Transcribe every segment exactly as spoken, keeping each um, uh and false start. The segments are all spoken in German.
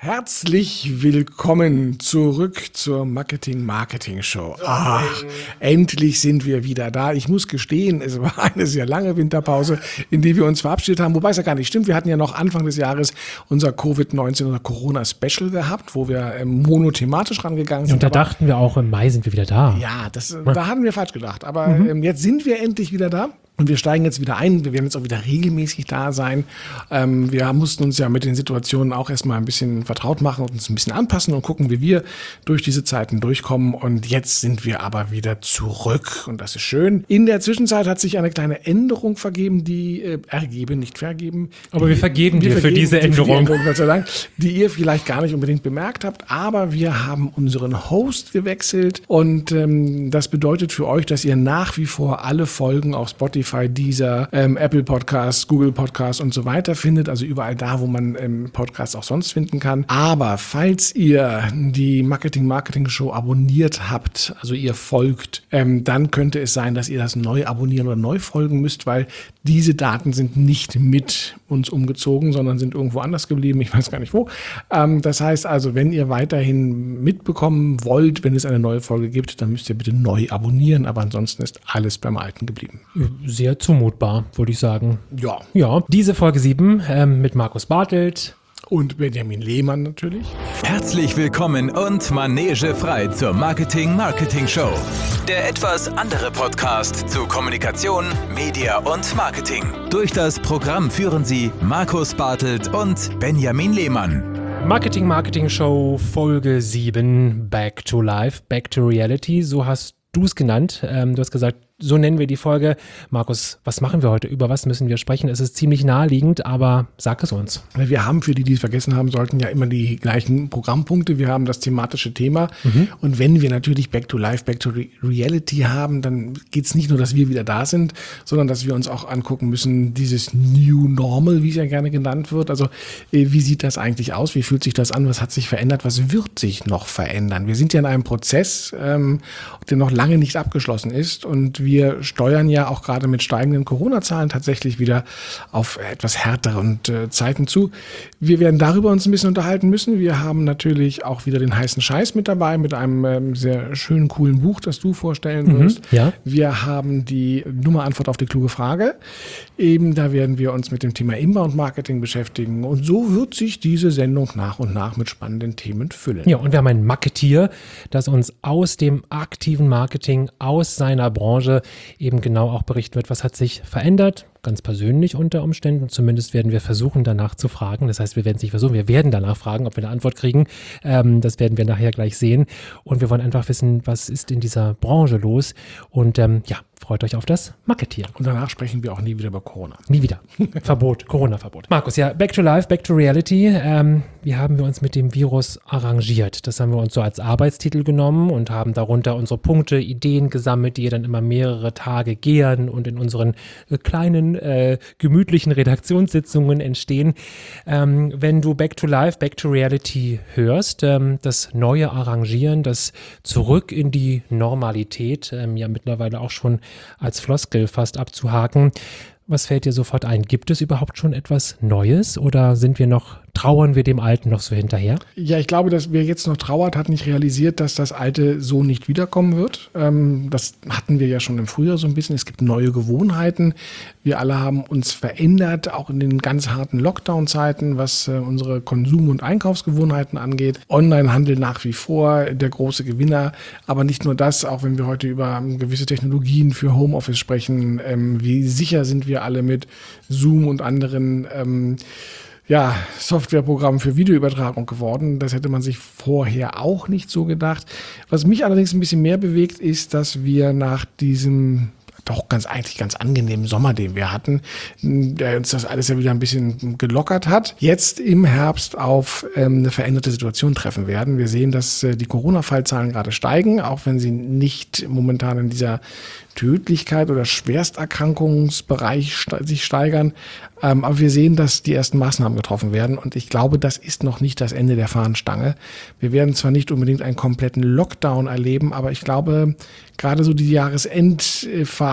Herzlich willkommen zurück zur Marketing-Marketing-Show. Ach, endlich sind wir wieder da. Ich muss gestehen, es war eine sehr lange Winterpause, in die wir uns verabschiedet haben. Wobei es ja gar nicht stimmt. Wir hatten ja noch Anfang des Jahres unser Covid neunzehn oder Corona-Special gehabt, wo wir ähm, monothematisch rangegangen sind. Und da Aber, dachten wir auch, im Mai sind wir wieder da. Ja, das, da hatten wir falsch gedacht. Aber mhm. ähm, jetzt sind wir endlich wieder da. Und wir steigen jetzt wieder ein, wir werden jetzt auch wieder regelmäßig da sein. Ähm, wir mussten uns ja mit den Situationen auch erstmal ein bisschen vertraut machen und uns ein bisschen anpassen und gucken, wie wir durch diese Zeiten durchkommen. Und jetzt sind wir aber wieder zurück und das ist schön. In der Zwischenzeit hat sich eine kleine Änderung vergeben, die äh, ergeben, nicht vergeben. Aber wir vergeben dir für diese Änderung. Für die, Gott sei Dank, die ihr vielleicht gar nicht unbedingt bemerkt habt. Aber wir haben unseren Host gewechselt und ähm, das bedeutet für euch, dass ihr nach wie vor alle Folgen auf Spotify, Deezer, ähm, Apple Podcasts, Google Podcasts und so weiter findet, also überall da, wo man ähm, Podcasts auch sonst finden kann. Aber falls ihr die Marketing-Marketing-Show abonniert habt, also ihr folgt, ähm, dann könnte es sein, dass ihr das neu abonnieren oder neu folgen müsst, weil diese Daten sind nicht mit uns umgezogen, sondern sind irgendwo anders geblieben, ich weiß gar nicht wo. Ähm, das heißt also, wenn ihr weiterhin mitbekommen wollt, wenn es eine neue Folge gibt, dann müsst ihr bitte neu abonnieren, aber ansonsten ist alles beim Alten geblieben. Sehr zumutbar, würde ich sagen. Ja. Ja, diese Folge sieben ähm, mit Markus Bartelt. Und Benjamin Lehmann natürlich. Herzlich willkommen und manegefrei zur Marketing-Marketing-Show. Der etwas andere Podcast zu Kommunikation, Media und Marketing. Durch das Programm führen Sie Markus Bartelt und Benjamin Lehmann. Marketing-Marketing-Show Folge sieben, Back to Life, Back to Reality, so hast du es genannt. Ähm, du hast gesagt, so nennen wir die Folge. Markus, was machen wir heute? Über was müssen wir sprechen? Es ist ziemlich naheliegend, aber sag es uns. Wir haben, für die, die es vergessen haben sollten, ja immer die gleichen Programmpunkte. Wir haben das thematische Thema. Mhm. Und wenn wir natürlich Back to Life, Back to Re- Reality haben, dann geht es nicht nur, dass wir wieder da sind, sondern dass wir uns auch angucken müssen, dieses New Normal, wie es ja gerne genannt wird. Also wie sieht das eigentlich aus? Wie fühlt sich das an? Was hat sich verändert? Was wird sich noch verändern? Wir sind ja in einem Prozess, ähm, der noch lange nicht abgeschlossen ist. Und wir steuern ja auch gerade mit steigenden Corona-Zahlen tatsächlich wieder auf etwas härtere und, äh, Zeiten zu. Wir werden darüber uns ein bisschen unterhalten müssen. Wir haben natürlich auch wieder den heißen Scheiß mit dabei, mit einem ähm, sehr schönen, coolen Buch, das du vorstellen wirst. Mhm, ja. Wir haben die Nummer-Antwort auf die kluge Frage. Eben, da werden wir uns mit dem Thema Inbound-Marketing beschäftigen. Und so wird sich diese Sendung nach und nach mit spannenden Themen füllen. Ja, und wir haben ein Marketier, das uns aus dem aktiven Marketing, aus seiner Branche eben genau auch berichten wird, was hat sich verändert, ganz persönlich unter Umständen. Zumindest werden wir versuchen, danach zu fragen. Das heißt, wir werden es nicht versuchen, wir werden danach fragen, ob wir eine Antwort kriegen. Ähm, das werden wir nachher gleich sehen. Und wir wollen einfach wissen, was ist in dieser Branche los. Und ähm, ja, freut euch auf das Marketier. Und danach sprechen wir auch nie wieder über Corona. Nie wieder. Verbot, Corona-Verbot. Markus, ja, Back to Life, Back to Reality. Ähm, wie haben wir uns mit dem Virus arrangiert? Das haben wir uns so als Arbeitstitel genommen und haben darunter unsere Punkte, Ideen gesammelt, die dann immer mehrere Tage gären und in unseren äh, kleinen, äh, gemütlichen Redaktionssitzungen entstehen. Ähm, wenn du Back to Life, Back to Reality hörst, ähm, das neue Arrangieren, das Zurück in die Normalität, ähm, ja mittlerweile auch schon als Floskel fast abzuhaken. Was fällt dir sofort ein? Gibt es überhaupt schon etwas Neues oder sind wir noch, trauern wir dem Alten noch so hinterher? Ja, ich glaube, dass wer jetzt noch trauert, hat nicht realisiert, dass das Alte so nicht wiederkommen wird. Ähm, das hatten wir ja schon im Frühjahr so ein bisschen. Es gibt neue Gewohnheiten. Wir alle haben uns verändert, auch in den ganz harten Lockdown-Zeiten, was äh, unsere Konsum- und Einkaufsgewohnheiten angeht. Onlinehandel nach wie vor der große Gewinner. Aber nicht nur das, auch wenn wir heute über ähm, gewisse Technologien für Homeoffice sprechen, ähm, wie sicher sind wir alle mit Zoom und anderen ähm, ja, Softwareprogrammen für Videoübertragung geworden. Das hätte man sich vorher auch nicht so gedacht. Was mich allerdings ein bisschen mehr bewegt, ist, dass wir nach diesem doch ganz eigentlich ganz angenehmen Sommer, den wir hatten, der uns das alles ja wieder ein bisschen gelockert hat, jetzt im Herbst auf ähm, eine veränderte Situation treffen werden. Wir sehen, dass äh, die Corona-Fallzahlen gerade steigen, auch wenn sie nicht momentan in dieser Tödlichkeit oder Schwersterkrankungsbereich ste- sich steigern. Ähm, aber wir sehen, dass die ersten Maßnahmen getroffen werden und ich glaube, das ist noch nicht das Ende der Fahnenstange. Wir werden zwar nicht unbedingt einen kompletten Lockdown erleben, aber ich glaube, gerade so die Jahresendphase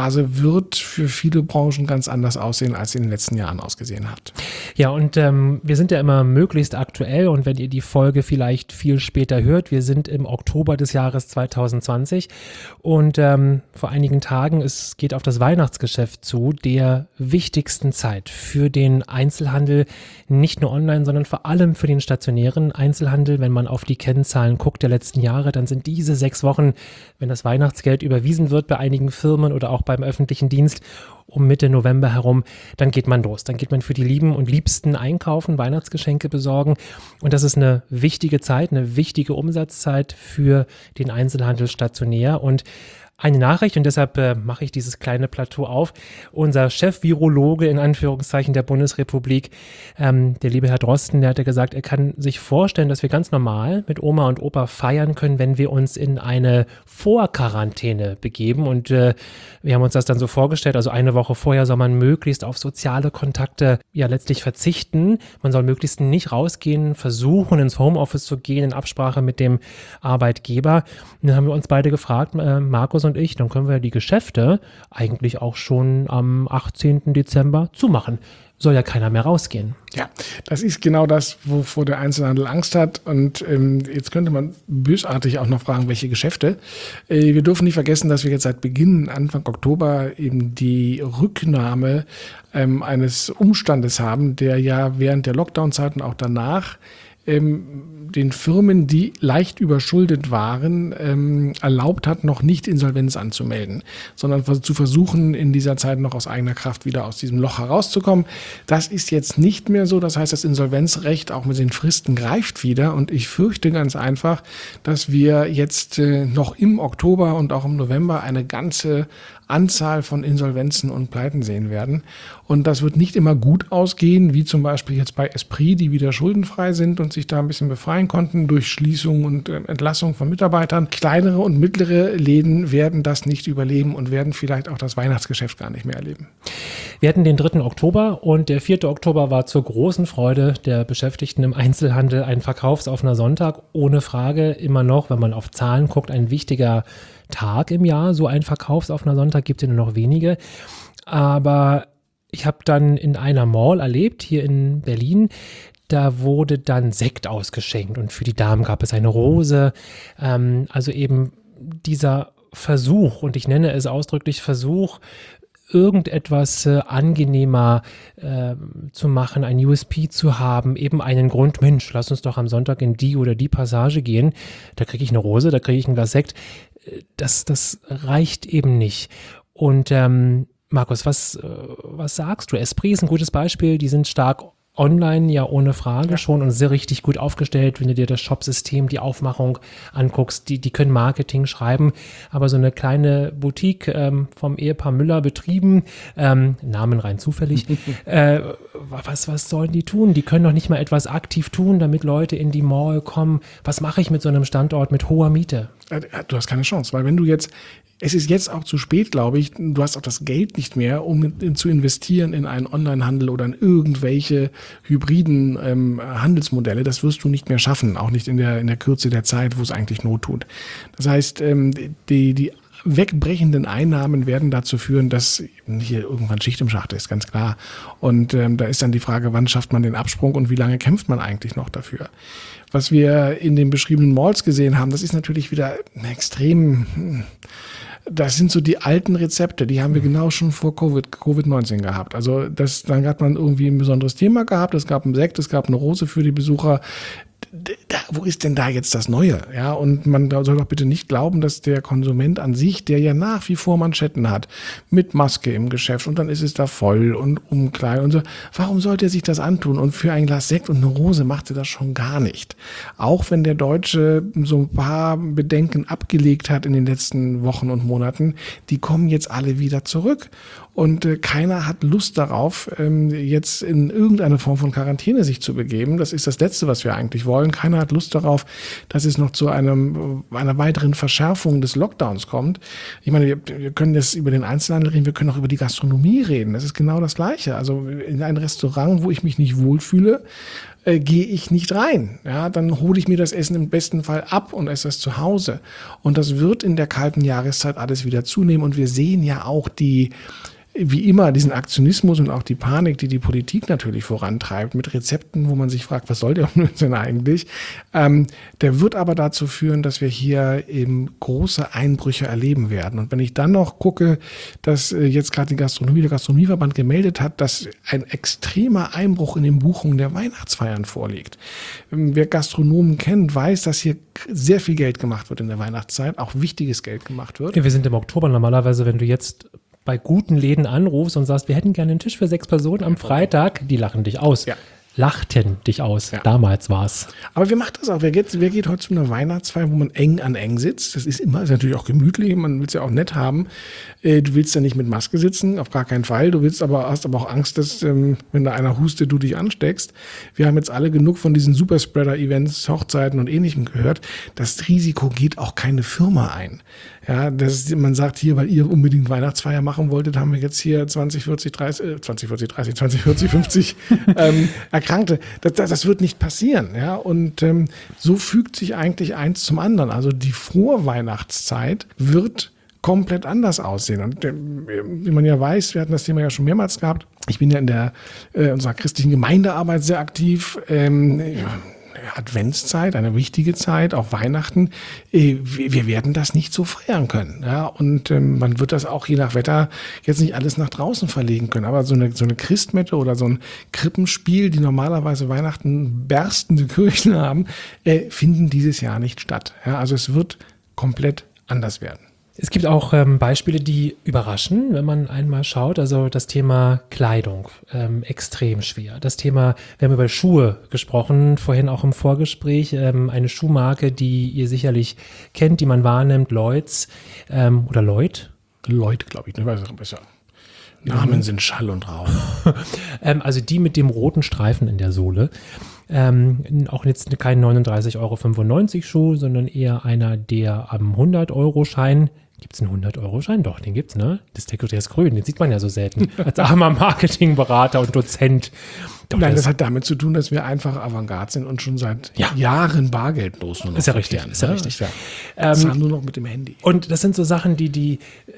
Phase wird für viele Branchen ganz anders aussehen, als sie in den letzten Jahren ausgesehen hat. Ja, und ähm, wir sind ja immer möglichst aktuell und wenn ihr die Folge vielleicht viel später hört, wir sind im Oktober des Jahres zwanzig zwanzig und ähm, vor einigen Tagen, es geht auf das Weihnachtsgeschäft zu, der wichtigsten Zeit für den Einzelhandel, nicht nur online, sondern vor allem für den stationären Einzelhandel. Wenn man auf die Kennzahlen guckt der letzten Jahre, dann sind diese sechs Wochen, wenn das Weihnachtsgeld überwiesen wird bei einigen Firmen oder auch beim öffentlichen Dienst, um Mitte November herum, dann geht man los. Dann geht man für die Lieben und Liebsten einkaufen, Weihnachtsgeschenke besorgen. Und das ist eine wichtige Zeit, eine wichtige Umsatzzeit für den Einzelhandel stationär. Und eine Nachricht, und deshalb äh, mache ich dieses kleine Plateau auf. Unser Chef-Virologe in Anführungszeichen der Bundesrepublik, ähm, der liebe Herr Drosten, der hatte gesagt, er kann sich vorstellen, dass wir ganz normal mit Oma und Opa feiern können, wenn wir uns in eine Vorquarantäne begeben. Und äh, wir haben uns das dann so vorgestellt, also eine Woche vorher soll man möglichst auf soziale Kontakte ja letztlich verzichten. Man soll möglichst nicht rausgehen, versuchen ins Homeoffice zu gehen in Absprache mit dem Arbeitgeber. Und dann haben wir uns beide gefragt, äh, Markus und ich, dann können wir die Geschäfte eigentlich auch schon am achtzehnten Dezember zumachen. Soll ja keiner mehr rausgehen. Ja, das ist genau das, wovor der Einzelhandel Angst hat. Und ähm, jetzt könnte man bösartig auch noch fragen, welche Geschäfte. Äh, wir dürfen nicht vergessen, dass wir jetzt seit Beginn, Anfang Oktober, eben die Rücknahme ähm, eines Umstandes haben, der ja während der Lockdown-Zeit und auch danach ähm, den Firmen, die leicht überschuldet waren, ähm, erlaubt hat, noch nicht Insolvenz anzumelden, sondern zu versuchen, in dieser Zeit noch aus eigener Kraft wieder aus diesem Loch herauszukommen. Das ist jetzt nicht mehr so. Das heißt, das Insolvenzrecht auch mit den Fristen greift wieder. Und ich fürchte ganz einfach, dass wir jetzt äh, noch im Oktober und auch im November eine ganze Anzahl von Insolvenzen und Pleiten sehen werden. Und das wird nicht immer gut ausgehen, wie zum Beispiel jetzt bei Esprit, die wieder schuldenfrei sind und sich da ein bisschen befreien konnten durch Schließung und äh, Entlassung von Mitarbeitern. Kleinere und mittlere Läden werden das nicht überleben und werden vielleicht auch das Weihnachtsgeschäft gar nicht mehr erleben. Wir hatten den dritten Oktober und der vierte Oktober war zur großen Freude der Beschäftigten im Einzelhandel ein verkaufsoffener Sonntag. Ohne Frage immer noch, wenn man auf Zahlen guckt, ein wichtiger Tag im Jahr. So ein verkaufsoffener Sonntag gibt es ja nur noch wenige. Aber ich habe dann in einer Mall erlebt, hier in Berlin, da wurde dann Sekt ausgeschenkt und für die Damen gab es eine Rose. Ähm, also eben dieser Versuch, und ich nenne es ausdrücklich Versuch, irgendetwas äh, angenehmer äh, zu machen, ein U S P zu haben, eben einen Grund, Mensch, lass uns doch am Sonntag in die oder die Passage gehen, da kriege ich eine Rose, da kriege ich ein Glas Sekt. Das, das reicht eben nicht. Und ähm, Markus, was, äh, was sagst du? Esprit ist ein gutes Beispiel, die sind stark online, ja ohne Frage schon und sehr richtig gut aufgestellt, wenn du dir das Shopsystem, die Aufmachung anguckst, die, die können Marketing schreiben, aber so eine kleine Boutique ähm, vom Ehepaar Müller betrieben, ähm, Namen rein zufällig, äh, was, was sollen die tun? Die können doch nicht mal etwas aktiv tun, damit Leute in die Mall kommen. Was mache ich mit so einem Standort mit hoher Miete? Du hast keine Chance, weil wenn du jetzt Es ist jetzt auch zu spät, glaube ich. Du hast auch das Geld nicht mehr, um in, zu investieren in einen Onlinehandel oder in irgendwelche hybriden ähm, Handelsmodelle. Das wirst du nicht mehr schaffen, auch nicht in der, in der Kürze der Zeit, wo es eigentlich Not tut. Das heißt, ähm, die, die wegbrechenden Einnahmen werden dazu führen, dass hier irgendwann Schicht im Schacht ist, ganz klar. Und ähm, da ist dann die Frage, wann schafft man den Absprung und wie lange kämpft man eigentlich noch dafür? Was wir in den beschriebenen Malls gesehen haben, das ist natürlich wieder extrem... Hm, Das sind so die alten Rezepte, die haben wir genau schon vor Covid, Covid neunzehn gehabt. Also das, dann hat man irgendwie ein besonderes Thema gehabt, es gab einen Sekt, es gab eine Rose für die Besucher. Da, wo ist denn da jetzt das Neue? Ja, und man soll doch bitte nicht glauben, dass der Konsument an sich, der ja nach wie vor Manschetten hat, mit Maske im Geschäft und dann ist es da voll und umklein und so. Warum sollte er sich das antun? Und für ein Glas Sekt und eine Rose macht er das schon gar nicht. Auch wenn der Deutsche so ein paar Bedenken abgelegt hat in den letzten Wochen und Monaten, die kommen jetzt alle wieder zurück. Und äh, keiner hat Lust darauf, ähm, jetzt in irgendeine Form von Quarantäne sich zu begeben. Das ist das Letzte, was wir eigentlich wollen. Keiner hat Lust darauf, dass es noch zu einem, einer weiteren Verschärfung des Lockdowns kommt. Ich meine, wir, wir können jetzt über den Einzelhandel reden, wir können auch über die Gastronomie reden. Das ist genau das Gleiche. Also in ein Restaurant, wo ich mich nicht wohlfühle, äh, gehe ich nicht rein. Ja, dann hole ich mir das Essen im besten Fall ab und esse es zu Hause. Und das wird in der kalten Jahreszeit alles wieder zunehmen. Und wir sehen ja auch die, wie immer, diesen Aktionismus und auch die Panik, die die Politik natürlich vorantreibt, mit Rezepten, wo man sich fragt, was soll der denn eigentlich? Ähm, der wird aber dazu führen, dass wir hier eben große Einbrüche erleben werden. Und wenn ich dann noch gucke, dass äh, jetzt gerade die Gastronomie, der Gastronomieverband gemeldet hat, dass ein extremer Einbruch in den Buchungen der Weihnachtsfeiern vorliegt. Ähm, wer Gastronomen kennt, weiß, dass hier sehr viel Geld gemacht wird in der Weihnachtszeit, auch wichtiges Geld gemacht wird. Ja, wir sind im Oktober normalerweise, wenn du jetzt bei guten Läden anrufst und sagst, wir hätten gerne einen Tisch für sechs Personen am Freitag, die lachen dich aus. Ja. Lachten dich aus. Ja. Damals war's. Aber wer macht das auch? Wer geht, wer geht heute zu einer Weihnachtsfeier, wo man eng an eng sitzt? Das ist immer, ist natürlich auch gemütlich, man will es ja auch nett haben. Äh, du willst ja nicht mit Maske sitzen, auf gar keinen Fall. Du willst aber, hast aber auch Angst, dass, ähm, wenn da einer hustet, du dich ansteckst. Wir haben jetzt alle genug von diesen Superspreader-Events, Hochzeiten und Ähnlichem gehört. Das Risiko geht auch keine Firma ein. Ja, das ist, man sagt hier, weil ihr unbedingt Weihnachtsfeier machen wolltet, haben wir jetzt hier zwanzig, vierzig, dreißig, äh, zwanzig, vierzig, dreißig, zwanzig, vierzig, fünfzig ähm, Erkrankte. Das, das, das wird nicht passieren. Ja? Und ähm, so fügt sich eigentlich eins zum anderen. Also die Vorweihnachtszeit wird komplett anders aussehen. Und äh, wie man ja weiß, wir hatten das Thema ja schon mehrmals gehabt. Ich bin ja in der äh, unserer christlichen Gemeindearbeit sehr aktiv. Ähm, ja, Adventszeit, eine wichtige Zeit, auch Weihnachten. Wir werden das nicht so feiern können. Ja? Und ähm, man wird das auch je nach Wetter jetzt nicht alles nach draußen verlegen können. Aber so eine, so eine Christmette oder so ein Krippenspiel, die normalerweise Weihnachten berstende Kirchen haben, äh, finden dieses Jahr nicht statt. Ja? Also es wird komplett anders werden. Es gibt auch ähm, Beispiele, die überraschen, wenn man einmal schaut. Also das Thema Kleidung, ähm, extrem schwer. Das Thema, wir haben über Schuhe gesprochen, vorhin auch im Vorgespräch, ähm, eine Schuhmarke, die ihr sicherlich kennt, die man wahrnimmt, Lloyds ähm, oder Lloyd? Lloyd, glaube ich, ne? Weiß ich besser. Namen mhm. sind Schall und Rauch. ähm, also die mit dem roten Streifen in der Sohle. Ähm, auch jetzt kein neununddreißig Euro fünfundneunzig Schuh, sondern eher einer, der am hundert-Euro-Schein, gibt es einen hundert-Euro-Schein? Doch, den gibt's, ne? Das der, der ist grün, den sieht man ja so selten. Als armer Marketingberater und Dozent. Doch, Nein, das, das hat damit zu tun, dass wir einfach Avantgarde sind und schon seit ja. Jahren bargeldlos nur noch ist ja richtig, verkehren, ist ja ne? richtig. Ja. Ähm, zahlen nur noch mit dem Handy. Und das sind so Sachen, die, die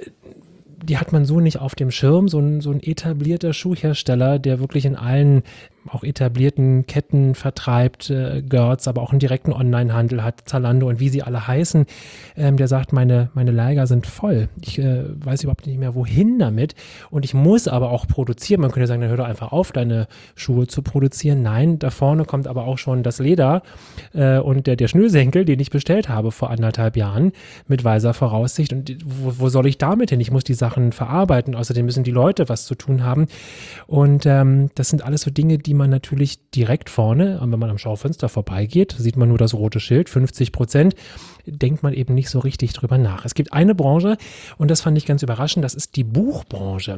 die hat man so nicht auf dem Schirm. So ein, so ein etablierter Schuhhersteller, der wirklich in allen auch etablierten Ketten vertreibt, äh, Görz, aber auch einen direkten Onlinehandel hat, Zalando und wie sie alle heißen, ähm, der sagt, meine, meine Lager sind voll. Ich äh, weiß überhaupt nicht mehr, wohin damit. Und ich muss aber auch produzieren. Man könnte sagen, dann hör doch einfach auf, deine Schuhe zu produzieren. Nein, da vorne kommt aber auch schon das Leder äh, und der, der Schnürsenkel, den ich bestellt habe vor anderthalb Jahren mit weiser Voraussicht. Und wo, wo soll ich damit hin? Ich muss die Sachen verarbeiten. Außerdem müssen die Leute was zu tun haben. Und ähm, das sind alles so Dinge, die man natürlich direkt vorne, wenn man am Schaufenster vorbeigeht, sieht man nur das rote Schild, fünfzig Prozent, denkt man eben nicht so richtig drüber nach. Es gibt eine Branche, und das fand ich ganz überraschend, das ist die Buchbranche.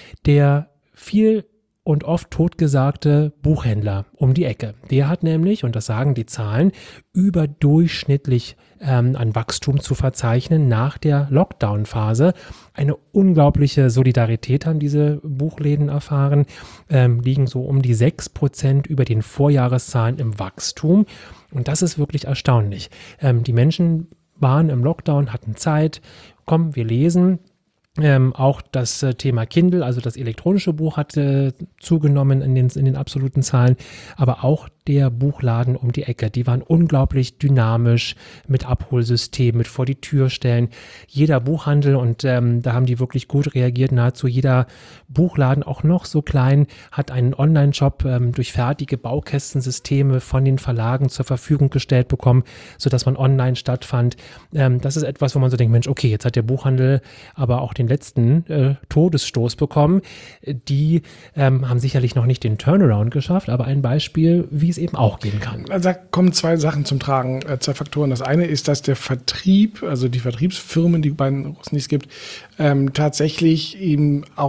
Der viel und oft totgesagte Buchhändler um die Ecke. Der hat nämlich, und das sagen die Zahlen, überdurchschnittlich ähm, an Wachstum zu verzeichnen nach der Lockdown-Phase. Eine unglaubliche Solidarität haben diese Buchläden erfahren, ähm, liegen so um die sechs Prozent über den Vorjahreszahlen im Wachstum. Und das ist wirklich erstaunlich. Ähm, die Menschen waren im Lockdown, hatten Zeit, komm, wir lesen. Ähm, auch das äh, Thema Kindle, also das elektronische Buch, hat äh, zugenommen in den, in den absoluten Zahlen, aber auch der Buchladen um die Ecke, die waren unglaublich dynamisch mit Abholsystem, mit vor die Tür stellen. Jeder Buchhandel, und ähm, da haben die wirklich gut reagiert, nahezu jeder Buchladen, auch noch so klein, hat einen Online-Shop ähm, durch fertige Baukästensysteme von den Verlagen zur Verfügung gestellt bekommen, sodass man online stattfand. Ähm, das ist etwas, wo man so denkt, Mensch, okay, jetzt hat der Buchhandel aber auch den letzten äh, Todesstoß bekommen. Die ähm, haben sicherlich noch nicht den Turnaround geschafft, aber ein Beispiel, wie es eben auch gehen kann. Also da kommen zwei Sachen zum Tragen, äh, zwei Faktoren. Das eine ist, dass der Vertrieb, also die Vertriebsfirmen, die beiden Russen, die es gibt, ähm, tatsächlich eben auch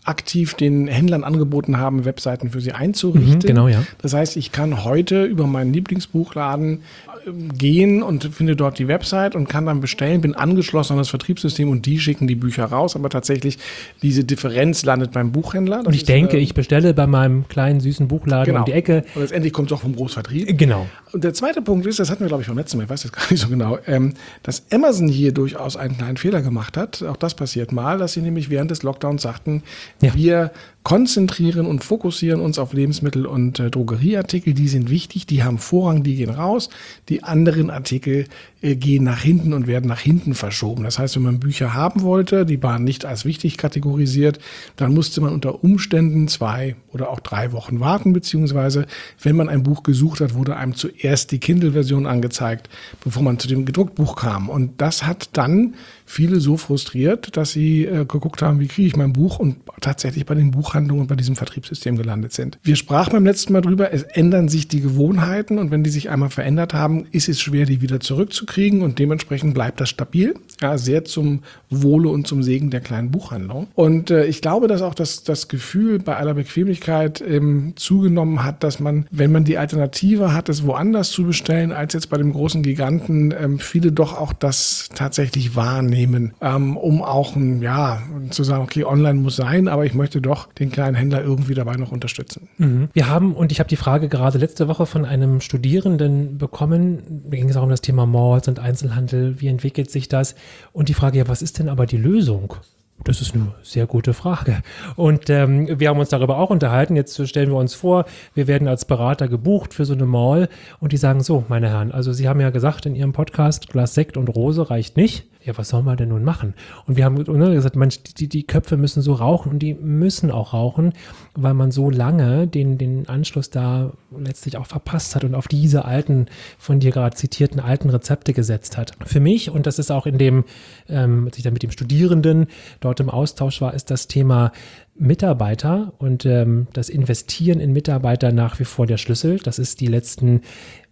aktiv den Händlern angeboten haben, Webseiten für sie einzurichten. Mhm, genau, ja. Das heißt, ich kann heute über meinen Lieblingsbuchladen gehen und finde dort die Website und kann dann bestellen, bin angeschlossen an das Vertriebssystem und die schicken die Bücher raus, aber tatsächlich diese Differenz landet beim Buchhändler. Das und ich ist, denke, äh, ich bestelle bei meinem kleinen süßen Buchladen genau. um die Ecke. Und letztendlich kommt es auch vom Großvertrieb. Genau. Und der zweite Punkt ist, das hatten wir glaube ich beim letzten Mal, ich weiß jetzt gar nicht so genau, ähm, dass Amazon hier durchaus einen kleinen Fehler gemacht hat. Auch das passiert mal, dass sie nämlich während des Lockdowns sagten, Ja. wir konzentrieren und fokussieren uns auf Lebensmittel und äh, Drogerieartikel, die sind wichtig, die haben Vorrang, die gehen raus. Die anderen Artikel äh, gehen nach hinten und werden nach hinten verschoben. Das heißt, wenn man Bücher haben wollte, die waren nicht als wichtig kategorisiert, dann musste man unter Umständen zwei oder auch drei Wochen warten, beziehungsweise wenn man ein Buch gesucht hat, wurde einem zuerst die Kindle-Version angezeigt, bevor man zu dem Gedruckbuch kam. Und das hat dann viele so frustriert, dass sie äh, geguckt haben, wie kriege ich mein Buch und tatsächlich bei den Buchhandlungen und bei diesem Vertriebssystem gelandet sind. Wir sprachen beim letzten Mal drüber, es ändern sich die Gewohnheiten und wenn die sich einmal verändert haben, ist es schwer, die wieder zurückzukriegen und dementsprechend bleibt das stabil. Ja, sehr zum Wohle und zum Segen der kleinen Buchhandlung. Und äh, ich glaube, dass auch das, das Gefühl bei aller Bequemlichkeit ähm, zugenommen hat, dass man, wenn man die Alternative hat, es woanders zu bestellen, als jetzt bei dem großen Giganten, ähm, viele doch auch das tatsächlich wahrnehmen, ähm, um auch ähm, ja, zu sagen, okay, online muss sein, aber ich möchte doch den kleinen Händler irgendwie dabei noch unterstützen. Mhm. Wir haben, und ich habe die Frage gerade letzte Woche von einem Studierenden bekommen, da ging es auch um das Thema Malls und Einzelhandel, wie entwickelt sich das? Und die Frage, ja, was ist denn aber die Lösung? Das ist eine sehr gute Frage. Und ähm, wir haben uns darüber auch unterhalten. Jetzt stellen wir uns vor, wir werden als Berater gebucht für so eine Mall und die sagen so, meine Herren, also Sie haben ja gesagt in Ihrem Podcast, Glas Sekt und Rose reicht nicht. Ja, was soll man denn nun machen? Und wir haben ne, gesagt, Mensch, die, die Köpfe müssen so rauchen und die müssen auch rauchen, weil man so lange den, den Anschluss da letztlich auch verpasst hat und auf diese alten, von dir gerade zitierten alten Rezepte gesetzt hat. Für mich, und das ist auch in dem, ähm, als ich dann mit dem Studierenden dort im Austausch war, ist das Thema Mitarbeiter und ähm, das Investieren in Mitarbeiter nach wie vor der Schlüssel. Das ist die letzten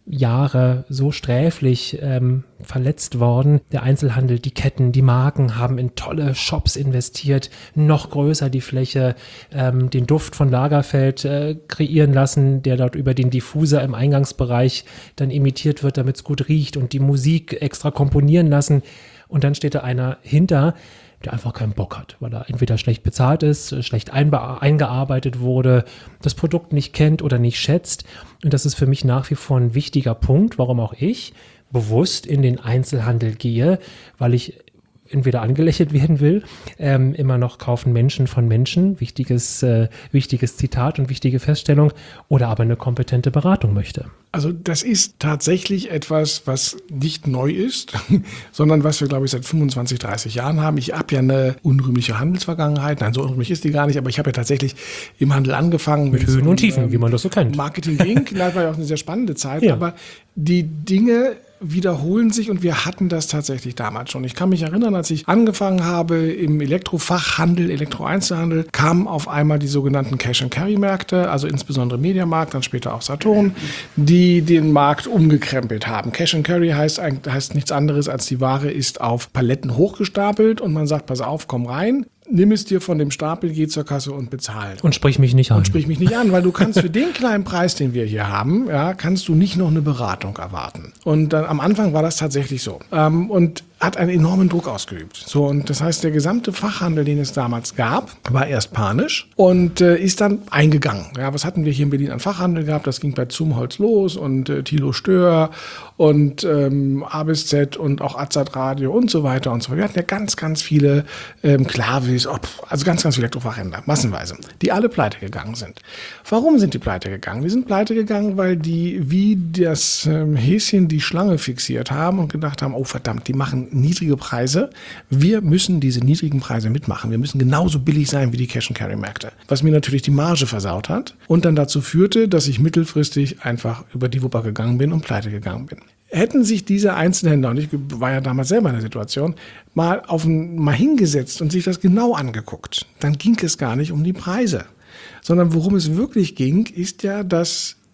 Jahre so sträflich ähm, verletzt worden. Der Einzelhandel, die Ketten, die Marken haben in tolle Shops investiert, noch größer die Fläche, ähm, den Duft von Lagerfeld äh, kreieren lassen, der dort über den Diffuser im Eingangsbereich dann imitiert wird, damit es gut riecht und die Musik extra komponieren lassen. Und dann steht da einer hinter, der einfach keinen Bock hat, weil er entweder schlecht bezahlt ist, schlecht einbe- eingearbeitet wurde, das Produkt nicht kennt oder nicht schätzt. Und das ist für mich nach wie vor ein wichtiger Punkt, warum auch ich bewusst in den Einzelhandel gehe, weil ich entweder angelächelt werden will, ähm, immer noch kaufen Menschen von Menschen, wichtiges, äh, wichtiges Zitat und wichtige Feststellung, oder aber eine kompetente Beratung möchte. Also das ist tatsächlich etwas, was nicht neu ist, sondern was wir, glaube ich, seit fünfundzwanzig, dreißig Jahren haben. Ich habe ja eine unrühmliche Handelsvergangenheit. Nein, so unrühmlich ist die gar nicht, aber ich habe ja tatsächlich im Handel angefangen. Mit Höhen und Tiefen, ähm, wie man das so kennt. Marketing ging, das war ja auch eine sehr spannende Zeit, Ja. aber die Dinge wiederholen sich und wir hatten das tatsächlich damals schon. Ich kann mich erinnern, als ich angefangen habe im Elektrofachhandel, Elektroeinzelhandel, kamen auf einmal die sogenannten Cash-and-Carry-Märkte, also insbesondere Mediamarkt, dann später auch Saturn, die den Markt umgekrempelt haben. Cash-and-Carry heißt, heißt nichts anderes, als die Ware ist auf Paletten hochgestapelt und man sagt, pass auf, komm rein. Nimm es dir von dem Stapel, geh zur Kasse und bezahl. Und sprich mich nicht an. Und sprich mich nicht an, weil du kannst für den kleinen Preis, den wir hier haben, ja, kannst du nicht noch eine Beratung erwarten. Und dann am Anfang war das tatsächlich so. Ähm, und hat einen enormen Druck ausgeübt. So, und das heißt, der gesamte Fachhandel, den es damals gab, war erst panisch und äh, ist dann eingegangen. Ja, was hatten wir hier in Berlin an Fachhandel gehabt? Das ging bei Zumholz los und äh, Thilo Stör und ähm, A bis Z und auch Azad Radio und so weiter und so weiter. Wir hatten ja ganz, ganz viele ähm, Klavis, also ganz, ganz viele Elektrofachhändler, massenweise, die alle pleite gegangen sind. Warum sind die pleite gegangen? Die sind pleite gegangen, weil die wie das ähm, Häschen die Schlange fixiert haben und gedacht haben, oh verdammt, die machen niedrige Preise. Wir müssen diese niedrigen Preise mitmachen. Wir müssen genauso billig sein wie die Cash-and-Carry-Märkte. Was mir natürlich die Marge versaut hat und dann dazu führte, dass ich mittelfristig einfach über die Wupper gegangen bin und pleite gegangen bin. Hätten sich diese Einzelhändler, und ich war ja damals selber in der Situation, mal, auf ein, mal hingesetzt und sich das genau angeguckt, dann ging es gar nicht um die Preise. Sondern worum es wirklich ging, ist ja, dass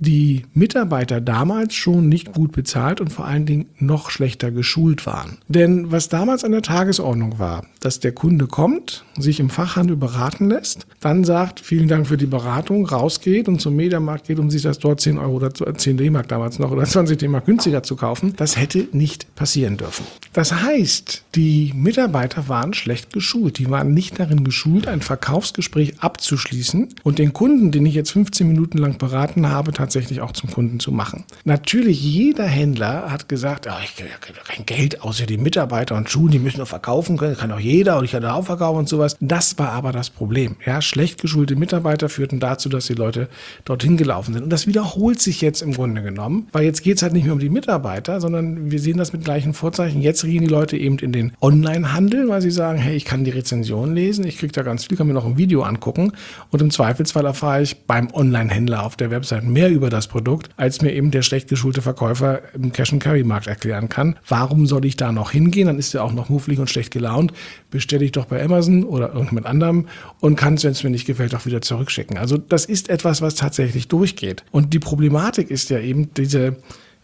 die Mitarbeiter damals schon nicht gut bezahlt und vor allen Dingen noch schlechter geschult waren. Denn was damals an der Tagesordnung war, dass der Kunde kommt, sich im Fachhandel beraten lässt, dann sagt, vielen Dank für die Beratung, rausgeht und zum Mediamarkt geht, um sich das dort zehn Euro oder zehn D-Mark damals noch oder zwanzig D-Mark günstiger zu kaufen, das hätte nicht passieren dürfen. Das heißt, die Mitarbeiter waren schlecht geschult. Die waren nicht darin geschult, ein Verkaufsgespräch abzuschließen und den Kunden, den ich jetzt fünfzehn Minuten lang beraten habe, tatsächlich auch zum Kunden zu machen. Natürlich, jeder Händler hat gesagt, ja, ich gebe kein Geld aus für die Mitarbeiter und Schulen, die müssen doch verkaufen können, kann doch jeder und ich kann auch verkaufen und sowas. Das war aber das Problem. Ja, schlecht geschulte Mitarbeiter führten dazu, dass die Leute dorthin gelaufen sind. Und das wiederholt sich jetzt im Grunde genommen, weil jetzt geht es halt nicht mehr um die Mitarbeiter, sondern wir sehen das mit gleichen Vorzeichen. Jetzt gehen die Leute eben in den Online-Handel, weil sie sagen, hey, ich kann die Rezension lesen, ich kriege da ganz viel, kann mir noch ein Video angucken und im Zweifelsfall erfahre ich beim Online-Händler auf der Website mehr über das Produkt, als mir eben der schlecht geschulte Verkäufer im Cash-and-Carry-Markt erklären kann. Warum soll ich da noch hingehen? Dann ist er auch noch mufflig und schlecht gelaunt. Bestelle ich doch bei Amazon oder irgendjemand anderem und kann es, wenn es mir nicht gefällt, auch wieder zurückschicken. Also das ist etwas, was tatsächlich durchgeht. Und die Problematik ist ja eben diese...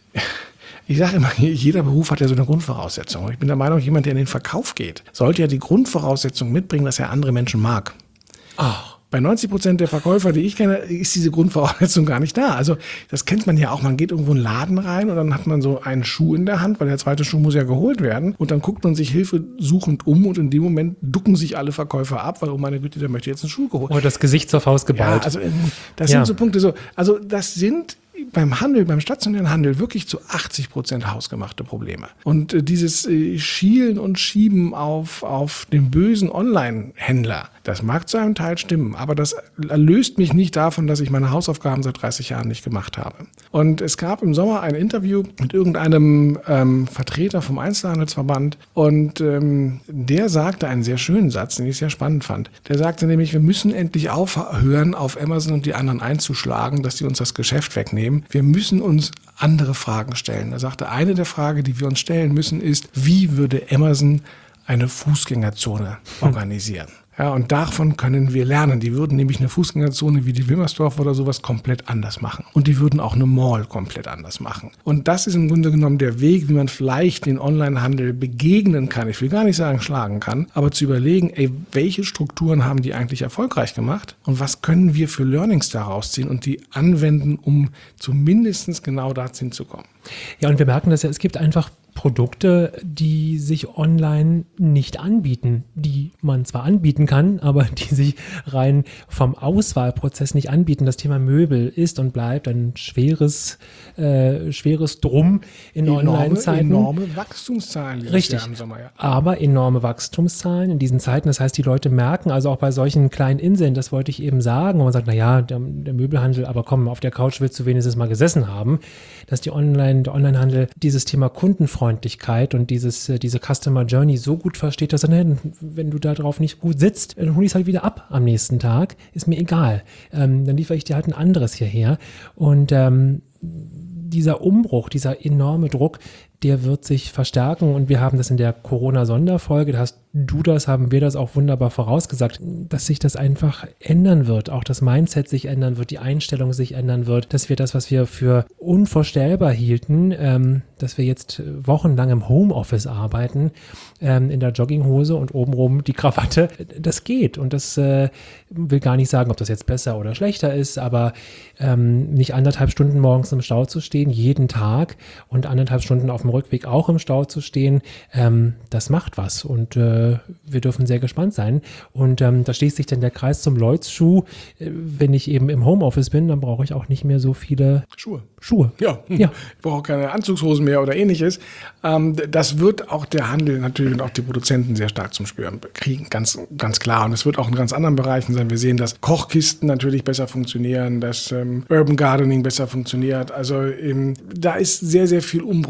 Ich sage immer, jeder Beruf hat ja so eine Grundvoraussetzung. Ich bin der Meinung, jemand, der in den Verkauf geht, sollte ja die Grundvoraussetzung mitbringen, dass er andere Menschen mag. Ach. Bei neunzig Prozent der Verkäufer, die ich kenne, ist diese Grundvoraussetzung gar nicht da. Also das kennt man ja auch. Man geht irgendwo in einen Laden rein und dann hat man so einen Schuh in der Hand, weil der zweite Schuh muss ja geholt werden. Und dann guckt man sich hilfesuchend um und in dem Moment ducken sich alle Verkäufer ab, weil, oh meine Güte, der möchte jetzt einen Schuh geholt. Oder das Gesicht zur Faust geballt. Ja, also das ja. sind so Punkte so. Also das sind beim Handel, beim stationären Handel wirklich zu achtzig Prozent hausgemachte Probleme. Und äh, dieses äh, Schielen und Schieben auf, auf den bösen Online-Händler, das mag zu einem Teil stimmen, aber das erlöst mich nicht davon, dass ich meine Hausaufgaben seit dreißig Jahren nicht gemacht habe. Und es gab im Sommer ein Interview mit irgendeinem ähm, Vertreter vom Einzelhandelsverband und ähm, der sagte einen sehr schönen Satz, den ich sehr spannend fand. Der sagte nämlich, wir müssen endlich aufhören, auf Amazon und die anderen einzuschlagen, dass die uns das Geschäft wegnehmen. Wir müssen uns andere Fragen stellen. Er sagte, eine der Fragen, die wir uns stellen müssen, ist, wie würde Amazon eine Fußgängerzone organisieren? Ja, und davon können wir lernen. Die würden nämlich eine Fußgängerzone wie die Wilmersdorf oder sowas komplett anders machen. Und die würden auch eine Mall komplett anders machen. Und das ist im Grunde genommen der Weg, wie man vielleicht den Onlinehandel begegnen kann. Ich will gar nicht sagen, schlagen kann, aber zu überlegen, ey, welche Strukturen haben die eigentlich erfolgreich gemacht und was können wir für Learnings daraus ziehen und die anwenden, um zumindest genau dahin zu kommen. Ja, und wir merken das ja, es gibt einfach Produkte, die sich online nicht anbieten, die man zwar anbieten kann, aber die sich rein vom Auswahlprozess nicht anbieten. Das Thema Möbel ist und bleibt ein schweres, äh, schweres Drum in enorme, Online-Zeiten. Enorme Wachstumszahlen. Richtig, im Sommer, ja. Aber enorme Wachstumszahlen in diesen Zeiten. Das heißt, die Leute merken, also auch bei solchen kleinen Inseln, das wollte ich eben sagen, wo man sagt, naja, der, der Möbelhandel, aber komm, auf der Couch willst du wenigstens mal gesessen haben, dass die Online, der Onlinehandel dieses Thema Kundenfreundlichkeit und dieses, diese Customer Journey so gut versteht, dass er, ne, wenn du da drauf nicht gut sitzt, dann hol ich es halt wieder ab am nächsten Tag, ist mir egal. Ähm, dann liefere ich dir halt ein anderes hierher. Und ähm, dieser Umbruch, dieser enorme Druck, der wird sich verstärken und wir haben das in der Corona-Sonderfolge, da hast du das, haben wir das auch wunderbar vorausgesagt, dass sich das einfach ändern wird, auch das Mindset sich ändern wird, die Einstellung sich ändern wird, dass wir das, was wir für unvorstellbar hielten, ähm, dass wir jetzt wochenlang im Homeoffice arbeiten, ähm, in der Jogginghose und obenrum die Krawatte, das geht und das äh, will gar nicht sagen, ob das jetzt besser oder schlechter ist, aber ähm, nicht anderthalb Stunden morgens im Stau zu stehen, jeden Tag und anderthalb Stunden auf dem Rückweg auch im Stau zu stehen, ähm, das macht was und äh, wir dürfen sehr gespannt sein. Und ähm, da schließt sich dann der Kreis zum Lloyds-Schuh. Äh, wenn ich eben im Homeoffice bin, dann brauche ich auch nicht mehr so viele Schuhe. Schuhe. Ja, ja. Ich brauche keine Anzugshosen mehr oder ähnliches. Ähm, das wird auch der Handel natürlich und auch die Produzenten sehr stark zum Spüren kriegen, ganz, ganz klar. Und es wird auch in ganz anderen Bereichen sein. Wir sehen, dass Kochkisten natürlich besser funktionieren, dass ähm, Urban Gardening besser funktioniert. Also ähm, da ist sehr, sehr viel Umbruch drin.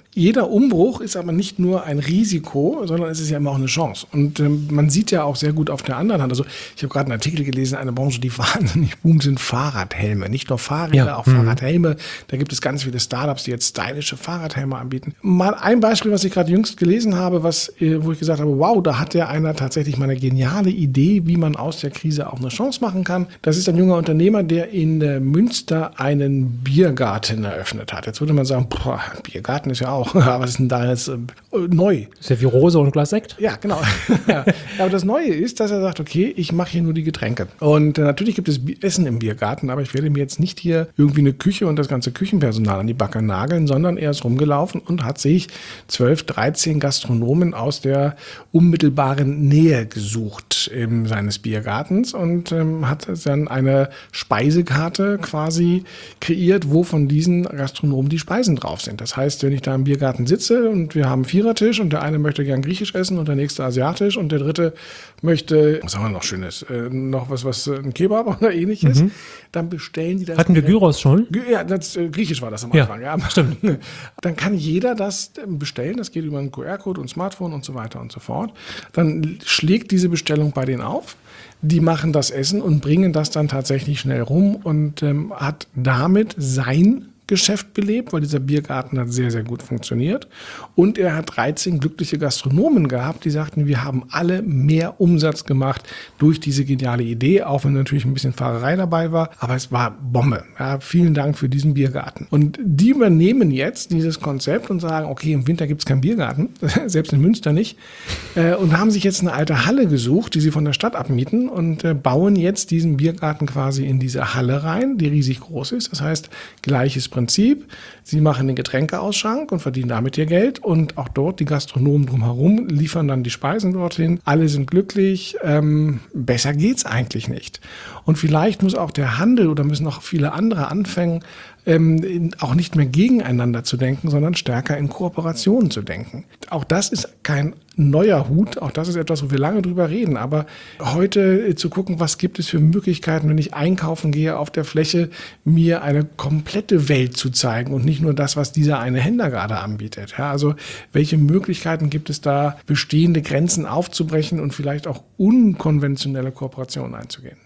Jeder Umbruch ist aber nicht nur ein Risiko, sondern es ist ja immer auch eine Chance. Und ähm, man sieht ja auch sehr gut auf der anderen Hand, also ich habe gerade einen Artikel gelesen, eine Branche, die wahnsinnig boomt, sind Fahrradhelme. Nicht nur Fahrräder, ja. auch mhm. Fahrradhelme. Da gibt es ganz viele Startups, die jetzt stylische Fahrradhelme anbieten. Mal ein Beispiel, was ich gerade jüngst gelesen habe, was, wo ich gesagt habe, wow, da hat ja einer tatsächlich mal eine geniale Idee, wie man aus der Krise auch eine Chance machen kann. Das ist ein junger Unternehmer, der in Münster einen Biergarten eröffnet hat. Jetzt würde man sagen, boah, Biergarten ist ja auch, aber was ist denn da jetzt äh, neu? Ist ja wie Rose und Glas Sekt. Ja, genau. ja. Aber das Neue ist, dass er sagt, okay, ich mache hier nur die Getränke. Und äh, natürlich gibt es Essen im Biergarten, aber ich werde mir jetzt nicht hier irgendwie eine Küche und das ganze Küchenpersonal an die Backe nageln, sondern er ist rumgelaufen und hat sich zwölf, dreizehn Gastronomen aus der unmittelbaren Nähe gesucht in seines Biergartens und ähm, hat dann eine Speisekarte quasi kreiert, wo von diesen Gastronomen die Speisen drauf sind. Das heißt, wenn ich da im Biergarten sitze und wir haben einen Vierertisch und der eine möchte gern griechisch essen und der nächste asiatisch und der dritte möchte, was haben wir noch Schönes, äh, noch was, was ein Kebab oder ähnliches, mhm. dann bestellen die das. Hatten wir Gyros schon? Ja, das, äh, griechisch war das am ja, Anfang. Ja, stimmt. Dann kann jeder das bestellen, das geht über einen Q R-Code und Smartphone und so weiter und so fort. Dann schlägt diese Bestellung bei denen auf. Die machen das Essen und bringen das dann tatsächlich schnell rum und ähm, hat damit sein Geschäft belebt, weil dieser Biergarten hat sehr, sehr gut funktioniert. Und er hat dreizehn glückliche Gastronomen gehabt, die sagten, wir haben alle mehr Umsatz gemacht durch diese geniale Idee, auch wenn natürlich ein bisschen Fahrerei dabei war. Aber es war Bombe. Ja, vielen Dank für diesen Biergarten. Und die übernehmen jetzt dieses Konzept und sagen, okay, im Winter gibt es keinen Biergarten, selbst in Münster nicht, äh, und haben sich jetzt eine alte Halle gesucht, die sie von der Stadt abmieten und äh, bauen jetzt diesen Biergarten quasi in diese Halle rein, die riesig groß ist. Das heißt, gleiches Prinzip. Sie machen den Getränkeausschank und verdienen damit ihr Geld und auch dort die Gastronomen drumherum liefern dann die Speisen dorthin. Alle sind glücklich. Ähm, besser geht's eigentlich nicht. Und vielleicht muss auch der Handel oder müssen auch viele andere anfangen, ähm, in, auch nicht mehr gegeneinander zu denken, sondern stärker in Kooperationen zu denken. Auch das ist kein neuer Hut, auch das ist etwas, wo wir lange drüber reden, aber heute äh, zu gucken, was gibt es für Möglichkeiten, wenn ich einkaufen gehe auf der Fläche, mir eine komplette Welt zu zeigen und nicht nur das, was dieser eine Händler gerade anbietet. Ja, also welche Möglichkeiten gibt es da, bestehende Grenzen aufzubrechen und vielleicht auch unkonventionelle Kooperationen einzugehen?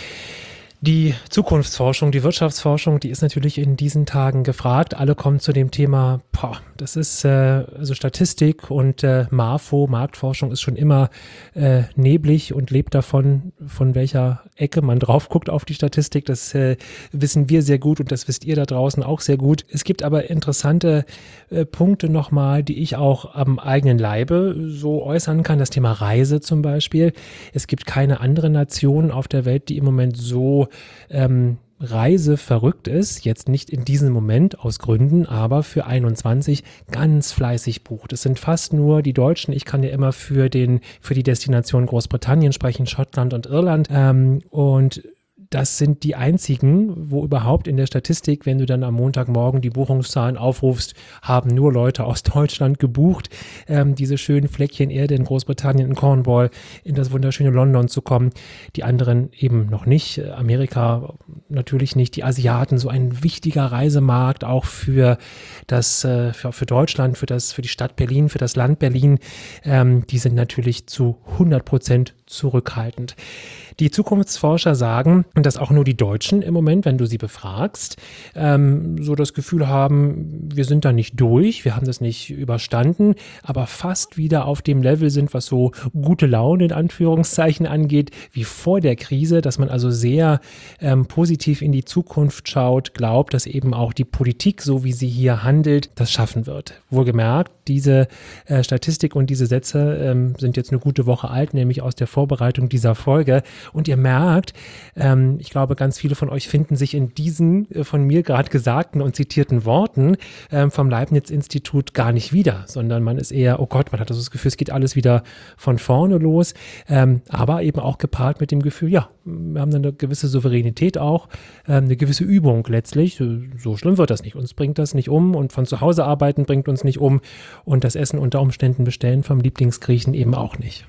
Die Zukunftsforschung, die Wirtschaftsforschung, die ist natürlich in diesen Tagen gefragt. Alle kommen zu dem Thema, boah, das ist äh, also Statistik und äh, MAFO, Marktforschung ist schon immer äh, neblig und lebt davon, von welcher Ecke man drauf guckt auf die Statistik. Das äh, wissen wir sehr gut und das wisst ihr da draußen auch sehr gut. Es gibt aber interessante äh, Punkte nochmal, die ich auch am eigenen Leibe so äußern kann. Das Thema Reise zum Beispiel. Es gibt keine andere Nation auf der Welt, die im Moment so Ähm, Reise verrückt ist, jetzt nicht in diesem Moment aus Gründen, aber für einundzwanzig ganz fleißig bucht. Es sind fast nur die Deutschen. Ich kann ja immer für den für die Destination Großbritannien sprechen, Schottland und Irland. Ähm, und das sind die einzigen, wo überhaupt in der Statistik, wenn du dann am Montagmorgen die Buchungszahlen aufrufst, haben nur Leute aus Deutschland gebucht, ähm, diese schönen Fleckchen Erde in Großbritannien, in Cornwall, in das wunderschöne London zu kommen. Die anderen eben noch nicht. Amerika natürlich nicht. Die Asiaten, so ein wichtiger Reisemarkt auch für das, äh, für, für Deutschland, für das, für die Stadt Berlin, für das Land Berlin. Ähm, die sind natürlich zu hundert Prozent zurückhaltend. Die Zukunftsforscher sagen, dass auch nur die Deutschen im Moment, wenn du sie befragst, ähm, so das Gefühl haben, wir sind da nicht durch, wir haben das nicht überstanden, aber fast wieder auf dem Level sind, was so gute Laune in Anführungszeichen angeht, wie vor der Krise, dass man also sehr ähm, positiv in die Zukunft schaut, glaubt, dass eben auch die Politik, so wie sie hier handelt, das schaffen wird. Wohlgemerkt, diese äh, Statistik und diese Sätze ähm, sind jetzt eine gute Woche alt, nämlich aus der Vorbereitung dieser Folge. Und ihr merkt, ähm, ich glaube, ganz viele von euch finden sich in diesen äh, von mir gerade gesagten und zitierten Worten ähm, vom Leibniz-Institut gar nicht wieder, sondern man ist eher, oh Gott, man hat also das Gefühl, es geht alles wieder von vorne los, ähm, aber eben auch gepaart mit dem Gefühl, ja, wir haben dann eine gewisse Souveränität auch, ähm, eine gewisse Übung letztlich. So schlimm wird das nicht. Uns bringt das nicht um und von zu Hause arbeiten bringt uns nicht um und das Essen unter Umständen bestellen vom Lieblingsgriechen eben auch nicht.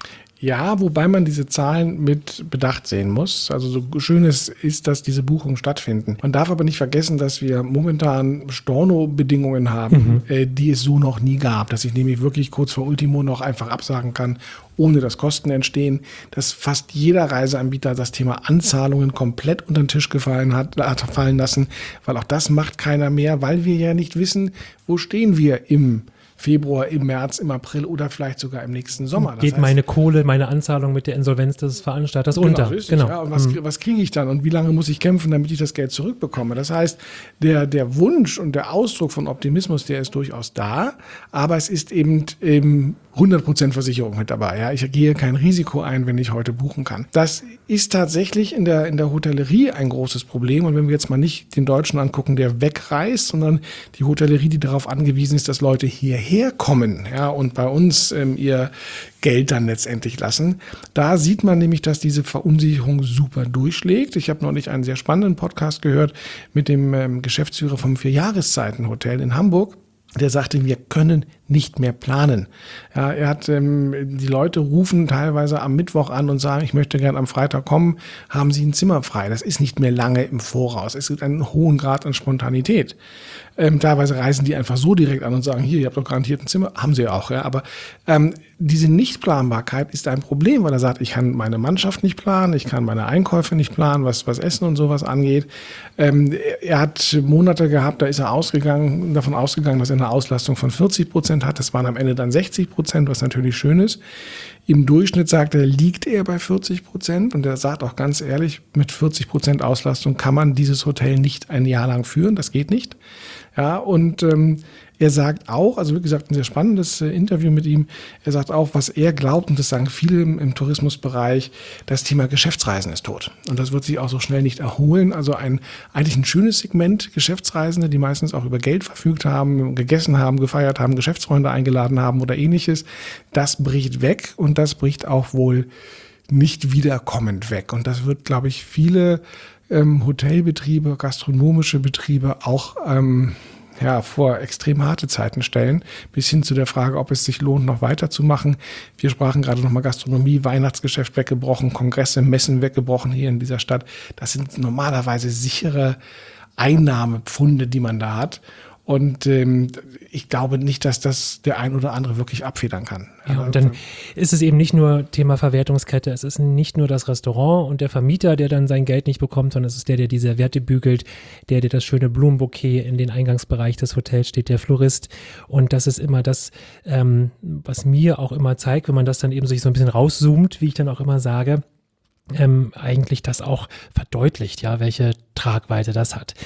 Ja, wobei man diese Zahlen mit Bedacht sehen muss. Also so schön es ist, dass diese Buchungen stattfinden. Man darf aber nicht vergessen, dass wir momentan Storno-Bedingungen haben, mhm. äh, die es so noch nie gab. Dass ich nämlich wirklich kurz vor Ultimo noch einfach absagen kann, ohne dass Kosten entstehen. Dass fast jeder Reiseanbieter das Thema Anzahlungen komplett unter den Tisch gefallen hat, hat fallen lassen, weil auch das macht keiner mehr, weil wir ja nicht wissen, wo stehen wir im Februar, im März, im April oder vielleicht sogar im nächsten Sommer. Das Geht heißt, meine Kohle, meine Anzahlung mit der Insolvenz des Veranstalters genau, unter. Richtig, genau. Ja, und was, was kriege ich dann und wie lange muss ich kämpfen, damit ich das Geld zurückbekomme? Das heißt, der, der Wunsch und der Ausdruck von Optimismus, der ist durchaus da, aber es ist eben, eben hundert Prozent Versicherung mit dabei. Ja? Ich gehe kein Risiko ein, wenn ich heute buchen kann. Das ist tatsächlich in der, in der Hotellerie ein großes Problem. Und wenn wir jetzt mal nicht den Deutschen angucken, der wegreist, sondern die Hotellerie, die darauf angewiesen ist, dass Leute hierher kommen, ja, und bei uns ähm, ihr Geld dann letztendlich lassen. Da sieht man nämlich, dass diese Verunsicherung super durchschlägt. Ich habe neulich einen sehr spannenden Podcast gehört mit dem ähm, Geschäftsführer vom Vier-Jahreszeiten-Hotel in Hamburg. Der sagte, wir können nicht mehr planen. Ja, er hat, ähm, die Leute rufen teilweise am Mittwoch an und sagen, ich möchte gerne am Freitag kommen, haben Sie ein Zimmer frei? Das ist nicht mehr lange im Voraus. Es gibt einen hohen Grad an Spontanität. Ähm, teilweise reisen die einfach so direkt an und sagen, hier, ihr habt doch garantiert ein Zimmer. Haben sie ja auch, ja. Aber ähm, diese Nichtplanbarkeit ist ein Problem, weil er sagt, ich kann meine Mannschaft nicht planen, ich kann meine Einkäufe nicht planen, was, was Essen und sowas angeht. Ähm, er hat Monate gehabt, da ist er ausgegangen, davon ausgegangen, dass er eine Auslastung von vierzig Prozent hat. Das waren am Ende dann sechzig Prozent, was natürlich schön ist. Im Durchschnitt, sagt er, liegt er bei vierzig Prozent. Und er sagt auch ganz ehrlich, mit vierzig Prozent Auslastung kann man dieses Hotel nicht ein Jahr lang führen. Das geht nicht. Ja, und ähm, er sagt auch, also wie gesagt, ein sehr spannendes äh, Interview mit ihm, er sagt auch, was er glaubt, und das sagen viele im, im Tourismusbereich, das Thema Geschäftsreisen ist tot. Und das wird sich auch so schnell nicht erholen. Also ein eigentlich ein schönes Segment, Geschäftsreisende, die meistens auch über Geld verfügt haben, gegessen haben, gefeiert haben, Geschäftsfreunde eingeladen haben oder ähnliches, das bricht weg und das bricht auch wohl nicht wiederkommend weg. Und das wird, glaube ich, viele ähm, Hotelbetriebe, gastronomische Betriebe auch ähm, ja, vor extrem harte Zeiten stellen, bis hin zu der Frage, ob es sich lohnt, noch weiterzumachen. Wir sprachen gerade nochmal Gastronomie, Weihnachtsgeschäft weggebrochen, Kongresse, Messen weggebrochen hier in dieser Stadt. Das sind normalerweise sichere Einnahmepfunde, die man da hat. Und ähm, ich glaube nicht, dass das der ein oder andere wirklich abfedern kann. Ja, und dann ist es eben nicht nur Thema Verwertungskette, es ist nicht nur das Restaurant und der Vermieter, der dann sein Geld nicht bekommt, sondern es ist der, der die Serviette bügelt, der, der das schöne Blumenbouquet in den Eingangsbereich des Hotels steht, der Florist. Und das ist immer das, ähm, was mir auch immer zeigt, wenn man das dann eben sich so ein bisschen rauszoomt, wie ich dann auch immer sage, ähm, eigentlich das auch verdeutlicht, ja, welche Tragweite das hat.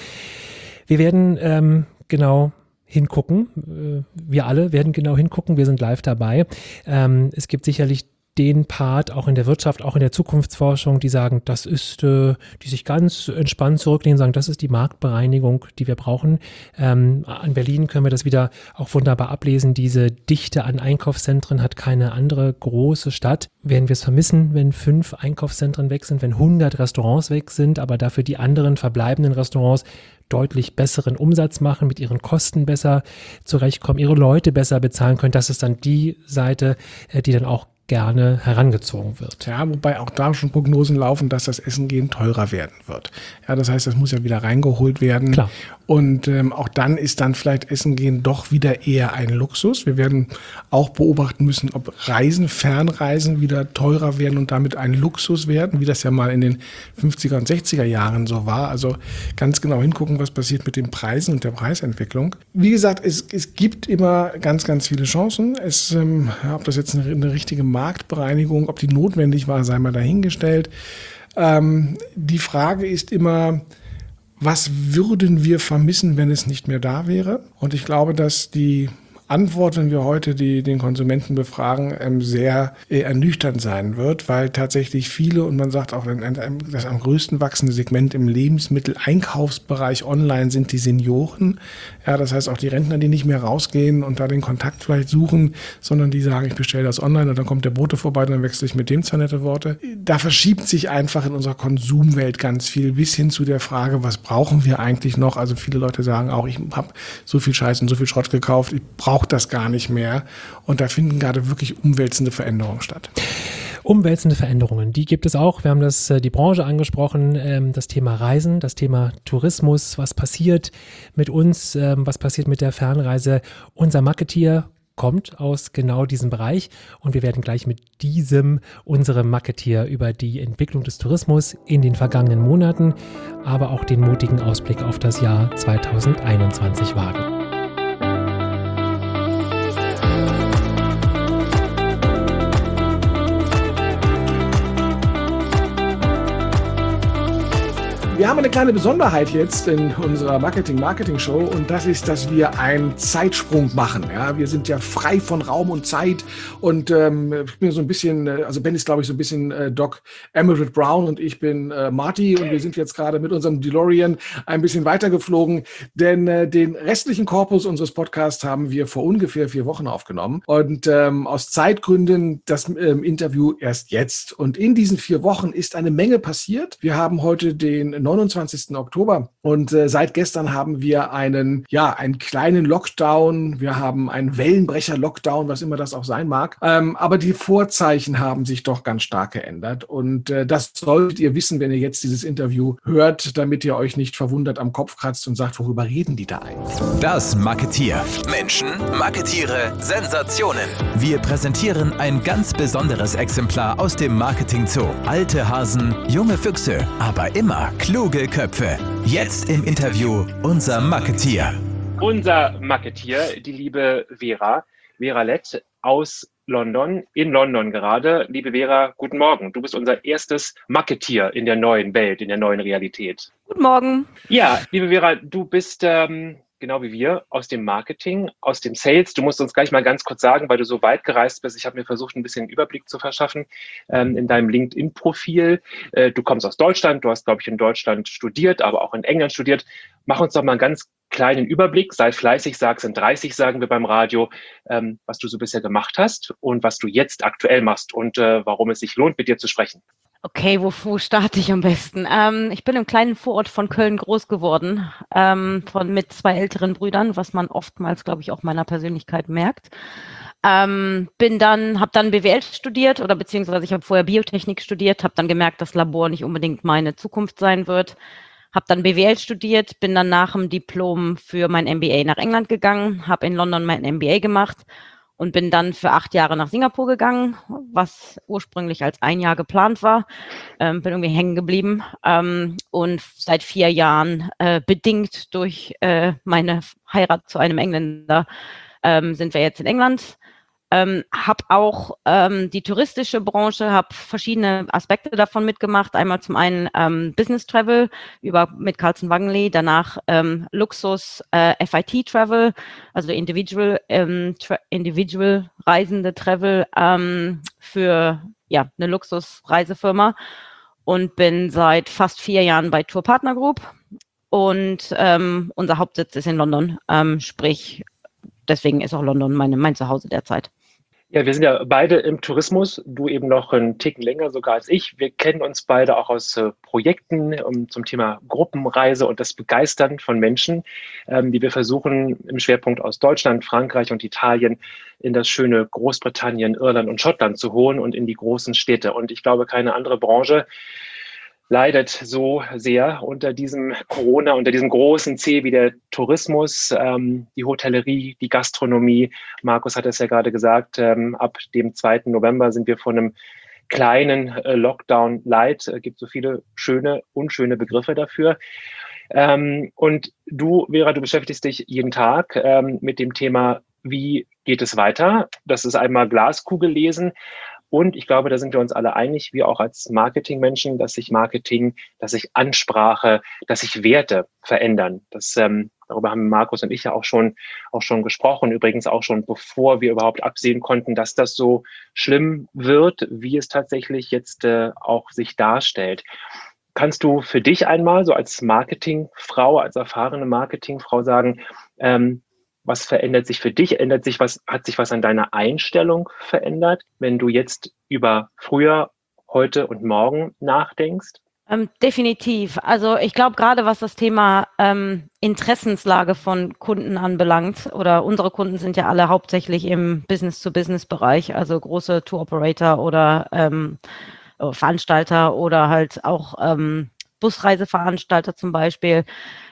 Wir werden ähm, genau hingucken. Wir alle werden genau hingucken. Wir sind live dabei. Ähm, es gibt sicherlich den Part auch in der Wirtschaft, auch in der Zukunftsforschung, die sagen, das ist, äh, die sich ganz entspannt zurücklehnen, sagen, das ist die Marktbereinigung, die wir brauchen. Ähm, an Berlin können wir das wieder auch wunderbar ablesen. Diese Dichte an Einkaufszentren hat keine andere große Stadt. Werden wir es vermissen, wenn fünf Einkaufszentren weg sind, wenn hundert Restaurants weg sind, aber dafür die anderen verbleibenden Restaurants deutlich besseren Umsatz machen, mit ihren Kosten besser zurechtkommen, ihre Leute besser bezahlen können. Das ist dann die Seite, die dann auch gerne herangezogen wird. Ja, wobei auch da schon Prognosen laufen, dass das Essen gehen teurer werden wird. Ja, das heißt, das muss ja wieder reingeholt werden. Klar. Und ähm, auch dann ist dann vielleicht Essen gehen doch wieder eher ein Luxus. Wir werden auch beobachten müssen, ob Reisen, Fernreisen wieder teurer werden und damit ein Luxus werden, wie das ja mal in den fünfziger und sechziger Jahren so war. Also ganz genau hingucken, was passiert mit den Preisen und der Preisentwicklung. Wie gesagt, es, es gibt immer ganz, ganz viele Chancen. Es, ähm, ja, ob das jetzt eine, eine richtige Marktbereinigung, ob die notwendig war, sei mal dahingestellt. Ähm, die Frage ist immer, was würden wir vermissen, wenn es nicht mehr da wäre? Und ich glaube, dass die Antwort, wenn wir heute die, den Konsumenten befragen, ähm, sehr äh, ernüchternd sein wird, weil tatsächlich viele, und man sagt auch, das am größten wachsende Segment im Lebensmitteleinkaufsbereich online sind die Senioren. Ja, das heißt auch die Rentner, die nicht mehr rausgehen und da den Kontakt vielleicht suchen, sondern die sagen, ich bestelle das online und dann kommt der Bote vorbei, dann wechsle ich mit dem zwei nette Worte. Da verschiebt sich einfach in unserer Konsumwelt ganz viel bis hin zu der Frage, was brauchen wir eigentlich noch? Also viele Leute sagen auch, ich habe so viel Scheiß und so viel Schrott gekauft, ich brauche das gar nicht mehr. Und da finden gerade wirklich umwälzende Veränderungen statt. Umwälzende Veränderungen, die gibt es auch. Wir haben das, die Branche angesprochen, ähm, das Thema Reisen, das Thema Tourismus, was passiert mit uns, ähm, was passiert mit der Fernreise. Unser Marketeer kommt aus genau diesem Bereich und wir werden gleich mit diesem, unserem Marketeer, über die Entwicklung des Tourismus in den vergangenen Monaten, aber auch den mutigen Ausblick auf das Jahr zweitausendeinundzwanzig wagen. Wir haben eine kleine Besonderheit jetzt in unserer Marketing-Marketing-Show und das ist, dass wir einen Zeitsprung machen. Ja, wir sind ja frei von Raum und Zeit und ähm, ich bin so ein bisschen, also Ben ist glaube ich so ein bisschen äh, Doc Emerald Brown und ich bin äh, Marty und wir sind jetzt gerade mit unserem DeLorean ein bisschen weitergeflogen, denn äh, den restlichen Korpus unseres Podcasts haben wir vor ungefähr vier Wochen aufgenommen und ähm, aus Zeitgründen das ähm, Interview erst jetzt. Und in diesen vier Wochen ist eine Menge passiert. Wir haben heute den neunundzwanzigsten Oktober und äh, seit gestern haben wir einen, ja, einen kleinen Lockdown. Wir haben einen Wellenbrecher-Lockdown, was immer das auch sein mag. Ähm, aber die Vorzeichen haben sich doch ganz stark geändert und äh, das solltet ihr wissen, wenn ihr jetzt dieses Interview hört, damit ihr euch nicht verwundert am Kopf kratzt und sagt, worüber reden die da eigentlich? Das Marketier. Menschen, Marketiere, Sensationen. Wir präsentieren ein ganz besonderes Exemplar aus dem Marketing Zoo. Alte Hasen, junge Füchse, aber immer kluge Köpfe. Jetzt im Interview unser Marketier. Unser Marketier, die liebe Vera, Vera Lett aus London, in London gerade. Liebe Vera, guten Morgen. Du bist unser erstes Marketier in der neuen Welt, in der neuen Realität. Guten Morgen. Ja, liebe Vera, du bist ähm, genau wie wir aus dem Marketing, aus dem Sales. Du musst uns gleich mal ganz kurz sagen, weil du so weit gereist bist. Ich habe mir versucht, ein bisschen Überblick zu verschaffen ähm, in deinem LinkedIn-Profil. Äh, du kommst aus Deutschland, du hast, glaube ich, in Deutschland studiert, aber auch in England studiert. Mach uns doch mal einen ganz kleinen Überblick, sei fleißig, sag es in dreißig, sagen wir beim Radio, ähm, was du so bisher gemacht hast und was du jetzt aktuell machst und äh, warum es sich lohnt, mit dir zu sprechen. Okay, wo, wo starte ich am besten? Ähm, ich bin im kleinen Vorort von Köln groß geworden, ähm, von, mit zwei älteren Brüdern, was man oftmals, glaube ich, auch meiner Persönlichkeit merkt. Ähm, bin dann, habe dann B W L studiert oder beziehungsweise ich habe vorher Biotechnik studiert, habe dann gemerkt, dass Labor nicht unbedingt meine Zukunft sein wird. Habe dann B W L studiert, bin dann nach dem Diplom für mein M B A nach England gegangen, habe in London mein M B A gemacht und bin dann für acht Jahre nach Singapur gegangen, was ursprünglich als ein Jahr geplant war. Ähm, bin irgendwie hängen geblieben ähm, und seit vier Jahren, äh, bedingt durch äh, meine Heirat zu einem Engländer, ähm, sind wir jetzt in England. Ähm, habe auch ähm, die touristische Branche, habe verschiedene Aspekte davon mitgemacht. Einmal zum einen ähm, Business Travel über mit Carlson Wagenli, danach ähm, Luxus äh, F I T Travel, also Individual ähm, tra- Individual Reisende Travel ähm, für ja eine Luxusreisefirma und bin seit fast vier Jahren bei Tour Partner Group und ähm, unser Hauptsitz ist in London, ähm, sprich deswegen ist auch London meine, mein Zuhause derzeit. Ja, wir sind ja beide im Tourismus, du eben noch einen Ticken länger sogar als ich. Wir kennen uns beide auch aus äh, Projekten um, zum Thema Gruppenreise und das Begeistern von Menschen, ähm, die wir versuchen im Schwerpunkt aus Deutschland, Frankreich und Italien in das schöne Großbritannien, Irland und Schottland zu holen und in die großen Städte. Und ich glaube, keine andere Branche leidet so sehr unter diesem Corona, unter diesem großen C wie der Tourismus, ähm, die Hotellerie, die Gastronomie. Markus hat es ja gerade gesagt, ähm, ab dem zweiten November sind wir von einem kleinen äh, Lockdown light. Es gibt so viele schöne, unschöne Begriffe dafür. Ähm, und du, Vera, du beschäftigst dich jeden Tag ähm, mit dem Thema, wie geht es weiter? Das ist einmal Glaskugel lesen. Und ich glaube, da sind wir uns alle einig, wir auch als Marketingmenschen, dass sich Marketing, dass sich Ansprache, dass sich Werte verändern. Das, ähm, darüber haben Markus und ich ja auch schon, auch schon gesprochen. Übrigens auch schon, bevor wir überhaupt absehen konnten, dass das so schlimm wird, wie es tatsächlich jetzt äh, auch sich darstellt. Kannst du für dich einmal so als Marketingfrau, als erfahrene Marketingfrau sagen, ähm, was verändert sich für dich? Ändert sich was, hat sich was an deiner Einstellung verändert, wenn du jetzt über früher, heute und morgen nachdenkst? Ähm, definitiv. Also ich glaube, gerade was das Thema ähm, Interessenslage von Kunden anbelangt, oder unsere Kunden sind ja alle hauptsächlich im Business-to-Business-Bereich, also große Tour-Operator oder ähm, Veranstalter oder halt auch ähm, Busreiseveranstalter zum Beispiel.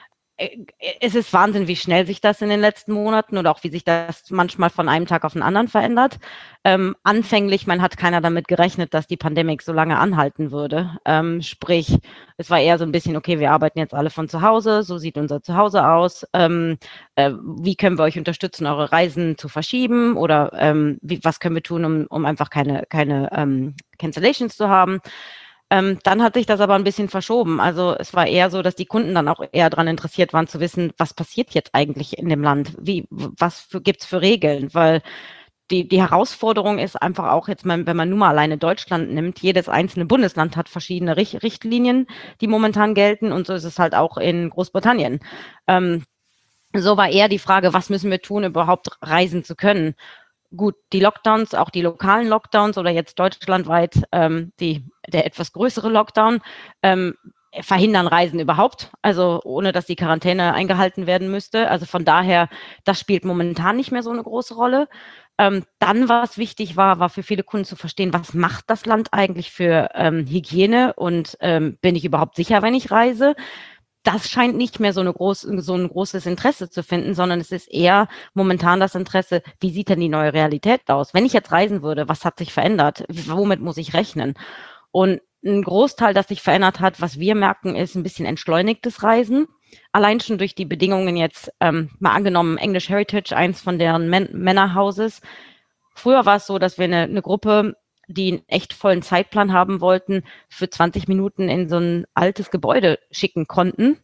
Es ist Wahnsinn, wie schnell sich das in den letzten Monaten oder auch wie sich das manchmal von einem Tag auf den anderen verändert. Ähm, anfänglich, man hat keiner damit gerechnet, dass die Pandemie so lange anhalten würde. Ähm, sprich, es war eher so ein bisschen, okay, wir arbeiten jetzt alle von zu Hause, so sieht unser Zuhause aus. Ähm, äh, wie können wir euch unterstützen, eure Reisen zu verschieben oder ähm, wie, was können wir tun, um, um einfach keine, keine ähm, Cancellations zu haben? Ähm, dann hat sich das aber ein bisschen verschoben. Also es war eher so, dass die Kunden dann auch eher daran interessiert waren zu wissen, was passiert jetzt eigentlich in dem Land? Wie, was für, gibt's für Regeln? Weil die, die Herausforderung ist einfach auch jetzt, mal, wenn man nur mal alleine Deutschland nimmt, jedes einzelne Bundesland hat verschiedene Richt Richtlinien, die momentan gelten, und so ist es halt auch in Großbritannien. Ähm, so war eher die Frage, was müssen wir tun, überhaupt reisen zu können? Gut, die Lockdowns, auch die lokalen Lockdowns oder jetzt deutschlandweit ähm, die, der etwas größere Lockdown, ähm, verhindern Reisen überhaupt, also ohne dass die Quarantäne eingehalten werden müsste. Also von daher, das spielt momentan nicht mehr so eine große Rolle. Ähm, dann, was wichtig war, war für viele Kunden zu verstehen, was macht das Land eigentlich für ähm, Hygiene und ähm, bin ich überhaupt sicher, wenn ich reise? Das scheint nicht mehr so, eine groß, so ein großes Interesse zu finden, sondern es ist eher momentan das Interesse, wie sieht denn die neue Realität aus? Wenn ich jetzt reisen würde, was hat sich verändert? Womit muss ich rechnen? Und ein Großteil, das sich verändert hat, was wir merken, ist ein bisschen entschleunigtes Reisen. Allein schon durch die Bedingungen jetzt, ähm, mal angenommen, English Heritage, eins von deren Män Männerhauses. Früher war es so, dass wir eine, eine Gruppe, die einen echt vollen Zeitplan haben wollten, für zwanzig Minuten in so ein altes Gebäude schicken konnten.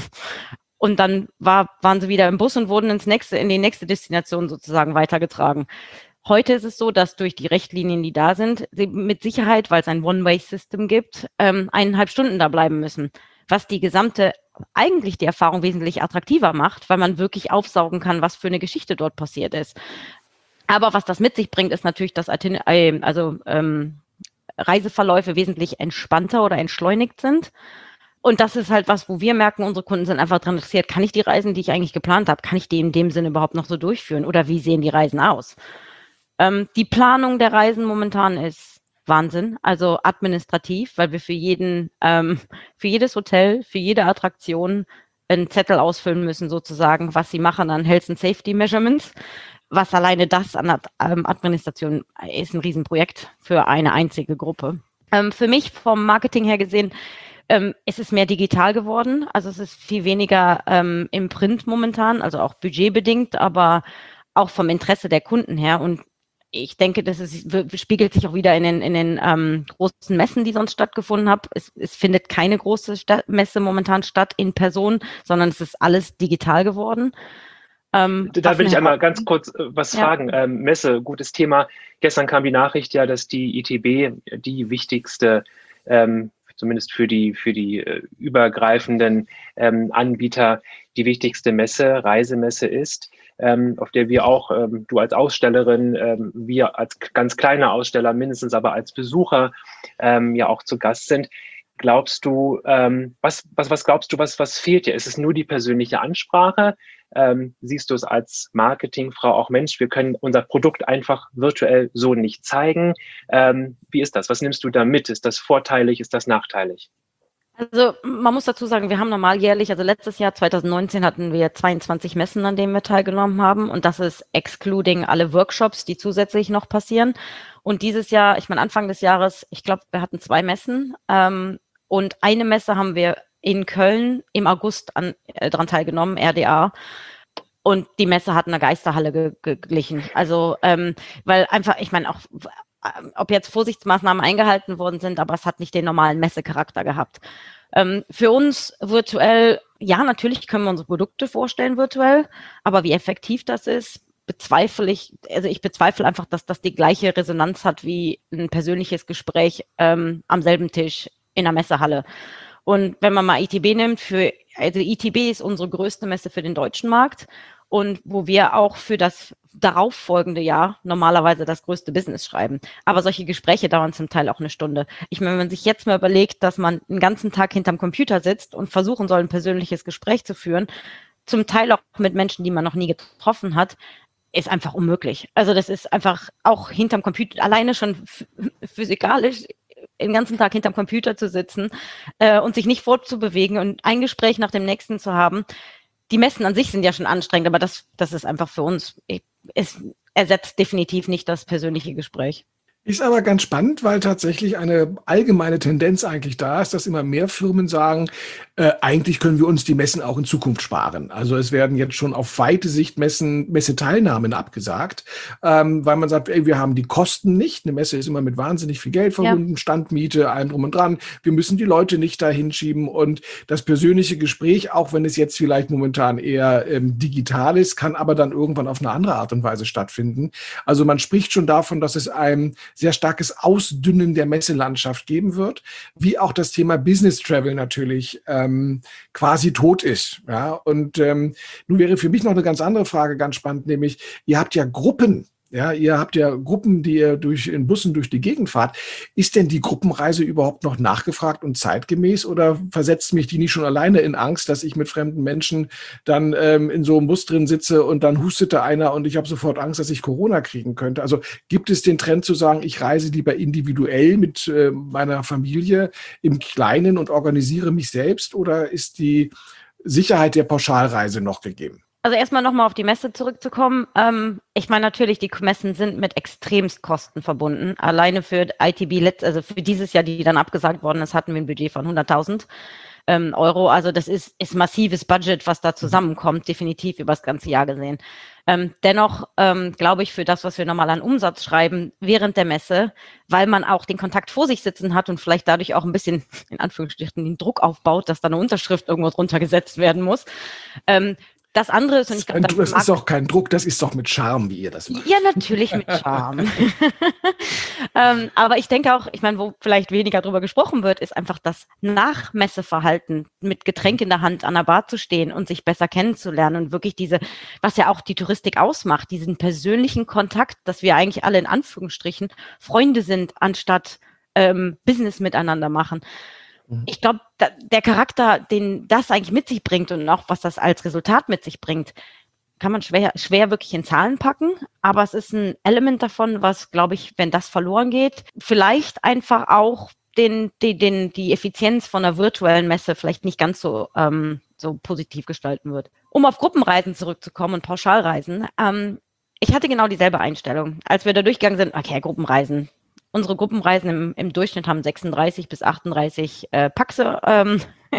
Und dann war, waren sie wieder im Bus und wurden ins nächste, in die nächste Destination sozusagen weitergetragen. Heute ist es so, dass durch die Richtlinien, die da sind, sie mit Sicherheit, weil es ein One-Way-System gibt, ähm, eineinhalb Stunden da bleiben müssen. Was die gesamte, eigentlich die Erfahrung wesentlich attraktiver macht, weil man wirklich aufsaugen kann, was für eine Geschichte dort passiert ist. Aber was das mit sich bringt, ist natürlich, dass also ähm, Reiseverläufe wesentlich entspannter oder entschleunigt sind. Und das ist halt was, wo wir merken, unsere Kunden sind einfach daran interessiert, kann ich die Reisen, die ich eigentlich geplant habe, kann ich die in dem Sinne überhaupt noch so durchführen? Oder wie sehen die Reisen aus? Ähm, die Planung der Reisen momentan ist Wahnsinn, also administrativ, weil wir für jeden, ähm, für jedes Hotel, für jede Attraktion einen Zettel ausfüllen müssen, sozusagen, was sie machen an Health and Safety Measurements. Was alleine das an Administration ist ein Riesenprojekt für eine einzige Gruppe. Ähm, für mich vom Marketing her gesehen, ähm, ist es mehr digital geworden. Also es ist viel weniger ähm, im Print momentan, also auch budgetbedingt, aber auch vom Interesse der Kunden her. Und ich denke, das ist, spiegelt sich auch wieder in den, in den ähm, großen Messen, die sonst stattgefunden haben. Es, es findet keine große Stadt, Messe momentan statt in Person, sondern es ist alles digital geworden. Ähm, da will ich einmal ganz kurz äh, was ja. fragen. Ähm, Messe, gutes Thema. Gestern kam die Nachricht ja, dass die I T B die wichtigste, ähm, zumindest für die, für die äh, übergreifenden ähm, Anbieter, die wichtigste Messe, Reisemesse ist, ähm, auf der wir auch, ähm, du als Ausstellerin, ähm, wir als ganz kleiner Aussteller mindestens, aber als Besucher ähm, ja auch zu Gast sind. Glaubst du, ähm, was, was, was glaubst du, was, was fehlt dir? Ist es nur die persönliche Ansprache? Ähm, siehst du es als Marketingfrau auch, Mensch, wir können unser Produkt einfach virtuell so nicht zeigen? Ähm, wie ist das? Was nimmst du da mit? Ist das vorteilig? Ist das nachteilig? Also man muss dazu sagen, wir haben normal jährlich, also letztes Jahr zwanzig neunzehn hatten wir zweiundzwanzig Messen, an denen wir teilgenommen haben, und das ist excluding alle Workshops, die zusätzlich noch passieren. Und dieses Jahr, ich meine Anfang des Jahres, ich glaube, wir hatten zwei Messen ähm, und eine Messe haben wir in Köln im August an, äh, dran teilgenommen, R D A. Und die Messe hat eine Geisterhalle ge geglichen. Also, ähm, weil einfach, ich meine auch, ob jetzt Vorsichtsmaßnahmen eingehalten worden sind, aber es hat nicht den normalen Messecharakter gehabt. Ähm, für uns virtuell, ja, natürlich können wir unsere Produkte vorstellen virtuell, aber wie effektiv das ist, bezweifle ich, also ich bezweifle einfach, dass das die gleiche Resonanz hat wie ein persönliches Gespräch ähm, am selben Tisch in der Messehalle. Und wenn man mal I T B nimmt, für, also I T B ist unsere größte Messe für den deutschen Markt. und wo wir auch für das darauffolgende Jahr normalerweise das größte Business schreiben. Aber solche Gespräche dauern zum Teil auch eine Stunde. Ich meine, wenn man sich jetzt mal überlegt, dass man den ganzen Tag hinterm Computer sitzt und versuchen soll, ein persönliches Gespräch zu führen, zum Teil auch mit Menschen, die man noch nie getroffen hat, ist einfach unmöglich. Also das ist einfach auch hinterm Computer, alleine schon physikalisch den ganzen Tag hinterm Computer zu sitzen äh, und sich nicht fortzubewegen und ein Gespräch nach dem nächsten zu haben. Die Messen an sich sind ja schon anstrengend, aber das, das ist einfach für uns, es ersetzt definitiv nicht das persönliche Gespräch. Ist aber ganz spannend, weil tatsächlich eine allgemeine Tendenz eigentlich da ist, dass immer mehr Firmen sagen, äh, eigentlich können wir uns die Messen auch in Zukunft sparen. Also es werden jetzt schon auf weite Sicht Messen, Messeteilnahmen abgesagt, ähm, weil man sagt, ey, wir haben die Kosten nicht. Eine Messe ist immer mit wahnsinnig viel Geld verbunden, ja. Standmiete, allem drum und dran. Wir müssen die Leute nicht da hinschieben und das persönliche Gespräch, auch wenn es jetzt vielleicht momentan eher ähm, digital ist, kann aber dann irgendwann auf eine andere Art und Weise stattfinden. Also man spricht schon davon, dass es einem sehr starkes Ausdünnen der Messelandschaft geben wird, wie auch das Thema Business Travel natürlich ähm, quasi tot ist. Ja? Und ähm, nun wäre für mich noch eine ganz andere Frage ganz spannend, nämlich ihr habt ja Gruppen. Ja, ihr habt ja Gruppen, die ihr durch, in Bussen durch die Gegend fahrt. Ist denn die Gruppenreise überhaupt noch nachgefragt und zeitgemäß oder versetzt mich die nicht schon alleine in Angst, dass ich mit fremden Menschen dann ähm, in so einem Bus drin sitze und dann hustet da einer und ich habe sofort Angst, dass ich Corona kriegen könnte? Also gibt es den Trend zu sagen, ich reise lieber individuell mit äh, meiner Familie im Kleinen und organisiere mich selbst, oder ist die Sicherheit der Pauschalreise noch gegeben? Also erstmal nochmal auf die Messe zurückzukommen. Ähm, ich meine natürlich, die Messen sind mit extremst Kosten verbunden. Alleine für I T B, also für dieses Jahr, die dann abgesagt worden ist, hatten wir ein Budget von hunderttausend ähm, Euro. Also das ist, ist massives Budget, was da zusammenkommt, definitiv über das ganze Jahr gesehen. Ähm, dennoch ähm, glaube ich, für das, was wir normal an Umsatz schreiben, während der Messe, weil man auch den Kontakt vor sich sitzen hat und vielleicht dadurch auch ein bisschen, in Anführungsstrichen, den Druck aufbaut, dass da eine Unterschrift irgendwo drunter gesetzt werden muss, ähm, das andere ist, und ich glaube, das, das ist doch kein Druck, das ist doch mit Charme, wie ihr das macht. Ja, natürlich mit Charme. ähm, aber ich denke auch, ich meine, wo vielleicht weniger drüber gesprochen wird, ist einfach das Nachmesseverhalten, mit Getränk in der Hand an der Bar zu stehen und sich besser kennenzulernen und wirklich diese, was ja auch die Touristik ausmacht, diesen persönlichen Kontakt, dass wir eigentlich alle in Anführungsstrichen Freunde sind, anstatt ähm, Business miteinander machen. Ich glaube, der Charakter, den das eigentlich mit sich bringt und auch was das als Resultat mit sich bringt, kann man schwer, schwer wirklich in Zahlen packen. Aber es ist ein Element davon, was, glaube ich, wenn das verloren geht, vielleicht einfach auch den, den, den, die Effizienz von einer virtuellen Messe vielleicht nicht ganz so, ähm, so positiv gestalten wird. Um auf Gruppenreisen zurückzukommen und Pauschalreisen, ähm, ich hatte genau dieselbe Einstellung. Als wir da durchgegangen sind, okay, Gruppenreisen. Unsere Gruppenreisen im, im Durchschnitt haben sechsunddreißig bis achtunddreißig äh, Paxe ähm,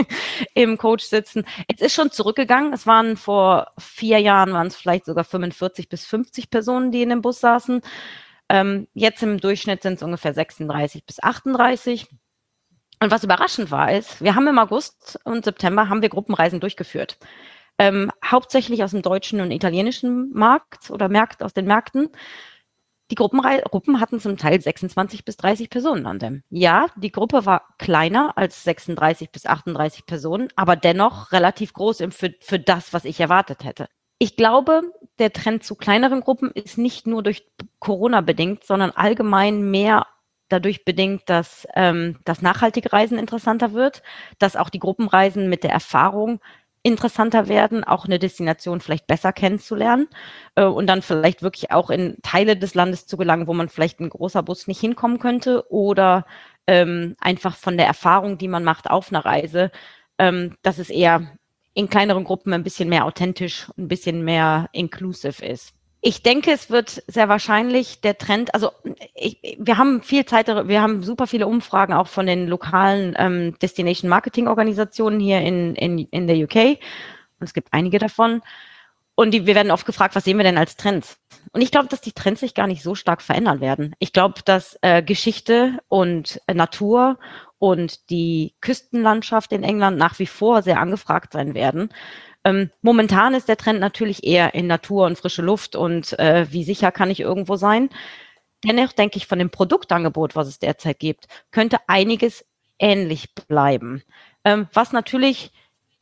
im Coach sitzen. Es ist schon zurückgegangen. Es waren vor vier Jahren, waren es vielleicht sogar fünfundvierzig bis fünfzig Personen, die in dem Bus saßen. Ähm, jetzt im Durchschnitt sind es ungefähr sechsunddreißig bis achtunddreißig. Und was überraschend war, ist, wir haben im August und September haben wir Gruppenreisen durchgeführt. Ähm, hauptsächlich aus dem deutschen und italienischen Markt oder Märkte, aus den Märkten. Die Gruppenre- Gruppen hatten zum Teil sechsundzwanzig bis dreißig Personen an dem. Ja, die Gruppe war kleiner als sechsunddreißig bis achtunddreißig Personen, aber dennoch relativ groß im, für, für das, was ich erwartet hätte. Ich glaube, der Trend zu kleineren Gruppen ist nicht nur durch Corona bedingt, sondern allgemein mehr dadurch bedingt, dass ähm, das nachhaltige Reisen interessanter wird, dass auch die Gruppenreisen mit der Erfahrung interessanter werden, auch eine Destination vielleicht besser kennenzulernen äh, und dann vielleicht wirklich auch in Teile des Landes zu gelangen, wo man vielleicht ein großer Bus nicht hinkommen könnte oder ähm, einfach von der Erfahrung, die man macht auf einer Reise, ähm, dass es eher in kleineren Gruppen ein bisschen mehr authentisch, ein bisschen mehr inclusive ist. Ich denke, es wird sehr wahrscheinlich der Trend, also ich, wir haben viel Zeit, wir haben super viele Umfragen auch von den lokalen ähm, Destination Marketing Organisationen hier in, in, in der U K und es gibt einige davon und die, wir werden oft gefragt, was sehen wir denn als Trends? Und ich glaube, dass die Trends sich gar nicht so stark verändern werden. Ich glaube, dass äh, Geschichte und äh, Natur und die Küstenlandschaft in England nach wie vor sehr angefragt sein werden. Ähm, momentan ist der Trend natürlich eher in Natur und frische Luft und äh, wie sicher kann ich irgendwo sein. Dennoch denke ich, von dem Produktangebot, was es derzeit gibt, könnte einiges ähnlich bleiben. Ähm, was natürlich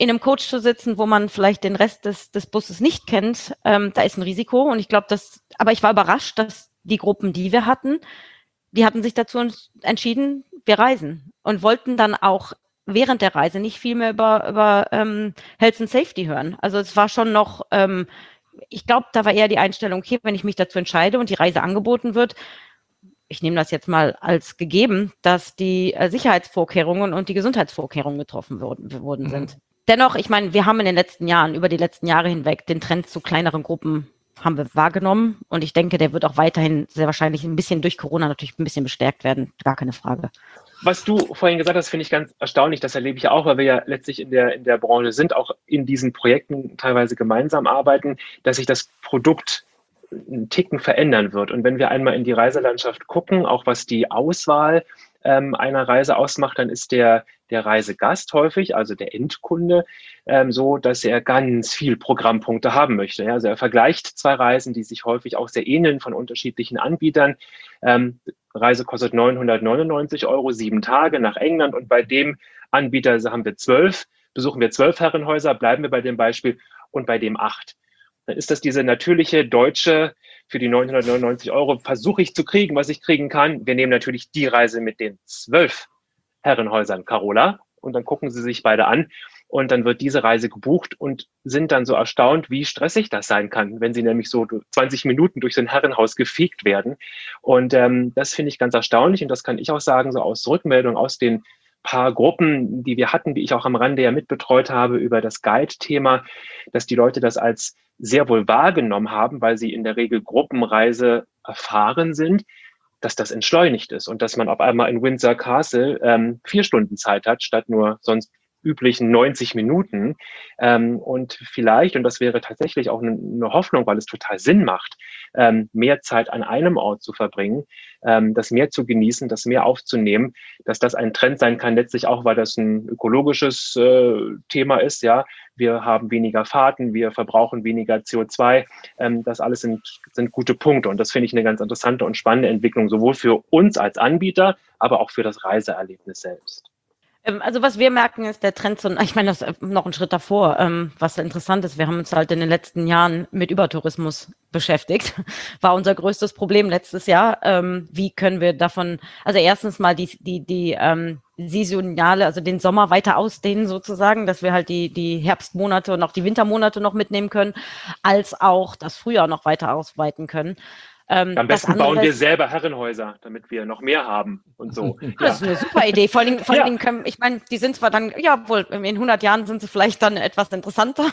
in einem Coach zu sitzen, wo man vielleicht den Rest des, des Busses nicht kennt, ähm, da ist ein Risiko. Und ich glaube, dass, aber ich war überrascht, dass die Gruppen, die wir hatten, die hatten sich dazu entschieden, wir reisen und wollten dann auch während der Reise nicht viel mehr über, über ähm, Health and Safety hören. Also es war schon noch, ähm, ich glaube, da war eher die Einstellung, okay, wenn ich mich dazu entscheide und die Reise angeboten wird, ich nehme das jetzt mal als gegeben, dass die äh, Sicherheitsvorkehrungen und die Gesundheitsvorkehrungen getroffen wurden, wurden sind. Mhm. Dennoch, ich meine, wir haben in den letzten Jahren, über die letzten Jahre hinweg, den Trend zu kleineren Gruppen haben wir wahrgenommen. Und ich denke, der wird auch weiterhin sehr wahrscheinlich ein bisschen durch Corona natürlich ein bisschen bestärkt werden. Gar keine Frage. Was du vorhin gesagt hast, finde ich ganz erstaunlich. Das erlebe ich auch, weil wir ja letztlich in der, in der Branche sind, auch in diesen Projekten teilweise gemeinsam arbeiten, dass sich das Produkt einen Ticken verändern wird. Und wenn wir einmal in die Reiselandschaft gucken, auch was die Auswahl ähm, einer Reise ausmacht, dann ist der, der Reisegast häufig, also der Endkunde, ähm, so, dass er ganz viel Programmpunkte haben möchte. Ja, also er vergleicht zwei Reisen, die sich häufig auch sehr ähneln von unterschiedlichen Anbietern. Ähm, Reise kostet neunhundertneunundneunzig Euro, sieben Tage nach England, und bei dem Anbieter also haben wir zwölf, besuchen wir zwölf Herrenhäuser, bleiben wir bei dem Beispiel, und bei dem acht. Dann ist das diese natürliche deutsche, für die neunhundertneunundneunzig Euro versuche ich zu kriegen, was ich kriegen kann. Wir nehmen natürlich die Reise mit den zwölf Herrenhäusern, Carola, und dann gucken sie sich beide an, und dann wird diese Reise gebucht und sind dann so erstaunt, wie stressig das sein kann, wenn sie nämlich so zwanzig Minuten durch so ein Herrenhaus gefegt werden. Und ähm, das finde ich ganz erstaunlich, und das kann ich auch sagen, so aus Rückmeldung aus den paar Gruppen, die wir hatten, die ich auch am Rande ja mitbetreut habe über das Guide-Thema, dass die Leute das als sehr wohl wahrgenommen haben, weil sie in der Regel Gruppenreise erfahren sind, dass das entschleunigt ist und dass man auf einmal in Windsor Castle ähm, vier Stunden Zeit hat, statt nur sonst üblichen neunzig Minuten. Ähm, und vielleicht, und das wäre tatsächlich auch eine Hoffnung, weil es total Sinn macht, ähm, mehr Zeit an einem Ort zu verbringen, ähm, das mehr zu genießen, das mehr aufzunehmen, dass das ein Trend sein kann, letztlich auch, weil das ein ökologisches äh, Thema ist. Ja, wir haben weniger Fahrten, wir verbrauchen weniger C O zwei. Ähm, das alles sind, sind gute Punkte, und das finde ich eine ganz interessante und spannende Entwicklung, sowohl für uns als Anbieter, aber auch für das Reiseerlebnis selbst. Also was wir merken, ist der Trend, so, ich meine, das ist noch ein Schritt davor, ähm, was interessant ist, wir haben uns halt in den letzten Jahren mit Übertourismus beschäftigt, war unser größtes Problem letztes Jahr. Ähm, wie können wir davon, also erstens mal die, die, die ähm, saisonale, also den Sommer weiter ausdehnen sozusagen, dass wir halt die, die Herbstmonate und auch die Wintermonate noch mitnehmen können, als auch das Frühjahr noch weiter ausweiten können. Ähm, Am besten bauen wir selber Herrenhäuser, damit wir noch mehr haben und so. Das ist eine super Idee. Vor allen Dingen, vor allen Dingen können, ich meine, die sind zwar dann, ja wohl, in hundert Jahren sind sie vielleicht dann etwas interessanter.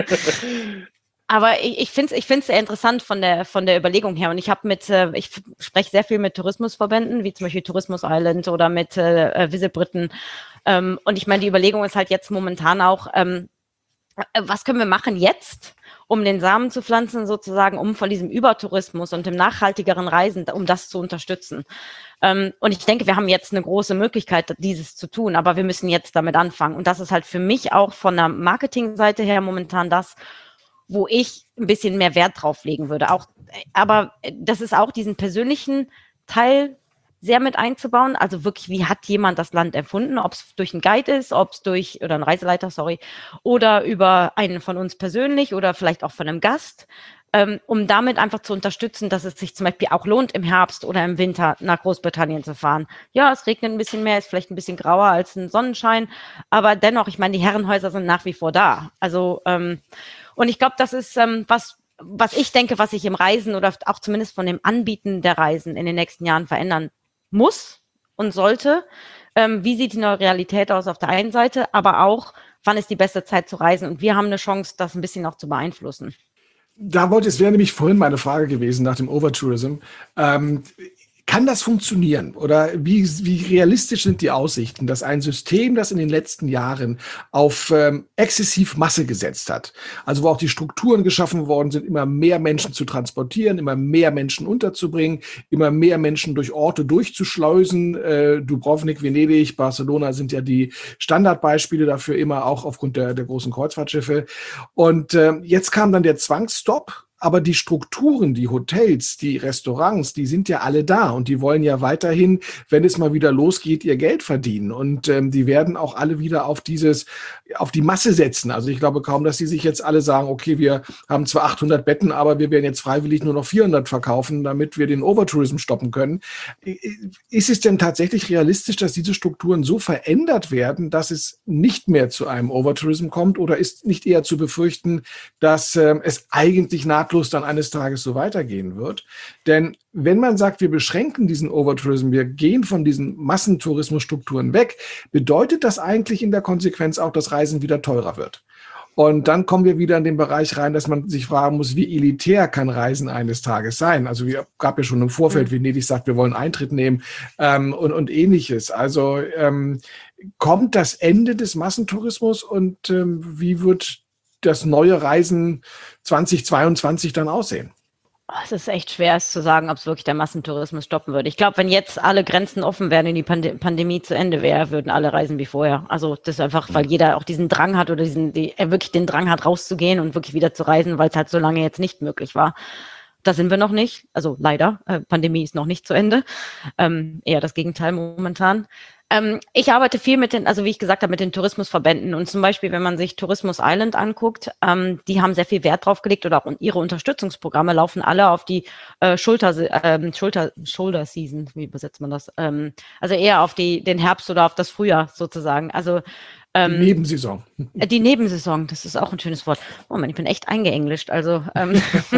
Aber ich, ich finde es ich find's sehr interessant von der, von der Überlegung her. Und ich habe mit, äh, ich spreche sehr viel mit Tourismusverbänden, wie zum Beispiel Tourismus Island oder mit äh, Visit Britain. Ähm, und ich meine, die Überlegung ist halt jetzt momentan auch, ähm, was können wir machen jetzt, um den Samen zu pflanzen, sozusagen, um von diesem Übertourismus und dem nachhaltigeren Reisen, um das zu unterstützen. Ähm, und ich denke, wir haben jetzt eine große Möglichkeit, dieses zu tun, aber wir müssen jetzt damit anfangen. Und das ist halt für mich auch von der Marketingseite her momentan das, wo ich ein bisschen mehr Wert drauf legen würde. Auch, aber das ist auch diesen persönlichen Teil sehr mit einzubauen. Also wirklich, wie hat jemand das Land empfunden? Ob es durch einen Guide ist, ob es durch, oder einen Reiseleiter, sorry, oder über einen von uns persönlich oder vielleicht auch von einem Gast, ähm, um damit einfach zu unterstützen, dass es sich zum Beispiel auch lohnt, im Herbst oder im Winter nach Großbritannien zu fahren. Ja, es regnet ein bisschen mehr, ist vielleicht ein bisschen grauer als ein Sonnenschein, aber dennoch, ich meine, die Herrenhäuser sind nach wie vor da. Also, ähm, und ich glaube, das ist ähm, was, was ich denke, was sich im Reisen oder auch zumindest von dem Anbieten der Reisen in den nächsten Jahren verändern muss und sollte. Ähm, wie sieht die neue Realität aus auf der einen Seite, aber auch, wann ist die beste Zeit zu reisen? Und wir haben eine Chance, das ein bisschen auch zu beeinflussen. Da wollte, es wäre nämlich vorhin meine Frage gewesen nach dem Overtourism. Ähm, Kann das funktionieren? Oder wie, wie realistisch sind die Aussichten, dass ein System, das in den letzten Jahren auf ähm, exzessiv Masse gesetzt hat, also wo auch die Strukturen geschaffen worden sind, immer mehr Menschen zu transportieren, immer mehr Menschen unterzubringen, immer mehr Menschen durch Orte durchzuschleusen. Äh, Dubrovnik, Venedig, Barcelona sind ja die Standardbeispiele dafür, immer auch aufgrund der, der großen Kreuzfahrtschiffe. Und äh, jetzt kam dann der Zwangsstopp. Aber die Strukturen, die Hotels, die Restaurants, die sind ja alle da und die wollen ja weiterhin, wenn es mal wieder losgeht, ihr Geld verdienen. Und ähm, die werden auch alle wieder auf dieses, auf die Masse setzen. Also ich glaube kaum, dass die sich jetzt alle sagen, okay, wir haben zwar achthundert Betten, aber wir werden jetzt freiwillig nur noch vierhundert verkaufen, damit wir den Overtourism stoppen können. Ist es denn tatsächlich realistisch, dass diese Strukturen so verändert werden, dass es nicht mehr zu einem Overtourism kommt, oder ist nicht eher zu befürchten, dass ähm, es eigentlich nahtlos dann eines Tages so weitergehen wird? Denn wenn man sagt, wir beschränken diesen Overtourism, wir gehen von diesen Massentourismusstrukturen weg, bedeutet das eigentlich in der Konsequenz auch, dass Reisen wieder teurer wird. Und dann kommen wir wieder in den Bereich rein, dass man sich fragen muss, wie elitär kann Reisen eines Tages sein? Also wir gab ja schon im Vorfeld, mhm. Venedig sagt, wir wollen Eintritt nehmen ähm, und, und ähnliches. Also ähm, kommt das Ende des Massentourismus und ähm, wie wird das neue Reisen zweitausendzweiundzwanzig dann aussehen? Es ist echt schwer, es zu sagen, ob es wirklich der Massentourismus stoppen würde. Ich glaube, wenn jetzt alle Grenzen offen wären und die Pand- Pandemie zu Ende wäre, würden alle reisen wie vorher. Also das ist einfach, weil jeder auch diesen Drang hat oder diesen, die, er wirklich den Drang hat, rauszugehen und wirklich wieder zu reisen, weil es halt so lange jetzt nicht möglich war. Da sind wir noch nicht. Also leider, äh, Pandemie ist noch nicht zu Ende. Ähm, eher das Gegenteil momentan. Ähm, ich arbeite viel mit den, also wie ich gesagt habe, mit den Tourismusverbänden. Und zum Beispiel, wenn man sich Tourismus Island anguckt, ähm, die haben sehr viel Wert drauf gelegt, oder auch ihre Unterstützungsprogramme laufen alle auf die äh, Schulter, ähm, Schulter, Shoulder Season, wie übersetzt man das? Ähm, also eher auf die, den Herbst oder auf das Frühjahr sozusagen. Also Ähm, die Nebensaison. Die Nebensaison, das ist auch ein schönes Wort. Oh Mann, ich bin echt eingeenglischt. Also, ähm,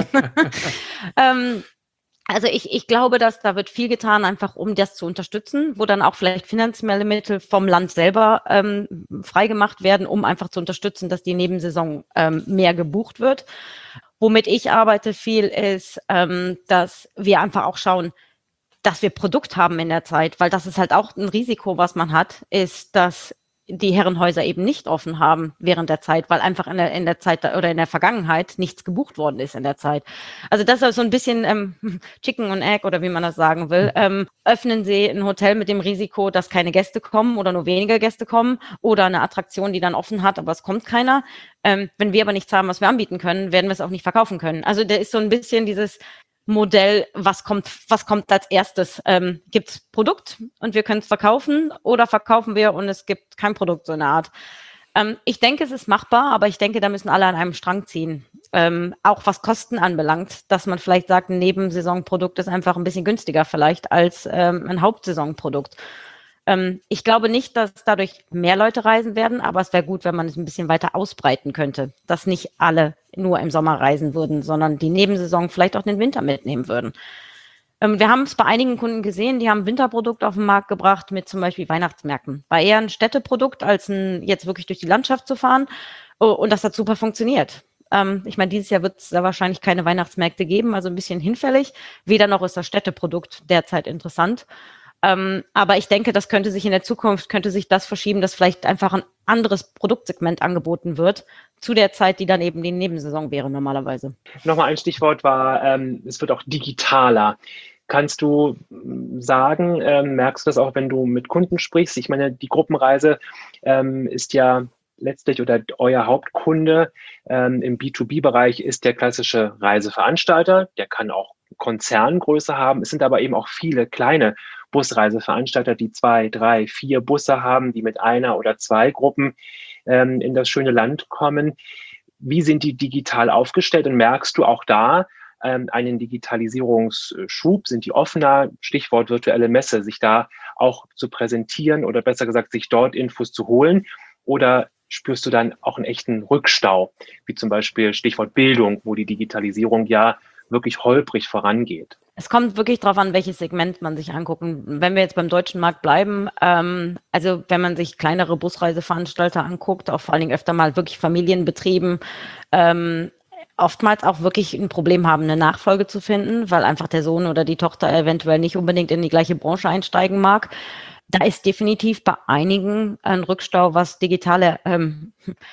ähm, also ich, ich glaube, dass da wird viel getan, einfach um das zu unterstützen, wo dann auch vielleicht finanzielle Mittel vom Land selber ähm, freigemacht werden, um einfach zu unterstützen, dass die Nebensaison ähm, mehr gebucht wird. Womit ich arbeite viel ist, ähm, dass wir einfach auch schauen, dass wir Produkt haben in der Zeit, weil das ist halt auch ein Risiko, was man hat, ist, dass die Herrenhäuser eben nicht offen haben während der Zeit, weil einfach in der, in der Zeit oder in der Vergangenheit nichts gebucht worden ist in der Zeit. Also das ist so ein bisschen ähm, Chicken and Egg oder wie man das sagen will. Ähm, öffnen Sie ein Hotel mit dem Risiko, dass keine Gäste kommen oder nur weniger Gäste kommen, oder eine Attraktion, die dann offen hat, aber es kommt keiner. Ähm, wenn wir aber nichts haben, was wir anbieten können, werden wir es auch nicht verkaufen können. Also da ist so ein bisschen dieses Modell, was kommt, was kommt als erstes? Ähm, gibt es Produkt und wir können es verkaufen, oder verkaufen wir und es gibt kein Produkt, so eine Art? Ähm, ich denke, es ist machbar, aber ich denke, da müssen alle an einem Strang ziehen. Ähm, auch was Kosten anbelangt, dass man vielleicht sagt, ein Nebensaisonprodukt ist einfach ein bisschen günstiger vielleicht als ähm, ein Hauptsaisonprodukt. Ähm, ich glaube nicht, dass dadurch mehr Leute reisen werden, aber es wäre gut, wenn man es ein bisschen weiter ausbreiten könnte, dass nicht alle nur im Sommer reisen würden, sondern die Nebensaison vielleicht auch den Winter mitnehmen würden. Ähm, wir haben es bei einigen Kunden gesehen, die haben ein Winterprodukt auf den Markt gebracht mit zum Beispiel Weihnachtsmärkten. War eher ein Städteprodukt, als ein, jetzt wirklich durch die Landschaft zu fahren. Oh, und das hat super funktioniert. Ähm, ich meine, dieses Jahr wird es da wahrscheinlich keine Weihnachtsmärkte geben, also ein bisschen hinfällig. Weder noch ist das Städteprodukt derzeit interessant. Ähm, aber ich denke, das könnte sich in der Zukunft, könnte sich das verschieben, dass vielleicht einfach ein anderes Produktsegment angeboten wird zu der Zeit, die dann eben die Nebensaison wäre normalerweise. Nochmal ein Stichwort war, ähm, es wird auch digitaler. Kannst du sagen, ähm, merkst du das auch, wenn du mit Kunden sprichst? Ich meine, die Gruppenreise ähm, ist ja letztlich, oder euer Hauptkunde ähm, im B zwei B-Bereich ist der klassische Reiseveranstalter. Der kann auch Konzerngröße haben. Es sind aber eben auch viele kleine Busreiseveranstalter, die zwei, drei, vier Busse haben, die mit einer oder zwei Gruppen ähm, in das schöne Land kommen. Wie sind die digital aufgestellt, und merkst du auch da ähm, einen Digitalisierungsschub? Sind die offener? Stichwort virtuelle Messe, sich da auch zu präsentieren oder besser gesagt, sich dort Infos zu holen? Oder spürst du dann auch einen echten Rückstau, wie zum Beispiel Stichwort Bildung, wo die Digitalisierung ja wirklich holprig vorangeht? Es kommt wirklich darauf an, welches Segment man sich anguckt. Wenn wir jetzt beim deutschen Markt bleiben, ähm, also wenn man sich kleinere Busreiseveranstalter anguckt, auch vor allen Dingen öfter mal wirklich Familienbetrieben, ähm, oftmals auch wirklich ein Problem haben, eine Nachfolge zu finden, weil einfach der Sohn oder die Tochter eventuell nicht unbedingt in die gleiche Branche einsteigen mag. Da ist definitiv bei einigen ein Rückstau, was digitale ähm,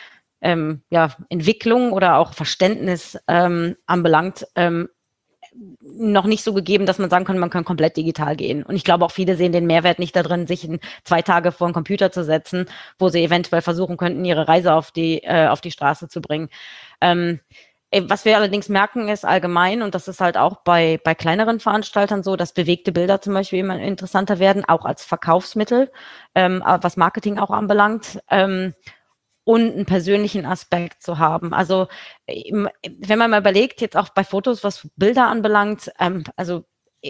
ähm, ja, Entwicklung oder auch Verständnis ähm, anbelangt, ähm, noch nicht so gegeben, dass man sagen kann, man kann komplett digital gehen. Und ich glaube auch viele sehen den Mehrwert nicht darin, sich in zwei Tage vor den Computer zu setzen, wo sie eventuell versuchen könnten, ihre Reise auf die, äh, auf die Straße zu bringen. Ähm, Was wir allerdings merken, ist allgemein, und das ist halt auch bei, bei kleineren Veranstaltern so, dass bewegte Bilder zum Beispiel immer interessanter werden, auch als Verkaufsmittel, ähm, was Marketing auch anbelangt, ähm, und einen persönlichen Aspekt zu haben. Also wenn man mal überlegt, jetzt auch bei Fotos, was Bilder anbelangt, ähm, also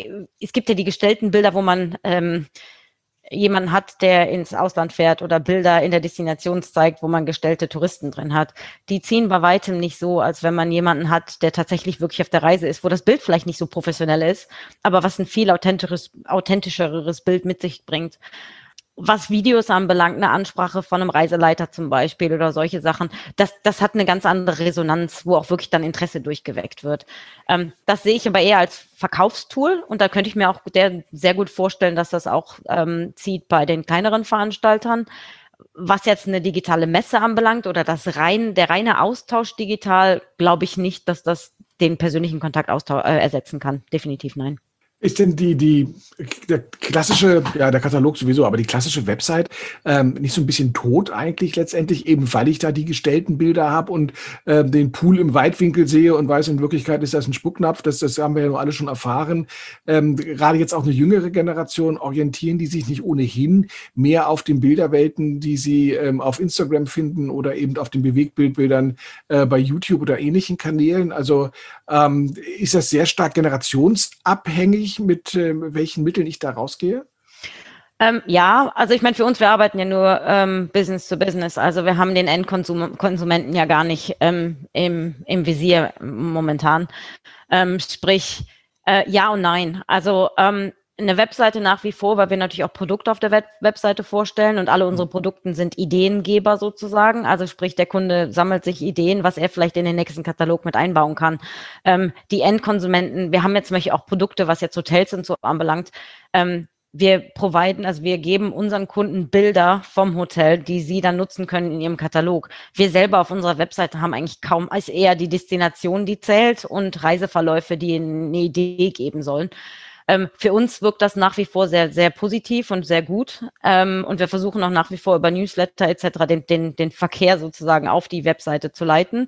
es gibt ja die gestellten Bilder, wo man ähm, jemanden hat, der ins Ausland fährt oder Bilder in der Destination zeigt, wo man gestellte Touristen drin hat. Die ziehen bei weitem nicht so, als wenn man jemanden hat, der tatsächlich wirklich auf der Reise ist, wo das Bild vielleicht nicht so professionell ist, aber was ein viel authentischeres, authentischeres Bild mit sich bringt. Was Videos anbelangt, eine Ansprache von einem Reiseleiter zum Beispiel oder solche Sachen, das, das hat eine ganz andere Resonanz, wo auch wirklich dann Interesse durchgeweckt wird. Ähm, das sehe ich aber eher als Verkaufstool und da könnte ich mir auch der, sehr gut vorstellen, dass das auch ähm, zieht bei den kleineren Veranstaltern. Was jetzt eine digitale Messe anbelangt oder das rein, der reine Austausch digital, glaube ich nicht, dass das den persönlichen Kontakt austau- äh, ersetzen kann. Definitiv nein. Ist denn die, die, der klassische, ja, der Katalog sowieso, aber die klassische Website ähm, nicht so ein bisschen tot eigentlich letztendlich, eben weil ich da die gestellten Bilder habe und äh, den Pool im Weitwinkel sehe und weiß, in Wirklichkeit ist das ein Spucknapf, das, das haben wir ja alle schon erfahren. Ähm, gerade jetzt auch eine jüngere Generation, orientieren die sich nicht ohnehin mehr auf den Bilderwelten, die sie ähm, auf Instagram finden oder eben auf den Bewegtbildbildern äh, bei YouTube oder ähnlichen Kanälen. Also ähm, ist das sehr stark generationsabhängig, mit äh, welchen Mitteln ich da rausgehe? Ähm, ja, also ich meine, für uns, wir arbeiten ja nur ähm, Business to Business. Also wir haben den Endkonsumenten ja gar nicht ähm, im, im Visier momentan. Ähm, sprich, äh, ja und nein. Also ähm, eine Webseite nach wie vor, weil wir natürlich auch Produkte auf der Web- Webseite vorstellen und alle unsere Produkte sind Ideengeber sozusagen. Also sprich, der Kunde sammelt sich Ideen, was er vielleicht in den nächsten Katalog mit einbauen kann. Ähm, die Endkonsumenten, wir haben jetzt zum Beispiel auch Produkte, was jetzt Hotels und so anbelangt. Ähm, wir providen, also wir geben unseren Kunden Bilder vom Hotel, die sie dann nutzen können in ihrem Katalog. Wir selber auf unserer Webseite haben eigentlich kaum, als eher die Destination, die zählt und Reiseverläufe, die eine Idee geben sollen. Ähm, für uns wirkt das nach wie vor sehr, sehr positiv und sehr gut. Ähm, und wir versuchen auch nach wie vor über Newsletter et cetera den, den, den Verkehr sozusagen auf die Webseite zu leiten.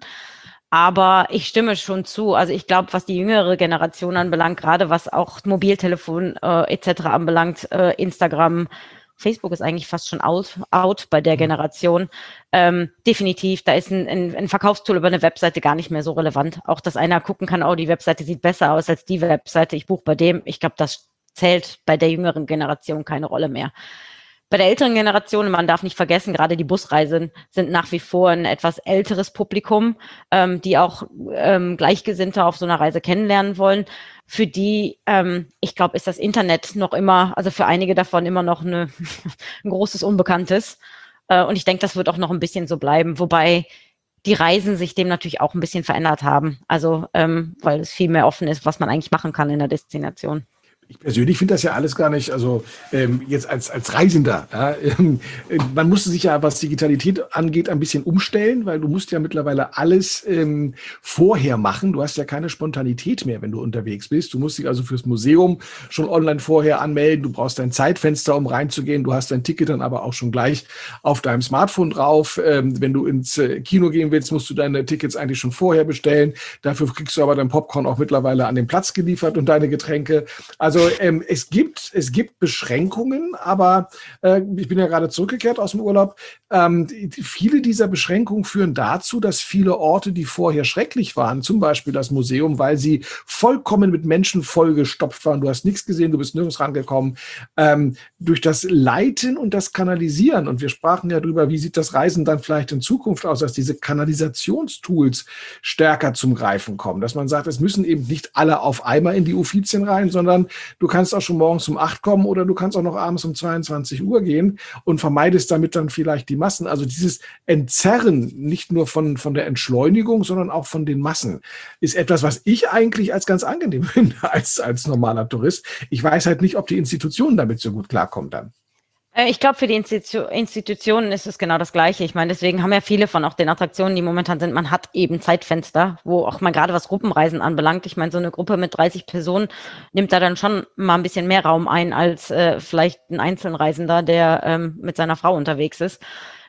Aber ich stimme schon zu. Also ich glaube, was die jüngere Generation anbelangt, gerade was auch Mobiltelefon äh, et cetera anbelangt, äh, Instagram, Facebook ist eigentlich fast schon out, out bei der Generation. Ähm, definitiv, da ist ein, ein, ein Verkaufstool über eine Webseite gar nicht mehr so relevant. Auch, dass einer gucken kann, oh, die Webseite sieht besser aus als die Webseite, ich buche bei dem. Ich glaube, das zählt bei der jüngeren Generation keine Rolle mehr. Bei der älteren Generation, man darf nicht vergessen, gerade die Busreisen sind nach wie vor ein etwas älteres Publikum, ähm, die auch ähm, Gleichgesinnte auf so einer Reise kennenlernen wollen. Für die, ähm, ich glaube, ist das Internet noch immer, also für einige davon immer noch eine, ein großes Unbekanntes. Äh, und ich denke, das wird auch noch ein bisschen so bleiben, wobei die Reisen sich dem natürlich auch ein bisschen verändert haben. Also, ähm, weil es viel mehr offen ist, was man eigentlich machen kann in der Destination. Ich persönlich finde das ja alles gar nicht, also ähm, jetzt als, als Reisender, ja, ähm, man musste sich ja, was Digitalität angeht, ein bisschen umstellen, weil du musst ja mittlerweile alles ähm, vorher machen. Du hast ja keine Spontanität mehr, wenn du unterwegs bist. Du musst dich also fürs Museum schon online vorher anmelden. Du brauchst ein Zeitfenster, um reinzugehen. Du hast dein Ticket dann aber auch schon gleich auf deinem Smartphone drauf. Ähm, wenn du ins äh, Kino gehen willst, musst du deine Tickets eigentlich schon vorher bestellen. Dafür kriegst du aber dein Popcorn auch mittlerweile an den Platz geliefert und deine Getränke. Also Also ähm, es gibt es gibt Beschränkungen, aber äh, ich bin ja gerade zurückgekehrt aus dem Urlaub. Ähm, die, viele dieser Beschränkungen führen dazu, dass viele Orte, die vorher schrecklich waren, zum Beispiel das Museum, weil sie vollkommen mit Menschen vollgestopft waren, du hast nichts gesehen, du bist nirgends rangekommen, ähm, durch das Leiten und das Kanalisieren, und wir sprachen ja drüber, wie sieht das Reisen dann vielleicht in Zukunft aus, dass diese Kanalisationstools stärker zum Greifen kommen, dass man sagt, es müssen eben nicht alle auf einmal in die Uffizien rein, sondern du kannst auch schon morgens um acht kommen oder du kannst auch noch abends um zweiundzwanzig Uhr gehen und vermeidest damit dann vielleicht die Massen. Also dieses Entzerren nicht nur von, von der Entschleunigung, sondern auch von den Massen ist etwas, was ich eigentlich als ganz angenehm finde als, als normaler Tourist. Ich weiß halt nicht, ob die Institutionen damit so gut klarkommen dann. Ich glaube, für die Institu- Institutionen ist es genau das Gleiche. Ich meine, deswegen haben ja viele von auch den Attraktionen, die momentan sind, man hat eben Zeitfenster, wo auch mal gerade was Gruppenreisen anbelangt. Ich meine, so eine Gruppe mit dreißig Personen nimmt da dann schon mal ein bisschen mehr Raum ein als äh, vielleicht ein Einzelreisender, der ähm, mit seiner Frau unterwegs ist.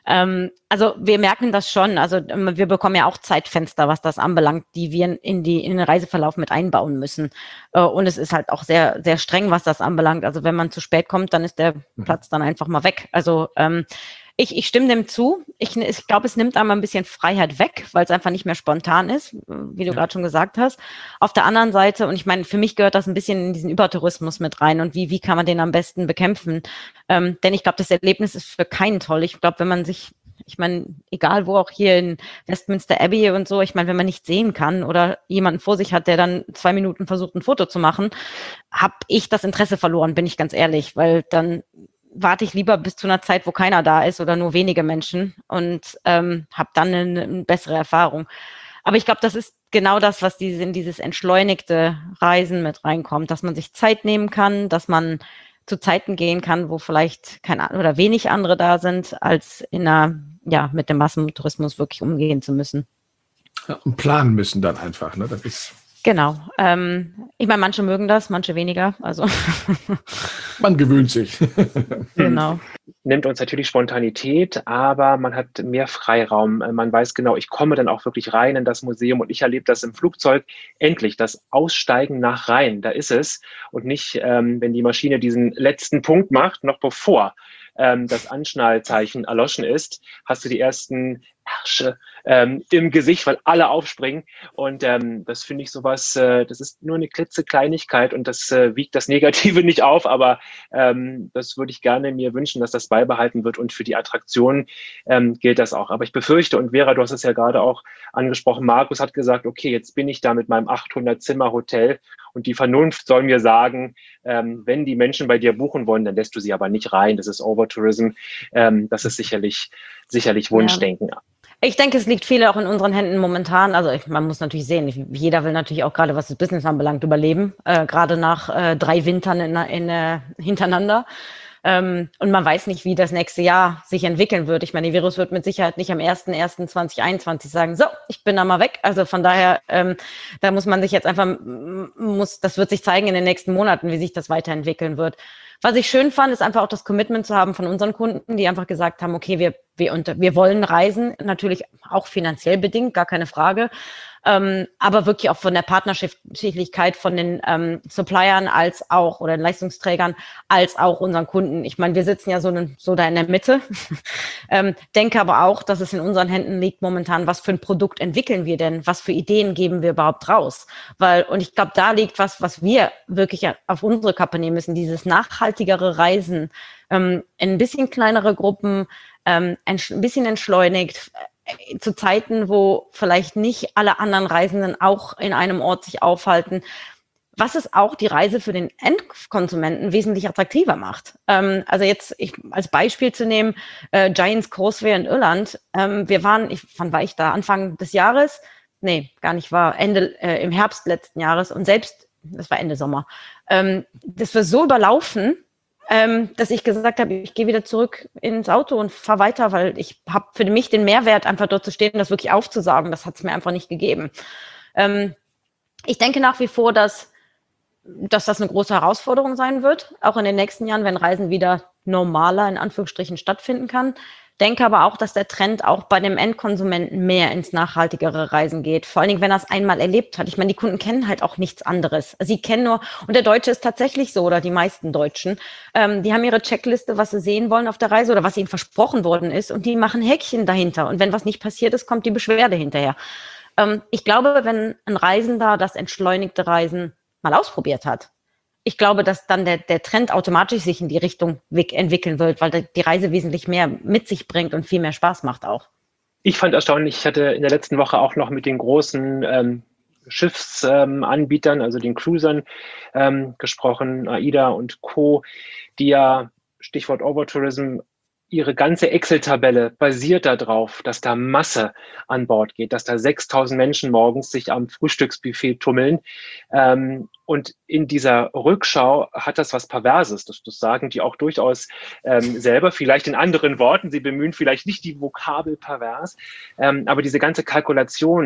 Ähm, also wir merken das schon. Also ähm, wir bekommen ja auch Zeitfenster, was das anbelangt, die wir in, die, in den Reiseverlauf mit einbauen müssen. Äh, und es ist halt auch sehr, sehr streng, was das anbelangt. Also wenn man zu spät kommt, dann ist der mhm. Platz dann einfach mal weg. Also ähm, Ich, ich stimme dem zu. Ich, ich glaube, es nimmt einmal ein bisschen Freiheit weg, weil es einfach nicht mehr spontan ist, wie du ja. gerade schon gesagt hast. Auf der anderen Seite, und ich meine, für mich gehört das ein bisschen in diesen Übertourismus mit rein und wie, wie kann man den am besten bekämpfen? Ähm, denn ich glaube, das Erlebnis ist für keinen toll. Ich glaube, wenn man sich, ich meine, egal wo, auch hier in Westminster Abbey und so, ich meine, wenn man nicht sehen kann oder jemanden vor sich hat, der dann zwei Minuten versucht, ein Foto zu machen, habe ich das Interesse verloren, bin ich ganz ehrlich, weil dann warte ich lieber bis zu einer Zeit, wo keiner da ist oder nur wenige Menschen und ähm, habe dann eine, eine bessere Erfahrung. Aber ich glaube, das ist genau das, was diese, in dieses entschleunigte Reisen mit reinkommt, dass man sich Zeit nehmen kann, dass man zu Zeiten gehen kann, wo vielleicht keine oder wenig andere da sind, als in einer, ja, mit dem Massentourismus wirklich umgehen zu müssen. Ja, und planen müssen dann einfach, ne? Das ist Genau. Ähm, ich meine, manche mögen das, manche weniger. Also man gewöhnt sich. Genau. Nimmt uns natürlich Spontanität, aber man hat mehr Freiraum. Man weiß genau, ich komme dann auch wirklich rein in das Museum und ich erlebe das im Flugzeug. Endlich, das Aussteigen nach rein, da ist es. Und nicht, ähm, wenn die Maschine diesen letzten Punkt macht, noch bevor ähm, das Anschnallzeichen erloschen ist, hast du die ersten Ärsche ähm, im Gesicht, weil alle aufspringen. Und ähm, das finde ich sowas, äh, das ist nur eine klitzekleinigkeit und das äh, wiegt das Negative nicht auf, aber ähm, das würde ich gerne mir wünschen, dass das beibehalten wird und für die Attraktion ähm, gilt das auch. Aber ich befürchte, und Vera, du hast es ja gerade auch angesprochen, Markus hat gesagt, okay, jetzt bin ich da mit meinem achthundert-Zimmer-Hotel und die Vernunft soll mir sagen, ähm, wenn die Menschen bei dir buchen wollen, dann lässt du sie aber nicht rein. Das ist Overtourism. Ähm, das ist sicherlich, sicherlich Wunschdenken. Ja. Ich denke, es liegt viel auch in unseren Händen momentan. Also ich, man muss natürlich sehen, jeder will natürlich auch gerade, was das Business anbelangt, überleben. Äh, gerade nach äh, drei Wintern in, in, äh, hintereinander. Ähm, und man weiß nicht, wie das nächste Jahr sich entwickeln wird. Ich meine, der Virus wird mit Sicherheit nicht am ersten ersten zweitausendeinundzwanzig sagen, so, ich bin da mal weg. Also von daher, ähm, da muss man sich jetzt einfach, muss, das wird sich zeigen in den nächsten Monaten, wie sich das weiterentwickeln wird. Was ich schön fand, ist einfach auch das Commitment zu haben von unseren Kunden, die einfach gesagt haben, okay, wir, wir, unter, wir wollen reisen, natürlich auch finanziell bedingt, gar keine Frage, ähm, aber wirklich auch von der Partnerschaftlichkeit von den ähm, Suppliern als auch oder den Leistungsträgern als auch unseren Kunden. Ich meine, wir sitzen ja so, ne, so da in der Mitte, ähm, denke aber auch, dass es in unseren Händen liegt momentan, was für ein Produkt entwickeln wir denn, was für Ideen geben wir überhaupt raus, weil, und ich glaube, da liegt was, was wir wirklich auf unsere Kappe nehmen müssen, dieses nachhaltigere Reisen, ähm, in ein bisschen kleinere Gruppen, ähm, ein, ein bisschen entschleunigt, äh, zu Zeiten, wo vielleicht nicht alle anderen Reisenden auch in einem Ort sich aufhalten, was es auch die Reise für den Endkonsumenten wesentlich attraktiver macht. Ähm, also jetzt ich, als Beispiel zu nehmen, äh, Giants Causeway in Irland, ähm, wir waren, ich, wann war ich da, Anfang des Jahres? Nee, gar nicht, war Ende, äh, im Herbst letzten Jahres und selbst, das war Ende Sommer, ähm, das war so überlaufen, ähm, dass ich gesagt habe, ich gehe wieder zurück ins Auto und fahre weiter, weil ich habe für mich den Mehrwert, einfach dort zu stehen und das wirklich aufzusagen, das hat es mir einfach nicht gegeben. Ähm, ich denke nach wie vor, dass, dass das eine große Herausforderung sein wird, auch in den nächsten Jahren, wenn Reisen wieder normaler, in Anführungsstrichen, stattfinden kann. Denke aber auch, dass der Trend auch bei dem Endkonsumenten mehr ins nachhaltigere Reisen geht. Vor allen Dingen, wenn er es einmal erlebt hat. Ich meine, die Kunden kennen halt auch nichts anderes. Sie kennen nur, und der Deutsche ist tatsächlich so, oder die meisten Deutschen, ähm, die haben ihre Checkliste, was sie sehen wollen auf der Reise oder was ihnen versprochen worden ist und die machen Häkchen dahinter. Und wenn was nicht passiert ist, kommt die Beschwerde hinterher. Ähm, ich glaube, wenn ein Reisender das entschleunigte Reisen mal ausprobiert hat, ich glaube, dass dann der, der Trend automatisch sich in die Richtung entwickeln wird, weil die Reise wesentlich mehr mit sich bringt und viel mehr Spaß macht auch. Ich fand erstaunlich, ich hatte in der letzten Woche auch noch mit den großen ähm, Schiffsanbietern, ähm, also den Cruisern ähm, gesprochen, AIDA und Co., die ja, Stichwort Overtourism, ihre ganze Excel-Tabelle basiert darauf, dass da Masse an Bord geht, dass da sechstausend Menschen morgens sich am Frühstücksbuffet tummeln. Ähm, und in dieser Rückschau hat das was Perverses. Das, das sagen die auch durchaus ähm, selber, vielleicht in anderen Worten. Sie bemühen vielleicht nicht die Vokabel pervers, ähm, aber diese ganze Kalkulation,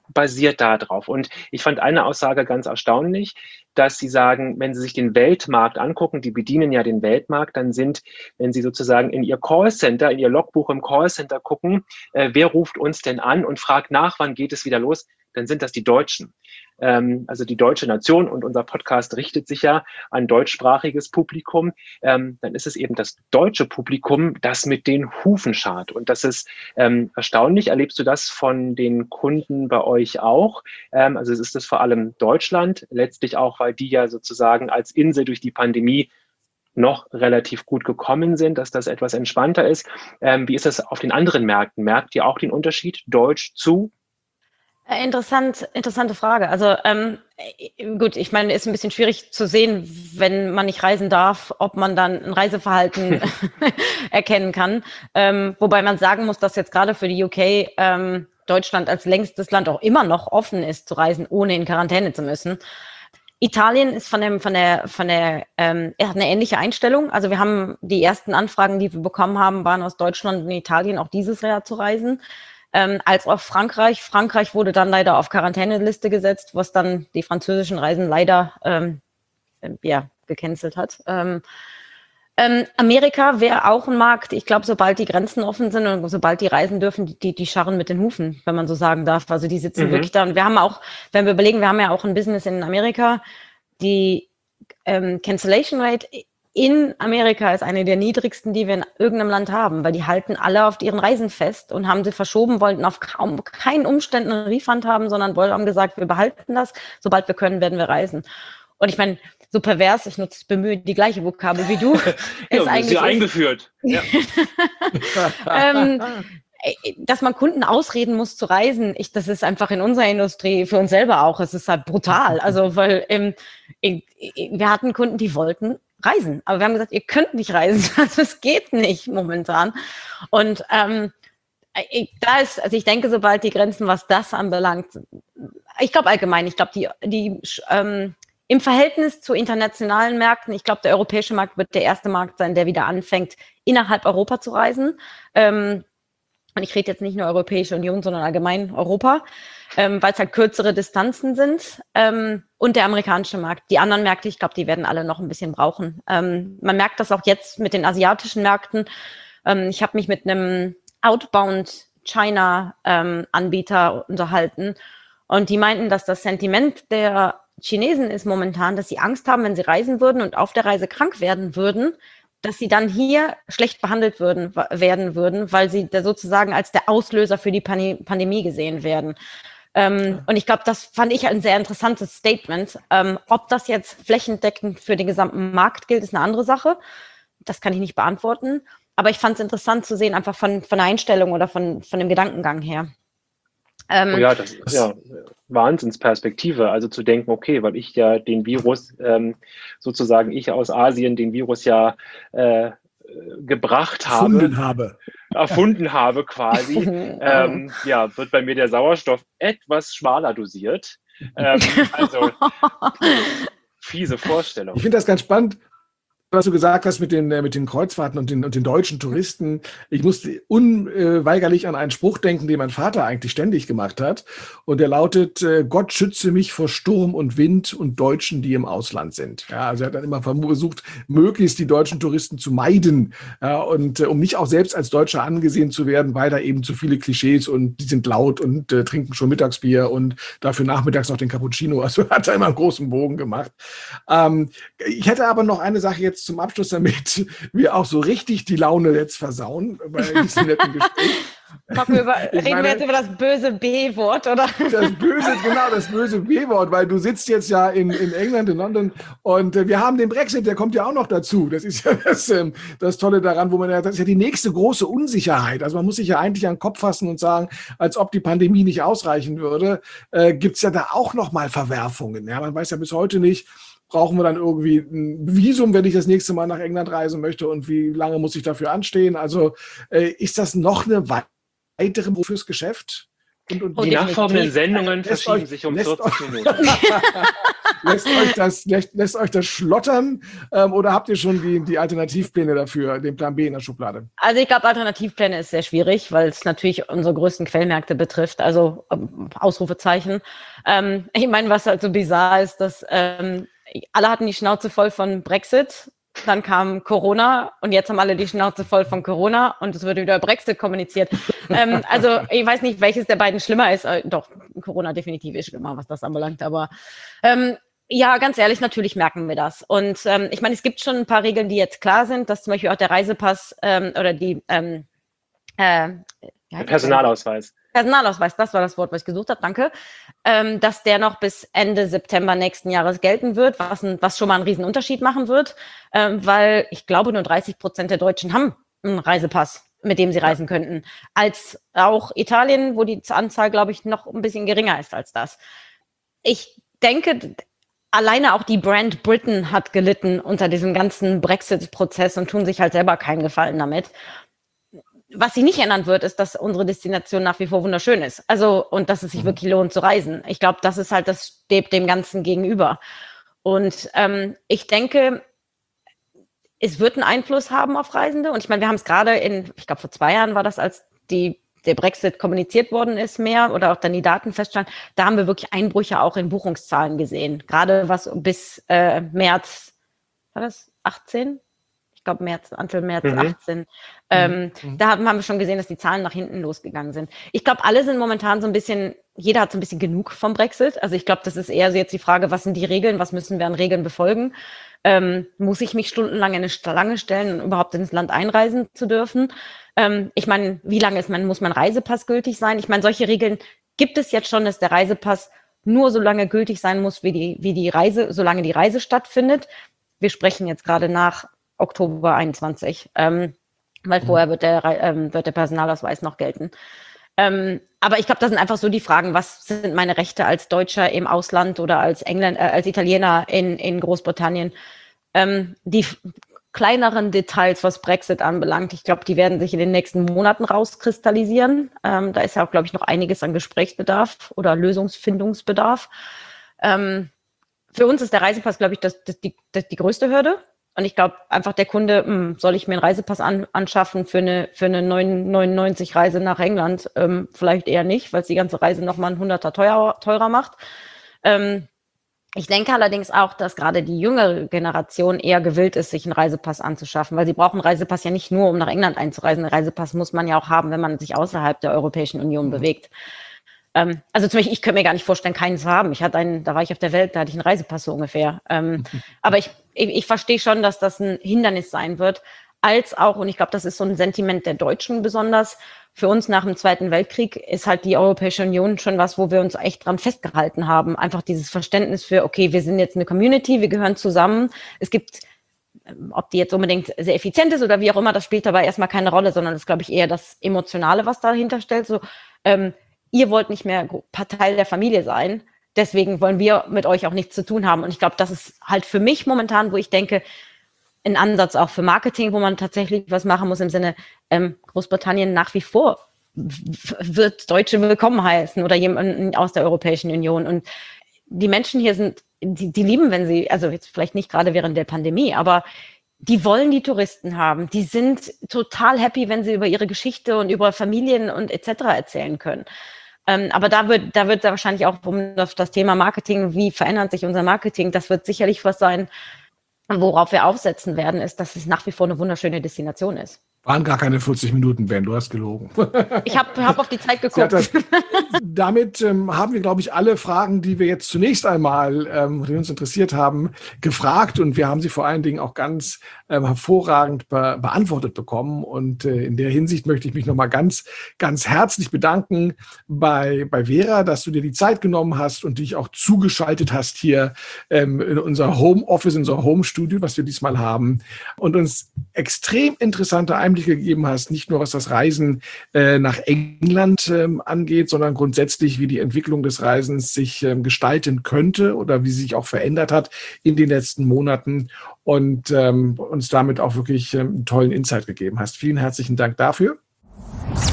basiert darauf. Und ich fand eine Aussage ganz erstaunlich, dass sie sagen, wenn Sie sich den Weltmarkt angucken, die bedienen ja den Weltmarkt, dann sind, wenn Sie sozusagen in Ihr Callcenter, in Ihr Logbuch im Callcenter gucken, äh, wer ruft uns denn an und fragt nach, wann geht es wieder los, dann sind das die Deutschen. Ähm, also die deutsche Nation, und unser Podcast richtet sich ja an deutschsprachiges Publikum. Ähm, dann ist es eben das deutsche Publikum, das mit den Hufen scharrt. Und das ist ähm, erstaunlich. Erlebst du das von den Kunden bei euch auch? Ähm, also ist es vor allem Deutschland, letztlich auch, weil die ja sozusagen als Insel durch die Pandemie noch relativ gut gekommen sind, dass das etwas entspannter ist. Ähm, wie ist das auf den anderen Märkten? Merkt ihr auch den Unterschied Deutsch zu? Interessant, interessante Frage. Also ähm, gut, ich meine, ist ein bisschen schwierig zu sehen, wenn man nicht reisen darf, ob man dann ein Reiseverhalten erkennen kann. Ähm, wobei man sagen muss, dass jetzt gerade für die U K ähm, Deutschland als längstes Land auch immer noch offen ist zu reisen, ohne in Quarantäne zu müssen. Italien ist von dem, von der, von der, ähm, er hat eine ähnliche Einstellung. Also wir haben die ersten Anfragen, die wir bekommen haben, waren aus Deutschland und Italien auch dieses Jahr zu reisen. Ähm, als auch Frankreich. Frankreich wurde dann leider auf Quarantäneliste gesetzt, was dann die französischen Reisen leider ähm, ja, gecancelt hat. Ähm, ähm, Amerika wäre auch ein Markt. Ich glaube, sobald die Grenzen offen sind und sobald die reisen dürfen, die, die scharren mit den Hufen, wenn man so sagen darf. Also die sitzen mhm. wirklich da. Und wir haben auch, wenn wir überlegen, wir haben ja auch ein Business in Amerika, die ähm, Cancellation Rate in Amerika ist eine der niedrigsten, die wir in irgendeinem Land haben, weil die halten alle auf ihren Reisen fest und haben sie verschoben, wollten auf kaum keinen Umständen einen Refund haben, sondern wollten, haben gesagt, wir behalten das, sobald wir können, werden wir reisen. Und ich meine, so pervers, ich nutze, bemühe die gleiche Vokabel wie du. Ja, ist eigentlich sie eingeführt. Ja. ähm, dass man Kunden ausreden muss zu reisen, ich, das ist einfach in unserer Industrie, für uns selber auch, es ist halt brutal. Also, weil ähm, ich, ich, wir hatten Kunden, die wollten reisen. Aber wir haben gesagt, ihr könnt nicht reisen. Also es geht nicht momentan. Und ähm, ich, da ist, also ich denke, sobald die Grenzen, was das anbelangt, ich glaube allgemein, ich glaube, die, die ähm, im Verhältnis zu internationalen Märkten, ich glaube, der europäische Markt wird der erste Markt sein, der wieder anfängt, innerhalb Europa zu reisen. Ähm, und ich rede jetzt nicht nur Europäische Union, sondern allgemein Europa, ähm, weil es halt kürzere Distanzen sind. Ähm, und der amerikanische Markt. Die anderen Märkte, ich glaube, die werden alle noch ein bisschen brauchen. Ähm, man merkt das auch jetzt mit den asiatischen Märkten. Ähm, ich habe mich mit einem Outbound China-Anbieter ähm, unterhalten und die meinten, dass das Sentiment der Chinesen ist momentan, dass sie Angst haben, wenn sie reisen würden und auf der Reise krank werden würden, dass sie dann hier schlecht behandelt würden, werden würden, weil sie da sozusagen als der Auslöser für die Pan- Pandemie gesehen werden. Ähm, und ich glaube, das fand ich ein sehr interessantes Statement. Ähm, ob das jetzt flächendeckend für den gesamten Markt gilt, ist eine andere Sache. Das kann ich nicht beantworten. Aber ich fand es interessant zu sehen, einfach von, von der Einstellung oder von, von dem Gedankengang her. Ähm, oh ja, das ist ja Wahnsinnsperspektive. Also zu denken, okay, weil ich ja den Virus, ähm, sozusagen ich aus Asien den Virus ja äh, gebracht habe. Erfunden habe. Erfunden habe quasi. ähm, ja, wird bei mir der Sauerstoff etwas schmaler dosiert. Ähm, also fiese Vorstellung. Ich finde das ganz spannend, was du gesagt hast mit den, mit den Kreuzfahrten und den, und den deutschen Touristen. Ich musste unweigerlich an einen Spruch denken, den mein Vater eigentlich ständig gemacht hat. Und der lautet, Gott schütze mich vor Sturm und Wind und Deutschen, die im Ausland sind. Ja, also er hat dann immer versucht, möglichst die deutschen Touristen zu meiden. Ja, und um nicht auch selbst als Deutscher angesehen zu werden, weil da eben zu viele Klischees und die sind laut und äh, trinken schon Mittagsbier und dafür nachmittags noch den Cappuccino. Also hat er immer einen großen Bogen gemacht. Ähm, ich hätte aber noch eine Sache jetzt zum Abschluss, damit wir auch so richtig die Laune jetzt versauen bei diesem netten Gespräch. Wir über, reden meine, wir jetzt über das böse B-Wort, oder? Das böse, genau, das böse B-Wort, weil du sitzt jetzt ja in, in England, in London und äh, wir haben den Brexit, der kommt ja auch noch dazu. Das ist ja das, ähm, das Tolle daran, wo man ja, das ist ja die nächste große Unsicherheit. Also man muss sich ja eigentlich an den Kopf fassen und sagen, als ob die Pandemie nicht ausreichen würde, äh, gibt es ja da auch noch mal Verwerfungen. Ja, man weiß ja bis heute nicht, brauchen wir dann irgendwie ein Visum, wenn ich das nächste Mal nach England reisen möchte und wie lange muss ich dafür anstehen? Also äh, ist das noch eine weitere Beruf fürs Geschäft? Und, und die nachfolgenden Sendungen verschieben euch, sich um vierzig Minuten. lässt, euch das, lässt, lässt euch das schlottern ähm, oder habt ihr schon die, die Alternativpläne dafür, den Plan B in der Schublade? Also ich glaube, Alternativpläne ist sehr schwierig, weil es natürlich unsere größten Quellmärkte betrifft, also ähm, Ausrufezeichen. Ähm, ich meine, was halt so bizarr ist, dass ähm, alle hatten die Schnauze voll von Brexit. Dann kam Corona und jetzt haben alle die Schnauze voll von Corona und es wird wieder Brexit kommuniziert. ähm, also ich weiß nicht, welches der beiden schlimmer ist. Äh, doch, Corona definitiv ist schlimmer, was das anbelangt. Aber ähm, ja, ganz ehrlich, natürlich merken wir das. Und ähm, ich meine, es gibt schon ein paar Regeln, die jetzt klar sind, dass zum Beispiel auch der Reisepass ähm, oder die ähm, äh, ja, Personalausweis. Personalausweis, das war das Wort, was ich gesucht habe, danke, ähm, dass der noch bis Ende September nächsten Jahres gelten wird, was, ein, was schon mal einen riesen Unterschied machen wird, ähm, weil ich glaube, nur dreißig Prozent der Deutschen haben einen Reisepass, mit dem sie reisen könnten, als auch Italien, wo die Anzahl, glaube ich, noch ein bisschen geringer ist als das. Ich denke, alleine auch die Brand Britain hat gelitten unter diesem ganzen Brexit-Prozess und tun sich halt selber keinen Gefallen damit. Was sich nicht ändern wird, ist, dass unsere Destination nach wie vor wunderschön ist. Also, und dass es sich mhm. wirklich lohnt zu reisen. Ich glaube, das ist halt, das steht dem Ganzen gegenüber. Und ähm, ich denke, es wird einen Einfluss haben auf Reisende. Und ich meine, wir haben es gerade in, ich glaube, vor zwei Jahren war das, als die, der Brexit kommuniziert worden ist mehr oder auch dann die Daten feststanden, da haben wir wirklich Einbrüche auch in Buchungszahlen gesehen. Gerade was bis äh, März, war das achtzehn? Ich glaube, März, Anfang März mhm. achtzehn. Ähm, mhm. Da haben, haben wir schon gesehen, dass die Zahlen nach hinten losgegangen sind. Ich glaube, alle sind momentan so ein bisschen, jeder hat so ein bisschen genug vom Brexit. Also ich glaube, das ist eher so jetzt die Frage, was sind die Regeln, was müssen wir an Regeln befolgen? Ähm, muss ich mich stundenlang in eine Schlange stellen, um überhaupt ins Land einreisen zu dürfen? Ähm, ich meine, wie lange ist man, muss mein Reisepass gültig sein? Ich meine, solche Regeln gibt es jetzt schon, dass der Reisepass nur so lange gültig sein muss, wie die, wie die Reise, solange die Reise stattfindet. Wir sprechen jetzt gerade nach Oktober einundzwanzig, ähm, weil vorher wird der, ähm, wird der Personalausweis noch gelten. Ähm, aber ich glaube, das sind einfach so die Fragen, was sind meine Rechte als Deutscher im Ausland oder als Engländer, äh, als Italiener in, in Großbritannien? Ähm, die f- kleineren Details, was Brexit anbelangt, ich glaube, die werden sich in den nächsten Monaten rauskristallisieren. Ähm, da ist ja auch, glaube ich, noch einiges an Gesprächsbedarf oder Lösungsfindungsbedarf. Ähm, für uns ist der Reisepass, glaube ich, das, das, die, das die größte Hürde. Und ich glaube, einfach der Kunde, mh, soll ich mir einen Reisepass an, anschaffen für eine, für eine neun neunundneunzig Reise nach England? Ähm, vielleicht eher nicht, weil es die ganze Reise nochmal ein Hunderter teurer, teurer macht. Ähm, ich denke allerdings auch, dass gerade die jüngere Generation eher gewillt ist, sich einen Reisepass anzuschaffen, weil sie brauchen einen Reisepass ja nicht nur, um nach England einzureisen. Einen Reisepass muss man ja auch haben, wenn man sich außerhalb der Europäischen Union mhm. bewegt. Ähm, also zum Beispiel, ich könnte mir gar nicht vorstellen, keinen zu haben. Ich hatte einen, da war ich auf der Welt, da hatte ich einen Reisepass so ungefähr. Ähm, aber ich, ich, ich verstehe schon, dass das ein Hindernis sein wird, als auch, und ich glaube, das ist so ein Sentiment der Deutschen besonders, für uns nach dem Zweiten Weltkrieg ist halt die Europäische Union schon was, wo wir uns echt dran festgehalten haben. Einfach dieses Verständnis für, okay, wir sind jetzt eine Community, wir gehören zusammen. Es gibt, ob die jetzt unbedingt sehr effizient ist oder wie auch immer, das spielt dabei erstmal keine Rolle, sondern das ist, glaube ich, eher das Emotionale, was dahinter stellt. So, ähm, ihr wollt nicht mehr Teil der Familie sein, deswegen wollen wir mit euch auch nichts zu tun haben. Und ich glaube, das ist halt für mich momentan, wo ich denke, ein Ansatz auch für Marketing, wo man tatsächlich was machen muss im Sinne, ähm, Großbritannien nach wie vor w- wird Deutsche willkommen heißen oder jemanden aus der Europäischen Union. Und die Menschen hier sind, die, die lieben, wenn sie, also jetzt vielleicht nicht gerade während der Pandemie, aber die wollen die Touristen haben. Die sind total happy, wenn sie über ihre Geschichte und über Familien und et cetera erzählen können. Ähm, aber da wird, da wird da wahrscheinlich auch um das, das Thema Marketing, wie verändert sich unser Marketing, das wird sicherlich was sein, worauf wir aufsetzen werden, ist, dass es nach wie vor eine wunderschöne Destination ist. Waren gar keine vierzig Minuten, Ben, du hast gelogen. Ich habe hab auf die Zeit geguckt. Das, damit ähm, haben wir, glaube ich, alle Fragen, die wir jetzt zunächst einmal, ähm, die uns interessiert haben, gefragt. Und wir haben sie vor allen Dingen auch ganz ähm, hervorragend be- beantwortet bekommen. Und äh, in der Hinsicht möchte ich mich nochmal ganz, ganz herzlich bedanken bei, bei Vera, dass du dir die Zeit genommen hast und dich auch zugeschaltet hast hier ähm, in unser Homeoffice, in unser Homestudio, was wir diesmal haben. Und uns extrem interessante Einblicke gegeben hast, nicht nur was das Reisen äh, nach England ähm, angeht, sondern grundsätzlich, wie die Entwicklung des Reisens sich ähm, gestalten könnte oder wie sie sich auch verändert hat in den letzten Monaten und ähm, uns damit auch wirklich ähm, einen tollen Insight gegeben hast. Vielen herzlichen Dank dafür.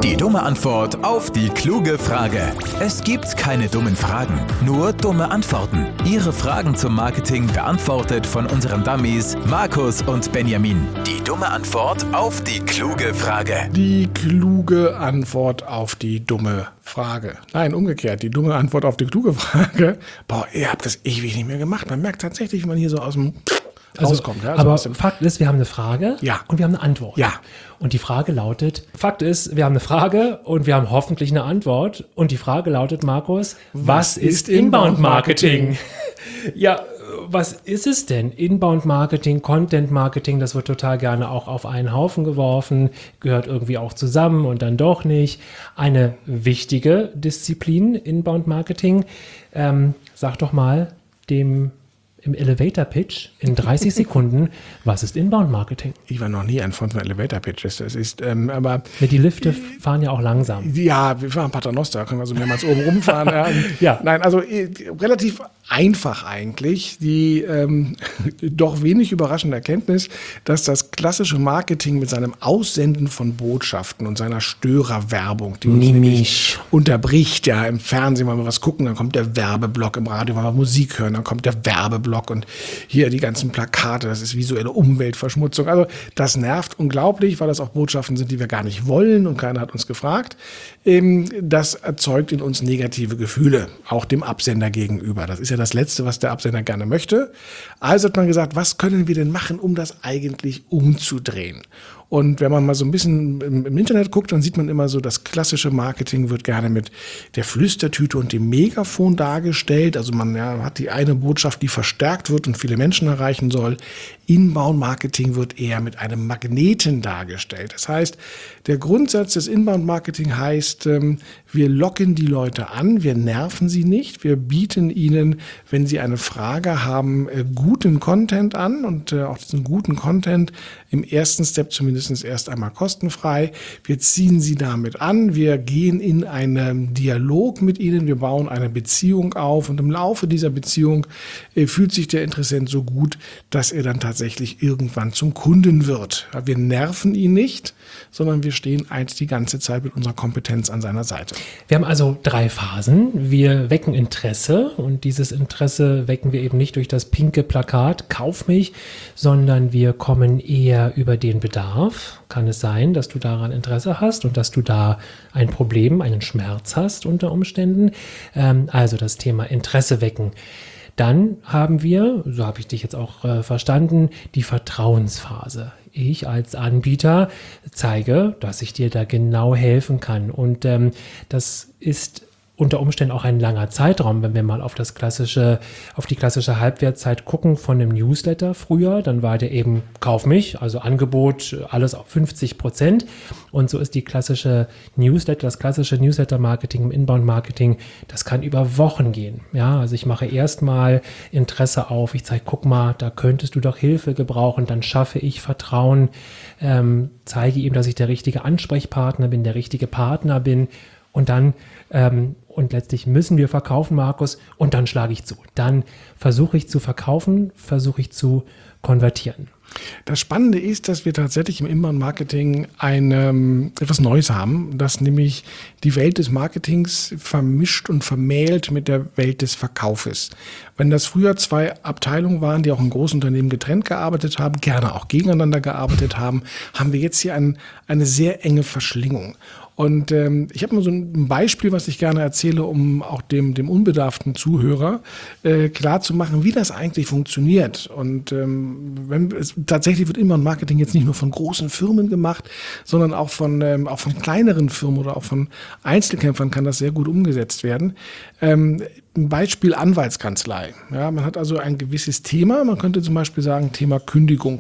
Die dumme Antwort auf die kluge Frage. Es gibt keine dummen Fragen, nur dumme Antworten. Ihre Fragen zum Marketing beantwortet von unseren Dummies Markus und Benjamin. Die dumme Antwort auf die kluge Frage. Die kluge Antwort auf die dumme Frage. Nein, umgekehrt, die dumme Antwort auf die kluge Frage. Boah, ihr habt das ewig nicht mehr gemacht. Man merkt tatsächlich, wie man hier so aus dem Also, rauskommt. Ja, aber so Fakt ist, wir haben eine Frage ja. und wir haben eine Antwort. Ja. Und die Frage lautet, Fakt ist, wir haben eine Frage und wir haben hoffentlich eine Antwort. Und die Frage lautet, Markus, was, was ist Inbound-Marketing? Ja, was ist es denn? Inbound-Marketing, Content-Marketing, das wird total gerne auch auf einen Haufen geworfen, gehört irgendwie auch zusammen und dann doch nicht. Eine wichtige Disziplin, Inbound-Marketing. Ähm, sag doch mal dem im Elevator-Pitch in dreißig Sekunden, was ist Inbound-Marketing? Ich war noch nie ein Freund von Elevator-Pitches. Das ist, ähm, aber... Ja, die Lifte fahren ja auch langsam. Ja, wir fahren Paternoster, können wir so mehrmals oben rumfahren. ja. ja. Nein, also äh, relativ einfach eigentlich. Die ähm, doch wenig überraschende Erkenntnis, dass das klassische Marketing mit seinem Aussenden von Botschaften und seiner Störerwerbung, die uns nämlich unterbricht, ja, im Fernsehen mal was gucken, dann kommt der Werbeblock, im Radio mal Musik hören, dann kommt der Werbeblock und hier die ganzen Plakate, das ist visuelle Umweltverschmutzung. Also das nervt unglaublich, weil das auch Botschaften sind, die wir gar nicht wollen und keiner hat uns gefragt. Ähm, das erzeugt in uns negative Gefühle, auch dem Absender gegenüber. Das ist ja das Letzte, was der Absender gerne möchte. Also hat man gesagt, was können wir denn machen, um das eigentlich umzudrehen? Und wenn man mal so ein bisschen im, im Internet guckt, dann sieht man immer so, das klassische Marketing wird gerne mit der Flüstertüte und dem Megafon dargestellt. Also man ja, hat die eine Botschaft, die verstärkt wird und viele Menschen erreichen soll. Inbound-Marketing wird eher mit einem Magneten dargestellt. Das heißt, der Grundsatz des Inbound-Marketing heißt, wir locken die Leute an, wir nerven sie nicht, wir bieten ihnen, wenn sie eine Frage haben, guten Content an und auch diesen guten Content im ersten Step zumindest erst einmal kostenfrei. Wir ziehen sie damit an, wir gehen in einen Dialog mit ihnen, wir bauen eine Beziehung auf und im Laufe dieser Beziehung fühlt sich der Interessent so gut, dass er dann tatsächlich irgendwann zum Kunden wird. Wir nerven ihn nicht, sondern wir stehen eigentlich die ganze Zeit mit unserer Kompetenz an seiner Seite. Wir haben also drei Phasen. Wir wecken Interesse und dieses Interesse wecken wir eben nicht durch das pinke Plakat, kauf mich, sondern wir kommen eher über den Bedarf. Kann es sein, dass du daran Interesse hast und dass du da ein Problem, einen Schmerz hast unter Umständen? Ähm, also das Thema Interesse wecken. Dann haben wir, so habe ich dich jetzt auch äh, verstanden, die Vertrauensphase. Ich als Anbieter zeige, dass ich dir da genau helfen kann. Und ähm, das ist unter Umständen auch ein langer Zeitraum, wenn wir mal auf das klassische, auf die klassische Halbwertszeit gucken von einem Newsletter früher, dann war der eben Kauf mich, also Angebot, alles auf fünfzig Prozent. Und so ist die klassische Newsletter, das klassische Newsletter-Marketing im Inbound-Marketing, das kann über Wochen gehen. Ja, also ich mache erstmal Interesse auf, ich zeige, guck mal, da könntest du doch Hilfe gebrauchen, dann schaffe ich Vertrauen, ähm, zeige ihm, dass ich der richtige Ansprechpartner bin, der richtige Partner bin und dann ähm, und letztlich müssen wir verkaufen, Markus, und dann schlage ich zu. Dann versuche ich zu verkaufen, versuche ich zu konvertieren. Das Spannende ist, dass wir tatsächlich im Inbound-Marketing ein, ähm, etwas Neues haben, das nämlich die Welt des Marketings vermischt und vermählt mit der Welt des Verkaufes. Wenn das früher zwei Abteilungen waren, die auch in großen Unternehmen getrennt gearbeitet haben, gerne auch gegeneinander gearbeitet haben, haben wir jetzt hier ein, eine sehr enge Verschlingung. Und ähm, ich habe mal so ein Beispiel, was ich gerne erzähle, um auch dem, dem unbedarften Zuhörer äh, klarzumachen, wie das eigentlich funktioniert. Und ähm, wenn es, tatsächlich wird Inbound-Marketing jetzt nicht nur von großen Firmen gemacht, sondern auch von, ähm, auch von kleineren Firmen oder auch von Einzelkämpfern kann das sehr gut umgesetzt werden. Ähm, ein Beispiel Anwaltskanzlei. Ja, man hat also ein gewisses Thema, man könnte zum Beispiel sagen Thema Kündigung.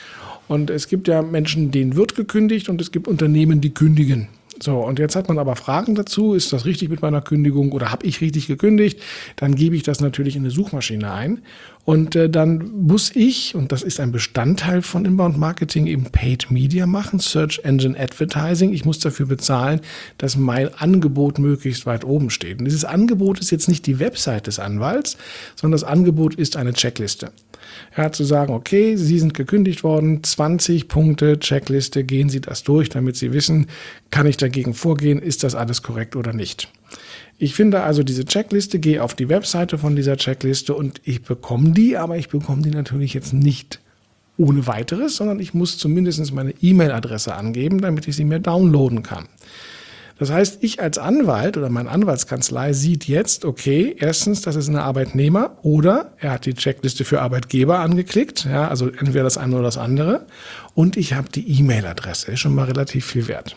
Und es gibt ja Menschen, denen wird gekündigt und es gibt Unternehmen, die kündigen. So, und jetzt hat man aber Fragen dazu, ist das richtig mit meiner Kündigung oder habe ich richtig gekündigt? Dann gebe ich das natürlich in eine Suchmaschine ein und äh, dann muss ich, und das ist ein Bestandteil von Inbound Marketing, eben Paid Media machen, Search Engine Advertising. Ich muss dafür bezahlen, dass mein Angebot möglichst weit oben steht. Und dieses Angebot ist jetzt nicht die Website des Anwalts, sondern das Angebot ist eine Checkliste. Ja, zu sagen, okay, Sie sind gekündigt worden, zwanzig Punkte, Checkliste, gehen Sie das durch, damit Sie wissen, kann ich dagegen vorgehen, ist das alles korrekt oder nicht. Ich finde also diese Checkliste, gehe auf die Webseite von dieser Checkliste und ich bekomme die, aber ich bekomme die natürlich jetzt nicht ohne weiteres, sondern ich muss zumindest meine E-Mail-Adresse angeben, damit ich sie mir downloaden kann. Das heißt, ich als Anwalt oder meine Anwaltskanzlei sieht jetzt, okay, erstens, das ist ein Arbeitnehmer oder er hat die Checkliste für Arbeitgeber angeklickt, ja, also entweder das eine oder das andere, und ich habe die E-Mail-Adresse, ist schon mal relativ viel wert.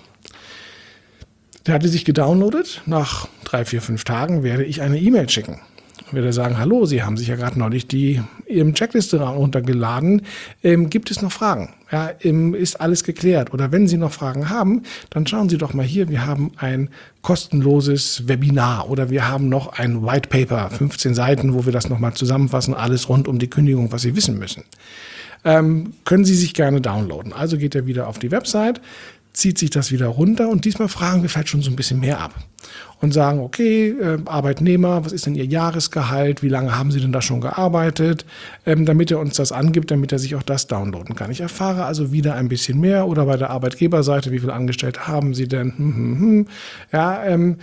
Der hatte sich gedownloadet, nach drei, vier, fünf Tagen werde ich eine E-Mail schicken. Ich werde sagen, hallo, Sie haben sich ja gerade neulich die ähm, Checkliste runtergeladen. Ähm, gibt es noch Fragen? Ja, ähm, ist alles geklärt? Oder wenn Sie noch Fragen haben, dann schauen Sie doch mal hier, wir haben ein kostenloses Webinar oder wir haben noch ein White Paper, fünfzehn Seiten, wo wir das nochmal zusammenfassen, alles rund um die Kündigung, was Sie wissen müssen. Ähm, können Sie sich gerne downloaden. Also geht er wieder auf die Website, zieht sich das wieder runter und diesmal fragen wir vielleicht schon so ein bisschen mehr ab und sagen, okay, äh, Arbeitnehmer, was ist denn Ihr Jahresgehalt, wie lange haben Sie denn da schon gearbeitet, ähm, damit er uns das angibt, damit er sich auch das downloaden kann. Ich erfahre also wieder ein bisschen mehr oder bei der Arbeitgeberseite, wie viele Angestellte haben Sie denn, hm, hm, hm. Ja, ähm,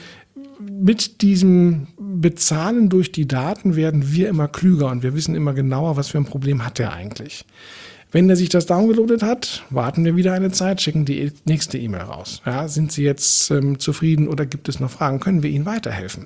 mit diesem Bezahlen durch die Daten werden wir immer klüger und wir wissen immer genauer, was für ein Problem hat der eigentlich. Wenn er sich das downgeloadet hat, warten wir wieder eine Zeit, schicken die nächste E-Mail raus. Ja, sind Sie jetzt ähm, zufrieden oder gibt es noch Fragen? Können wir Ihnen weiterhelfen?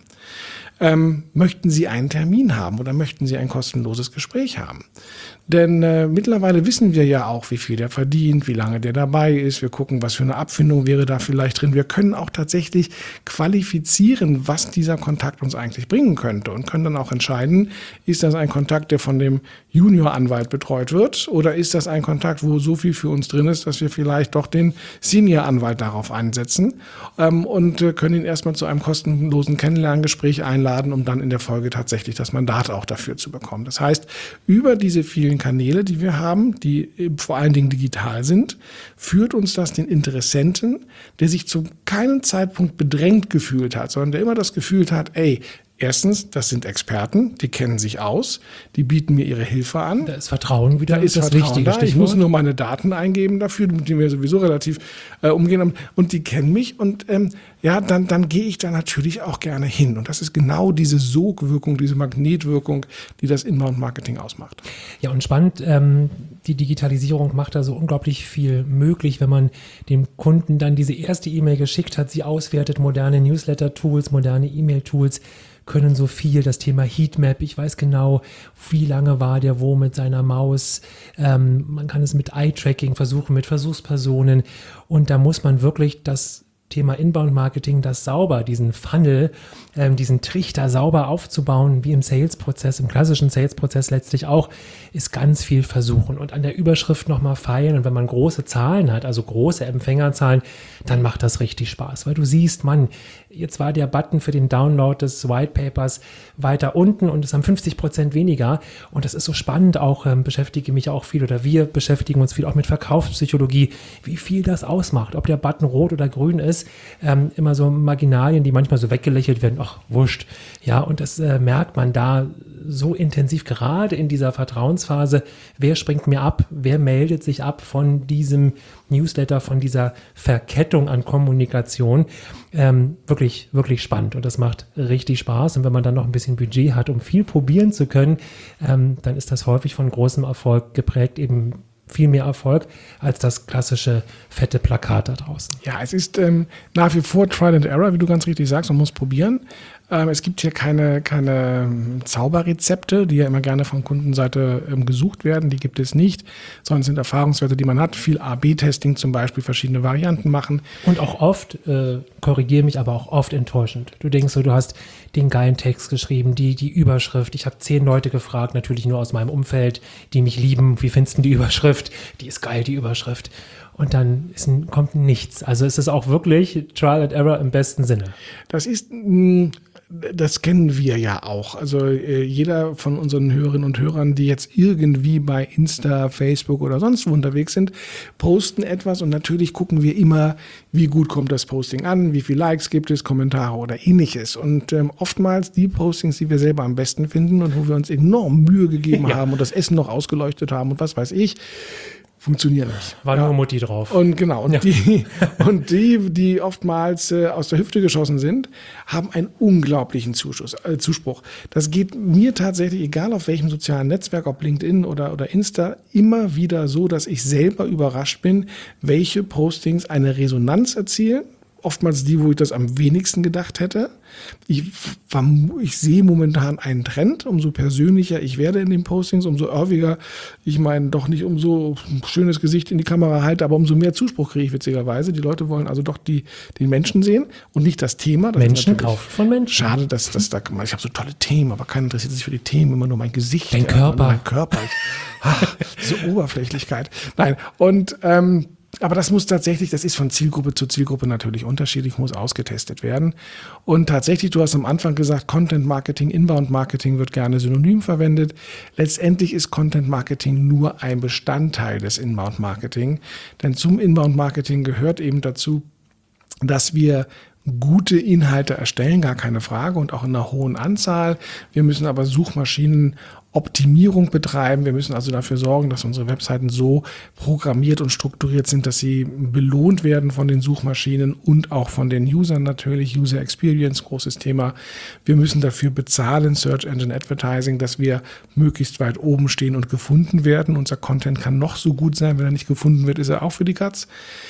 Ähm, möchten Sie einen Termin haben oder möchten Sie ein kostenloses Gespräch haben? Denn äh, mittlerweile wissen wir ja auch, wie viel der verdient, wie lange der dabei ist. Wir gucken, was für eine Abfindung wäre da vielleicht drin. Wir können auch tatsächlich qualifizieren, was dieser Kontakt uns eigentlich bringen könnte und können dann auch entscheiden, ist das ein Kontakt, der von dem Junior-Anwalt betreut wird oder ist das ein Kontakt, wo so viel für uns drin ist, dass wir vielleicht doch den Senior-Anwalt darauf einsetzen ähm, und äh, können ihn erstmal zu einem kostenlosen Kennenlerngespräch einladen, um dann in der Folge tatsächlich das Mandat auch dafür zu bekommen. Das heißt, über diese vielen Kanäle, die wir haben, die vor allen Dingen digital sind, führt uns das den Interessenten, der sich zu keinem Zeitpunkt bedrängt gefühlt hat, sondern der immer das Gefühl hat, ey, erstens, das sind Experten, die kennen sich aus, die bieten mir ihre Hilfe an. Da ist Vertrauen wieder. Da ist das Vertrauen wichtige da. Ich Stichwort. muss nur meine Daten eingeben dafür, mit denen wir sowieso relativ äh, umgehen. Und die kennen mich und ähm, ja, dann, dann gehe ich da natürlich auch gerne hin. Und das ist genau diese Sogwirkung, diese Magnetwirkung, die das Inbound-Marketing ausmacht. Ja, und spannend, ähm, die Digitalisierung macht da so unglaublich viel möglich, wenn man dem Kunden dann diese erste E-Mail geschickt hat, sie auswertet, moderne Newsletter-Tools, moderne E-Mail-Tools, können so viel, das Thema Heatmap, ich weiß genau, wie lange war der wo mit seiner Maus, ähm, man kann es mit Eye-Tracking versuchen, mit Versuchspersonen und da muss man wirklich das Thema Inbound-Marketing, das sauber, diesen Funnel, ähm, diesen Trichter sauber aufzubauen, wie im Sales-Prozess, im klassischen Sales-Prozess letztlich auch, ist ganz viel versuchen und an der Überschrift nochmal feilen und wenn man große Zahlen hat, also große Empfängerzahlen, dann macht das richtig Spaß, weil du siehst, Mann, jetzt war der Button für den Download des White Papers weiter unten und es haben fünfzig Prozent weniger und das ist so spannend, auch ähm, beschäftige mich auch viel oder wir beschäftigen uns viel auch mit Verkaufspsychologie, wie viel das ausmacht, ob der Button rot oder grün ist, ähm, immer so Marginalien, die manchmal so weggelächelt werden, ach, wurscht, ja, und das äh, merkt man da so intensiv, gerade in dieser Vertrauensphase, wer springt mir ab, wer meldet sich ab von diesem Newsletter, von dieser Verkettung an Kommunikation, ähm, wirklich, wirklich spannend und das macht richtig Spaß und wenn man dann noch ein bisschen Budget hat, um viel probieren zu können, ähm, dann ist das häufig von großem Erfolg geprägt, eben viel mehr Erfolg als das klassische fette Plakat da draußen. Ja, es ist ähm, nach wie vor Trial and Error, wie du ganz richtig sagst, man muss probieren. Ähm, es gibt hier keine, keine Zauberrezepte, die ja immer gerne von Kundenseite ähm, gesucht werden, die gibt es nicht, sondern es sind Erfahrungswerte, die man hat, viel A B Testing zum Beispiel, verschiedene Varianten machen. Und auch oft, äh, korrigiere mich, aber auch oft enttäuschend. Du denkst so, du hast den geilen Text geschrieben, die, die Überschrift, ich habe zehn Leute gefragt, natürlich nur aus meinem Umfeld, die mich lieben, wie findest du die Überschrift? Die ist geil, die Überschrift. und dann ist ein, kommt nichts. Also es ist auch wirklich Trial and Error im besten Sinne. Das ist, mh, das kennen wir ja auch. Also äh, jeder von unseren Hörerinnen und Hörern, die jetzt irgendwie bei Insta, Facebook oder sonst wo unterwegs sind, posten etwas und natürlich gucken wir immer, wie gut kommt das Posting an, wie viele Likes gibt es, Kommentare oder ähnliches. Und ähm, oftmals die Postings, die wir selber am besten finden und wo wir uns enorm Mühe gegeben ja. haben und das Essen noch ausgeleuchtet haben und was weiß ich, funktionieren nicht. War ja. nur Mutti drauf. Und genau, und, ja. die, und die, die oftmals äh, aus der Hüfte geschossen sind, haben einen unglaublichen Zuschuss, äh, Zuspruch. Das geht mir tatsächlich, egal auf welchem sozialen Netzwerk, ob LinkedIn oder, oder Insta, immer wieder so, dass ich selber überrascht bin, welche Postings eine Resonanz erzielen. Oftmals die, wo ich das am wenigsten gedacht hätte. Ich, ich sehe momentan einen Trend, umso persönlicher ich werde in den Postings, umso irriger, ich meine doch nicht umso schönes Gesicht in die Kamera halte, aber umso mehr Zuspruch kriege ich witzigerweise. Die Leute wollen also doch die, den Menschen sehen und nicht das Thema. Das Menschen kaufen von Menschen. Schade, dass das da, ich habe so tolle Themen, aber keiner interessiert sich für die Themen, immer nur mein Gesicht. Dein ja, Körper. Mein Körper. Ach, diese Oberflächlichkeit. Nein, und ähm, aber das muss tatsächlich, das ist von Zielgruppe zu Zielgruppe natürlich unterschiedlich, muss ausgetestet werden. Und tatsächlich, du hast am Anfang gesagt, Content Marketing, Inbound Marketing wird gerne synonym verwendet. Letztendlich ist Content Marketing nur ein Bestandteil des Inbound Marketing. Denn zum Inbound Marketing gehört eben dazu, dass wir gute Inhalte erstellen, gar keine Frage, und auch in einer hohen Anzahl. Wir müssen aber Suchmaschinen Optimierung betreiben. Wir müssen also dafür sorgen, dass unsere Webseiten so programmiert und strukturiert sind, dass sie belohnt werden von den Suchmaschinen und auch von den Usern natürlich. User Experience, großes Thema. Wir müssen dafür bezahlen, Search Engine Advertising, dass wir möglichst weit oben stehen und gefunden werden. Unser Content kann noch so gut sein, wenn er nicht gefunden wird, ist er auch für die Katz.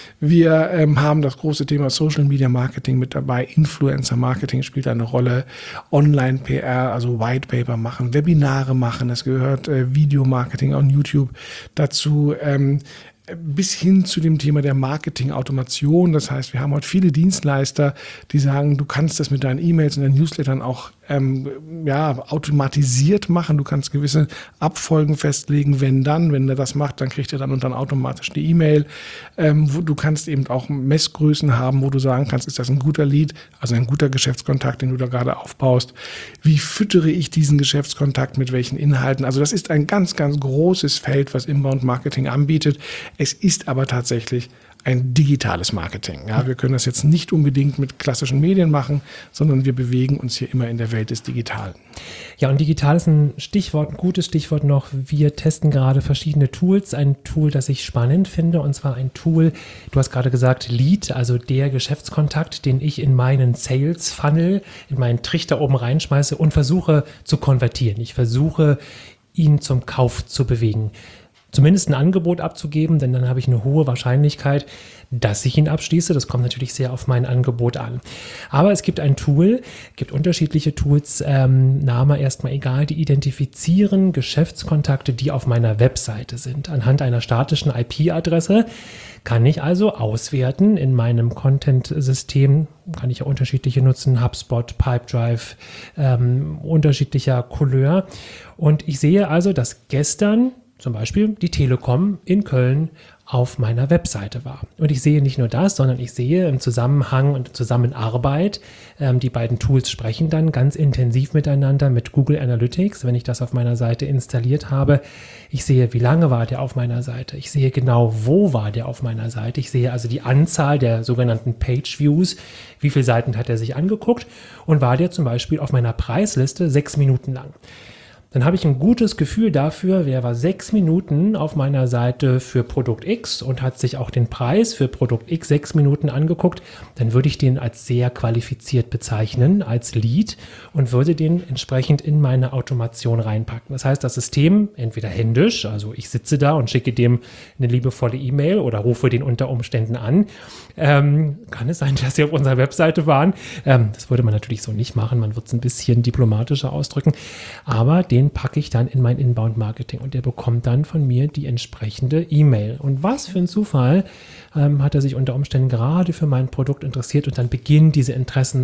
Wir ähm, haben das große Thema Social Media Marketing mit dabei. Influencer Marketing spielt eine Rolle. Online P R, also White Paper machen, Webinare machen. Es gehört äh, Videomarketing on YouTube dazu. Ähm, bis hin zu dem Thema der Marketing-Automation. Das heißt, wir haben heute viele Dienstleister, die sagen, du kannst das mit deinen E-Mails und deinen Newslettern auch ähm, ja, automatisiert machen. Du kannst gewisse Abfolgen festlegen, wenn dann, wenn er das macht, dann kriegt er dann und dann automatisch die E-Mail. Ähm, wo du kannst eben auch Messgrößen haben, wo du sagen kannst, ist das ein guter Lead, also ein guter Geschäftskontakt, den du da gerade aufbaust. Wie füttere ich diesen Geschäftskontakt mit welchen Inhalten? Also das ist ein ganz, ganz großes Feld, was Inbound Marketing anbietet. Es ist aber tatsächlich ein digitales Marketing. Ja, wir können das jetzt nicht unbedingt mit klassischen Medien machen, sondern wir bewegen uns hier immer in der Welt des Digitalen. Ja, und digital ist ein Stichwort, ein gutes Stichwort noch. Wir testen gerade verschiedene Tools. Ein Tool, das ich spannend finde, und zwar ein Tool, du hast gerade gesagt, Lead, also der Geschäftskontakt, den ich in meinen Sales Funnel, in meinen Trichter oben reinschmeiße und versuche zu konvertieren. Ich versuche, ihn zum Kauf zu bewegen. Zumindest ein Angebot abzugeben, denn dann habe ich eine hohe Wahrscheinlichkeit, dass ich ihn abschließe. Das kommt natürlich sehr auf mein Angebot an. Aber es gibt ein Tool, gibt unterschiedliche Tools, ähm, Name erstmal egal, die identifizieren Geschäftskontakte, die auf meiner Webseite sind. Anhand einer statischen I P-Adresse kann ich also auswerten in meinem Content-System, kann ich ja unterschiedliche nutzen, HubSpot, Pipedrive, ähm, unterschiedlicher Couleur. Und ich sehe also, dass gestern zum Beispiel die Telekom in Köln auf meiner Webseite war. Und ich sehe nicht nur das, sondern ich sehe im Zusammenhang und Zusammenarbeit, ähm, die beiden Tools sprechen dann ganz intensiv miteinander mit Google Analytics, wenn ich das auf meiner Seite installiert habe. Ich sehe, wie lange war der auf meiner Seite. Ich sehe genau, wo war der auf meiner Seite. Ich sehe also die Anzahl der sogenannten Page Views. Wie viele Seiten hat er sich angeguckt? Und war der zum Beispiel auf meiner Preisliste sechs Minuten lang? Dann habe ich ein gutes Gefühl dafür, wer war sechs Minuten auf meiner Seite für Produkt X und hat sich auch den Preis für Produkt X sechs Minuten angeguckt, dann würde ich den als sehr qualifiziert bezeichnen, als Lead, und würde den entsprechend in meine Automation reinpacken. Das heißt, das System entweder händisch, also ich sitze da und schicke dem eine liebevolle E-Mail oder rufe den unter Umständen an. Ähm, kann es sein, dass sie auf unserer Webseite waren? Ähm, das würde man natürlich so nicht machen, man wird es ein bisschen diplomatischer ausdrücken, aber den packe ich dann in mein Inbound-Marketing und der bekommt dann von mir die entsprechende E-Mail. Und was für ein Zufall, ähm, hat er sich unter Umständen gerade für mein Produkt interessiert, und dann beginnt diese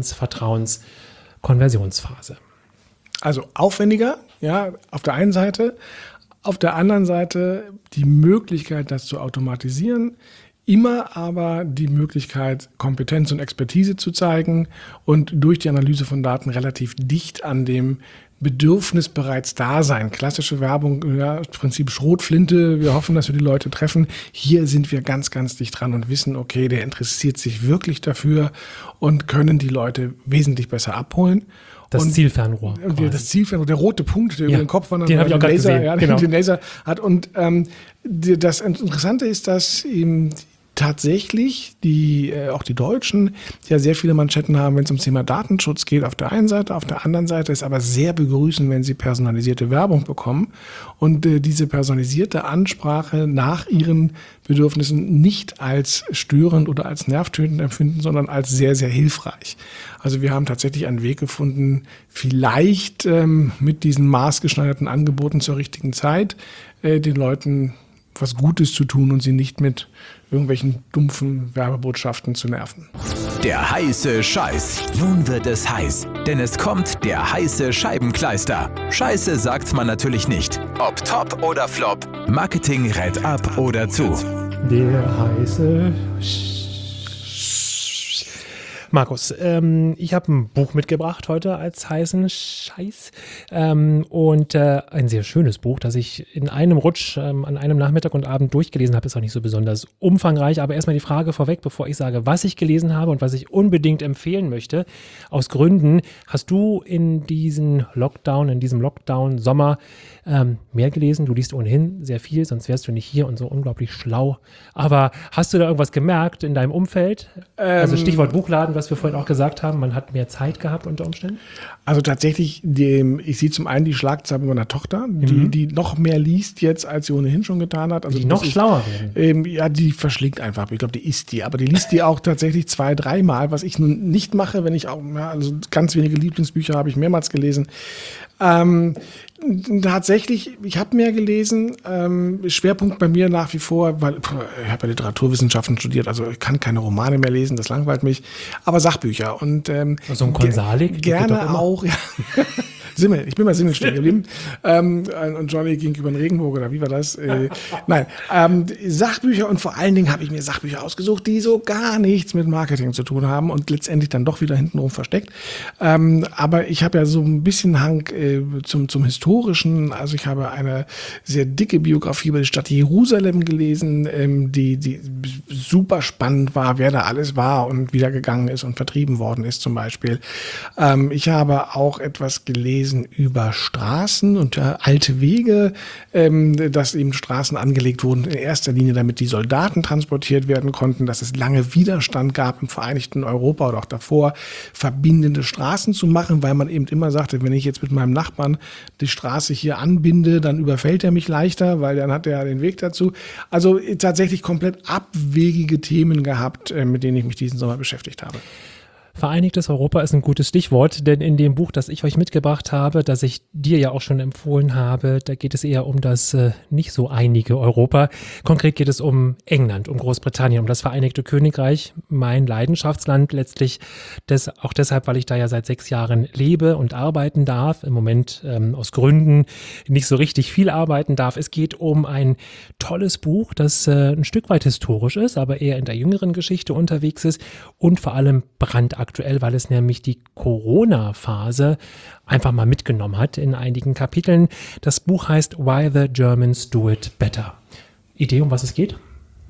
Interessens-Vertrauens-Konversionsphase. Also aufwendiger, ja, auf der einen Seite. Auf der anderen Seite die Möglichkeit, das zu automatisieren. immer aber die Möglichkeit, Kompetenz und Expertise zu zeigen und durch die Analyse von Daten relativ dicht an dem Bedürfnis bereits da sein. Klassische Werbung, ja, im Prinzip Schrotflinte, wir hoffen, dass wir die Leute treffen. Hier sind wir ganz, ganz dicht dran und wissen, okay, der interessiert sich wirklich dafür und können die Leute wesentlich besser abholen. Das und Zielfernrohr. Und das Zielfernrohr, der rote Punkt, der ja, über den Kopf wandert, den habe ich auch gerade gesehen. Ja, genau. Den Laser hat. Und ähm, die, das Interessante ist, dass eben tatsächlich die, äh, auch die Deutschen ja sehr viele Manschetten haben, wenn es ums Thema Datenschutz geht, auf der einen Seite, auf der anderen Seite ist aber sehr begrüßen, wenn sie personalisierte Werbung bekommen und äh, diese personalisierte Ansprache nach ihren Bedürfnissen nicht als störend oder als nervtötend empfinden, sondern als sehr, sehr hilfreich. Also wir haben tatsächlich einen Weg gefunden, vielleicht ähm, mit diesen maßgeschneiderten Angeboten zur richtigen Zeit äh, den Leuten was Gutes zu tun und sie nicht mit irgendwelchen dumpfen Werbebotschaften zu nerven. Der heiße Scheiß. Nun wird es heiß, denn es kommt der heiße Scheibenkleister. Scheiße sagt man natürlich nicht. Ob top oder flop, Marketing rät ab oder zu. Der heiße Sch- Markus, ähm, ich habe ein Buch mitgebracht heute als heißen Scheiß ähm, und äh, ein sehr schönes Buch, das ich in einem Rutsch ähm, an einem Nachmittag und Abend durchgelesen habe. Ist auch nicht so besonders umfangreich, aber erstmal die Frage vorweg, bevor ich sage, was ich gelesen habe und was ich unbedingt empfehlen möchte. Aus Gründen, hast du in diesen Lockdown, in diesem Lockdown-Sommer ähm, mehr gelesen? Du liest ohnehin sehr viel, sonst wärst du nicht hier und so unglaublich schlau. Aber hast du da irgendwas gemerkt in deinem Umfeld? Ähm, also Stichwort Buchladen, was wir vorhin auch gesagt haben, man hat mehr Zeit gehabt unter Umständen? Also tatsächlich, dem, ich sehe zum einen die Schlagzeilen meiner Tochter, die, mhm. die noch mehr liest jetzt, als sie ohnehin schon getan hat. Also die noch schlauer werden. Ähm, ja, die verschlingt einfach. Ich glaube, die isst die. Aber die liest die auch tatsächlich zwei, dreimal, was ich nun nicht mache, wenn ich auch, ja, also ganz wenige Lieblingsbücher habe ich mehrmals gelesen. Ähm, tatsächlich, ich habe mehr gelesen. Ähm, Schwerpunkt bei mir nach wie vor, weil pff, ich habe ja Literaturwissenschaften studiert, also ich kann keine Romane mehr lesen, das langweilt mich. Aber Sachbücher und ähm, also ein Konsalik, ge- gerne auch. Ja. Simmel, ich bin bei Simmel stehen geblieben. ähm, und Johnny ging über den Regenbogen, oder wie war das? Äh, nein, ähm, Sachbücher und vor allen Dingen habe ich mir Sachbücher ausgesucht, die so gar nichts mit Marketing zu tun haben und letztendlich dann doch wieder hintenrum versteckt. Ähm, aber ich habe ja so ein bisschen Hang äh, zum, zum Historischen. Also ich habe eine sehr dicke Biografie über die Stadt Jerusalem gelesen, ähm, die, die super spannend war, wer da alles war und wieder gegangen ist und vertrieben worden ist zum Beispiel. Ähm, ich habe auch etwas gelesen über Straßen und äh, alte Wege, ähm, dass eben Straßen angelegt wurden, in erster Linie, damit die Soldaten transportiert werden konnten, dass es lange Widerstand gab im Vereinigten Europa oder auch davor, verbindende Straßen zu machen, weil man eben immer sagte, wenn ich jetzt mit meinem Nachbarn die Straße hier anbinde, dann überfällt er mich leichter, weil dann hat er ja den Weg dazu. Also äh, tatsächlich komplett abwegige Themen gehabt, äh, mit denen ich mich diesen Sommer beschäftigt habe. Vereinigtes Europa ist ein gutes Stichwort, denn in dem Buch, das ich euch mitgebracht habe, das ich dir ja auch schon empfohlen habe, da geht es eher um das äh, nicht so einige Europa. Konkret geht es um England, um Großbritannien, um das Vereinigte Königreich, mein Leidenschaftsland letztlich, des, auch deshalb, weil ich da ja seit sechs Jahren lebe und arbeiten darf, im Moment ähm, aus Gründen nicht so richtig viel arbeiten darf. Es geht um ein tolles Buch, das äh, ein Stück weit historisch ist, aber eher in der jüngeren Geschichte unterwegs ist und vor allem brandaktuell. Aktuell, weil es nämlich die Corona-Phase einfach mal mitgenommen hat in einigen Kapiteln. Das Buch heißt Why the Germans Do It Better. Idee, um was es geht?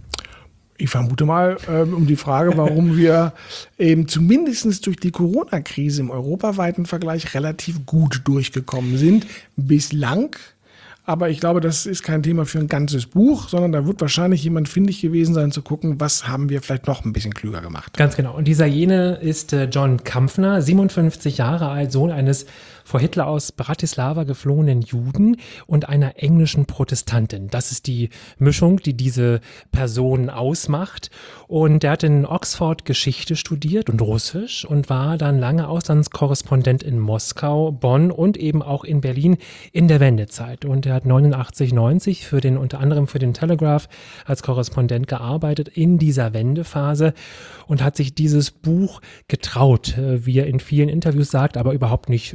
Ich vermute mal ähm, um die Frage, warum wir eben zumindest durch die Corona-Krise im europaweiten Vergleich relativ gut durchgekommen sind. Bislang. Aber ich glaube, das ist kein Thema für ein ganzes Buch, sondern da wird wahrscheinlich jemand findig gewesen sein, zu gucken, was haben wir vielleicht noch ein bisschen klüger gemacht. Ganz genau. Und dieser jene ist äh, John Kampfner, siebenundfünfzig Jahre alt, Sohn eines vor Hitler aus Bratislava geflohenen Juden und einer englischen Protestantin. Das ist die Mischung, die diese Person ausmacht. Und er hat in Oxford Geschichte studiert und Russisch und war dann lange Auslandskorrespondent in Moskau, Bonn und eben auch in Berlin in der Wendezeit. Und er hat neunundachtzig, neunzig für den, unter anderem für den Telegraph als Korrespondent gearbeitet in dieser Wendephase und hat sich dieses Buch getraut, wie er in vielen Interviews sagt, aber überhaupt nicht schüchtern,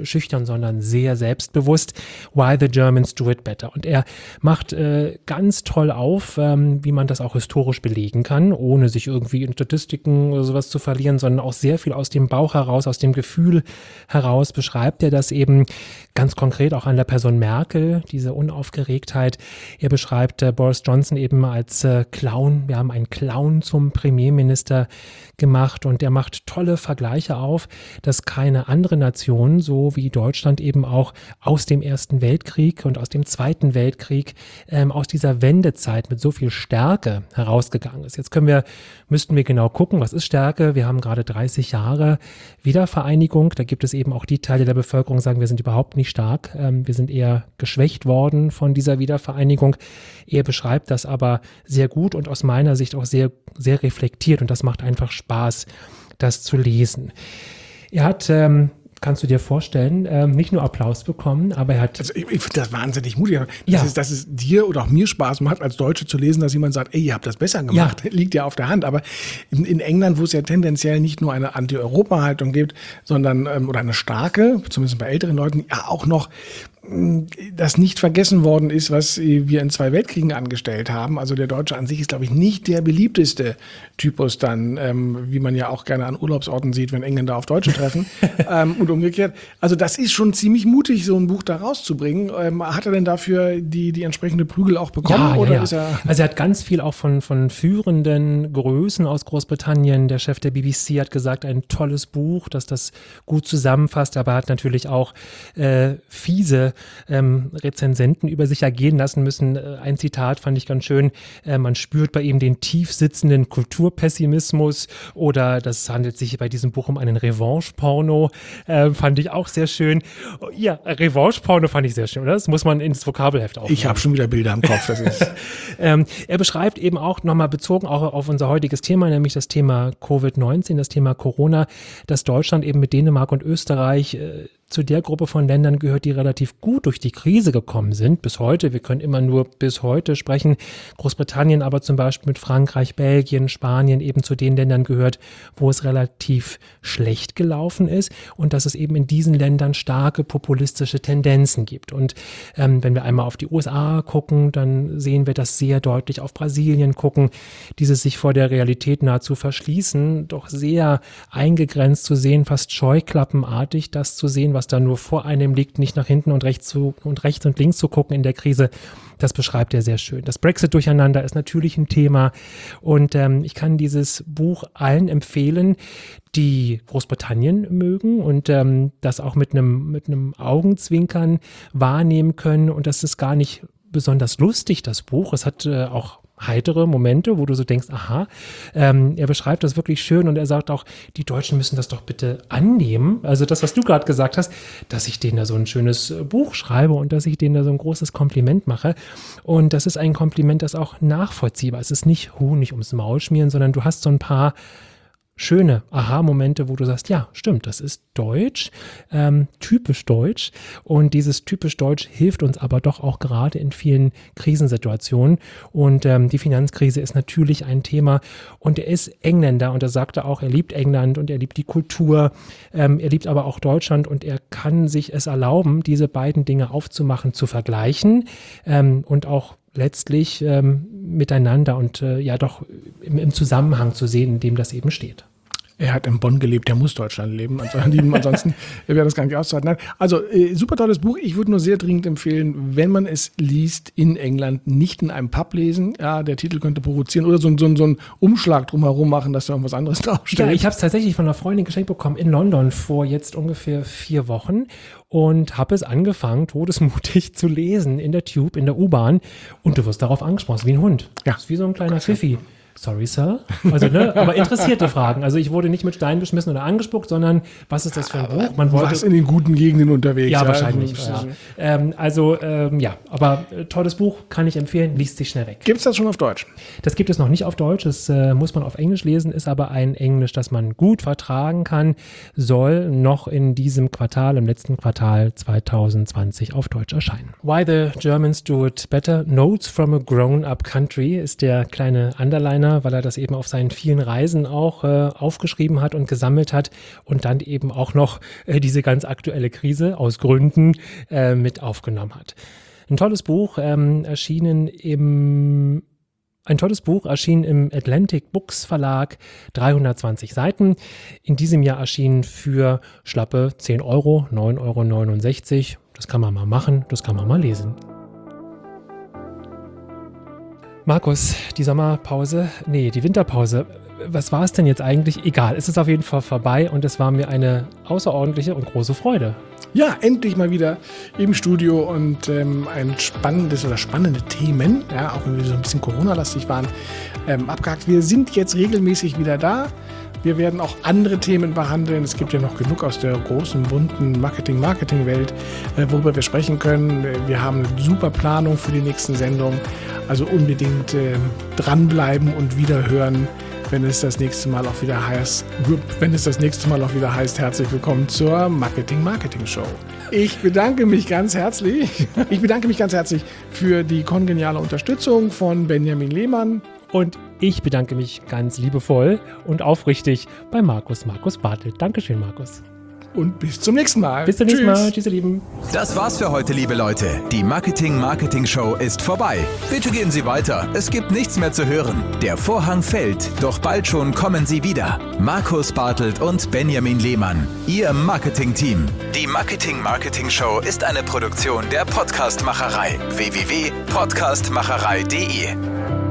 machen, sondern sehr selbstbewusst. Why the Germans do it better. Und er macht äh, ganz toll auf, ähm, wie man das auch historisch belegen kann, ohne sich irgendwie in Statistiken oder sowas zu verlieren, sondern auch sehr viel aus dem Bauch heraus, aus dem Gefühl heraus beschreibt er das eben ganz konkret auch an der Person Merkel, diese Unaufgeregtheit. Er beschreibt äh, Boris Johnson eben als äh, Clown. Wir haben einen Clown zum Premierminister gemacht und er macht tolle Vergleiche auf, dass keine andere Nation, so wie Deutschland eben auch aus dem Ersten Weltkrieg und aus dem Zweiten Weltkrieg, ähm, aus dieser Wendezeit mit so viel Stärke herausgegangen ist. Jetzt können wir, müssten wir genau gucken, was ist Stärke? Wir haben gerade dreißig Jahre Wiedervereinigung. Da gibt es eben auch die Teile der Bevölkerung, die sagen, wir sind überhaupt nicht stark. Ähm, wir sind eher geschwächt worden von dieser Wiedervereinigung. Er beschreibt das aber sehr gut und aus meiner Sicht auch sehr, sehr reflektiert und das macht einfach Spaß, das zu lesen. Er hat, ähm, kannst du dir vorstellen, ähm, nicht nur Applaus bekommen, aber er hat... Also ich, ich finde das wahnsinnig mutig. Dass, ja. es, dass es dir oder auch mir Spaß macht, als Deutsche zu lesen, dass jemand sagt, ey, ihr habt das besser gemacht, ja. liegt ja auf der Hand. Aber in, in England, wo es ja tendenziell nicht nur eine Anti-Europa-Haltung gibt, sondern, ähm, oder eine starke, zumindest bei älteren Leuten, ja auch noch das nicht vergessen worden ist, was wir in zwei Weltkriegen angestellt haben. Also der Deutsche an sich ist, glaube ich, nicht der beliebteste Typus dann, ähm, wie man ja auch gerne an Urlaubsorten sieht, wenn Engländer auf Deutsche treffen ähm, und umgekehrt. Also das ist schon ziemlich mutig, so ein Buch da rauszubringen. Ähm, hat er denn dafür die, die entsprechende Prügel auch bekommen? Ja, oder ja, ja. Ist er also er hat ganz viel auch von, von führenden Größen aus Großbritannien. Der Chef der B B C hat gesagt, ein tolles Buch, das das gut zusammenfasst, aber er hat natürlich auch äh, fiese Ähm, Rezensenten über sich ergehen lassen müssen. Äh, ein Zitat fand ich ganz schön. Äh, man spürt bei ihm den tief sitzenden Kulturpessimismus oder das handelt sich bei diesem Buch um einen Revanche-Porno. Äh, fand ich auch sehr schön. Oh, ja, Revanche-Porno fand ich sehr schön, oder? Das muss man ins Vokabelheft aufnehmen. Ich habe schon wieder Bilder im Kopf. Das ist ähm, er beschreibt eben auch nochmal bezogen auch auf unser heutiges Thema, nämlich das Thema Covid neunzehn, das Thema Corona, dass Deutschland eben mit Dänemark und Österreich äh, zu der Gruppe von Ländern gehört, die relativ gut durch die Krise gekommen sind. Bis heute, wir können immer nur bis heute sprechen. Großbritannien aber zum Beispiel mit Frankreich, Belgien, Spanien eben zu den Ländern gehört, wo es relativ schlecht gelaufen ist und dass es eben in diesen Ländern starke populistische Tendenzen gibt. Und ähm, wenn wir einmal auf die U S A gucken, dann sehen wir das sehr deutlich, auf Brasilien gucken, dieses sich vor der Realität nahezu verschließen, doch sehr eingegrenzt zu sehen, fast scheuklappenartig das zu sehen, was da nur vor einem liegt, nicht nach hinten und rechts zu, und rechts und links zu gucken in der Krise. Das beschreibt er sehr schön. Das Brexit-Durcheinander ist natürlich ein Thema und ähm, ich kann dieses Buch allen empfehlen, die Großbritannien mögen und ähm, das auch mit einem mit einem Augenzwinkern wahrnehmen können und das ist gar nicht besonders lustig, das Buch. Es hat äh, auch heitere Momente, wo du so denkst, aha, ähm, er beschreibt das wirklich schön und er sagt auch, die Deutschen müssen das doch bitte annehmen. Also das, was du gerade gesagt hast, dass ich denen da so ein schönes Buch schreibe und dass ich denen da so ein großes Kompliment mache. Und das ist ein Kompliment, das auch nachvollziehbar ist. Es ist nicht Honig ums Maul schmieren, sondern du hast so ein paar schöne Aha-Momente, wo du sagst, ja, stimmt, das ist deutsch, ähm, typisch deutsch und dieses typisch deutsch hilft uns aber doch auch gerade in vielen Krisensituationen und ähm, die Finanzkrise ist natürlich ein Thema und er ist Engländer und er sagte auch, er liebt England und er liebt die Kultur, ähm, er liebt aber auch Deutschland und er kann sich es erlauben, diese beiden Dinge aufzumachen, zu vergleichen ähm, und auch letztlich ähm, miteinander und äh, ja doch im, im Zusammenhang zu sehen, in dem das eben steht. Er hat in Bonn gelebt, der muss Deutschland leben. Ansonsten, ansonsten wäre das gar nicht auszuhalten. Nein, also äh, super tolles Buch. Ich würde nur sehr dringend empfehlen, wenn man es liest in England, nicht in einem Pub lesen. Ja, der Titel könnte provozieren oder so, so, so einen Umschlag drumherum machen, dass da irgendwas anderes draufsteht. Ja, ich habe es tatsächlich von einer Freundin geschenkt bekommen in London vor jetzt ungefähr vier Wochen und habe es angefangen, todesmutig zu lesen in der Tube, in der U-Bahn und du wirst darauf angesprochen, wie ein Hund. Ja. Das ist wie so ein kleiner Pfiffi. Sorry, Sir. Also, ne, aber interessierte Fragen. Also ich wurde nicht mit Steinen beschmissen oder angespuckt, sondern was ist das für ein Buch? Man wollte, du warst in den guten Gegenden unterwegs. Ja, ja wahrscheinlich. Ja. Ähm, also, ähm, ja, aber äh, tolles Buch, kann ich empfehlen, liest sich schnell weg. Gibt es das schon auf Deutsch? Das gibt es noch nicht auf Deutsch, das äh, muss man auf Englisch lesen, ist aber ein Englisch, das man gut vertragen kann, soll noch in diesem Quartal, im letzten Quartal zwanzig zwanzig auf Deutsch erscheinen. Why the Germans do it better, Notes from a Grown-Up Country ist der kleine Underliner gerne, weil er das eben auf seinen vielen Reisen auch äh, aufgeschrieben hat und gesammelt hat und dann eben auch noch äh, diese ganz aktuelle Krise aus Gründen äh, mit aufgenommen hat. Ein tolles Buch, ähm, erschienen im Ein tolles Buch erschien im Atlantic Books Verlag, dreihundertzwanzig Seiten. In diesem Jahr erschien für schlappe zehn Euro, neun Euro neunundsechzig. Das kann man mal machen, das kann man mal lesen. Markus, die Sommerpause, nee, die Winterpause, was war es denn jetzt eigentlich? Egal, es ist auf jeden Fall vorbei und es war mir eine außerordentliche und große Freude. Ja, endlich mal wieder im Studio und ähm, ein spannendes oder spannende Themen, ja, auch wenn wir so ein bisschen Corona-lastig waren, ähm, abgehakt. Wir sind jetzt regelmäßig wieder da. Wir werden auch andere Themen behandeln. Es gibt ja noch genug aus der großen, bunten Marketing-Marketing-Welt, äh, worüber wir sprechen können. Wir haben eine super Planung für die nächsten Sendungen. Also unbedingt äh, dranbleiben und wiederhören, wenn es das nächste Mal auch wieder heißt, wenn es das nächste Mal auch wieder heißt, herzlich willkommen zur Marketing-Marketing-Show. Ich bedanke mich ganz herzlich. Ich bedanke mich ganz herzlich für die kongeniale Unterstützung von Benjamin Lehmann. Und ich bedanke mich ganz liebevoll und aufrichtig bei Markus, Markus Bartelt. Dankeschön, Markus. Und bis zum nächsten Mal. Bis zum nächsten Mal. Tschüss, ihr Lieben. Das war's für heute, liebe Leute. Die Marketing-Marketing-Show ist vorbei. Bitte gehen Sie weiter. Es gibt nichts mehr zu hören. Der Vorhang fällt, doch bald schon kommen Sie wieder. Markus Bartelt und Benjamin Lehmann, Ihr Marketing-Team. Die Marketing-Marketing-Show ist eine Produktion der Podcastmacherei. w w w punkt podcastmacherei punkt de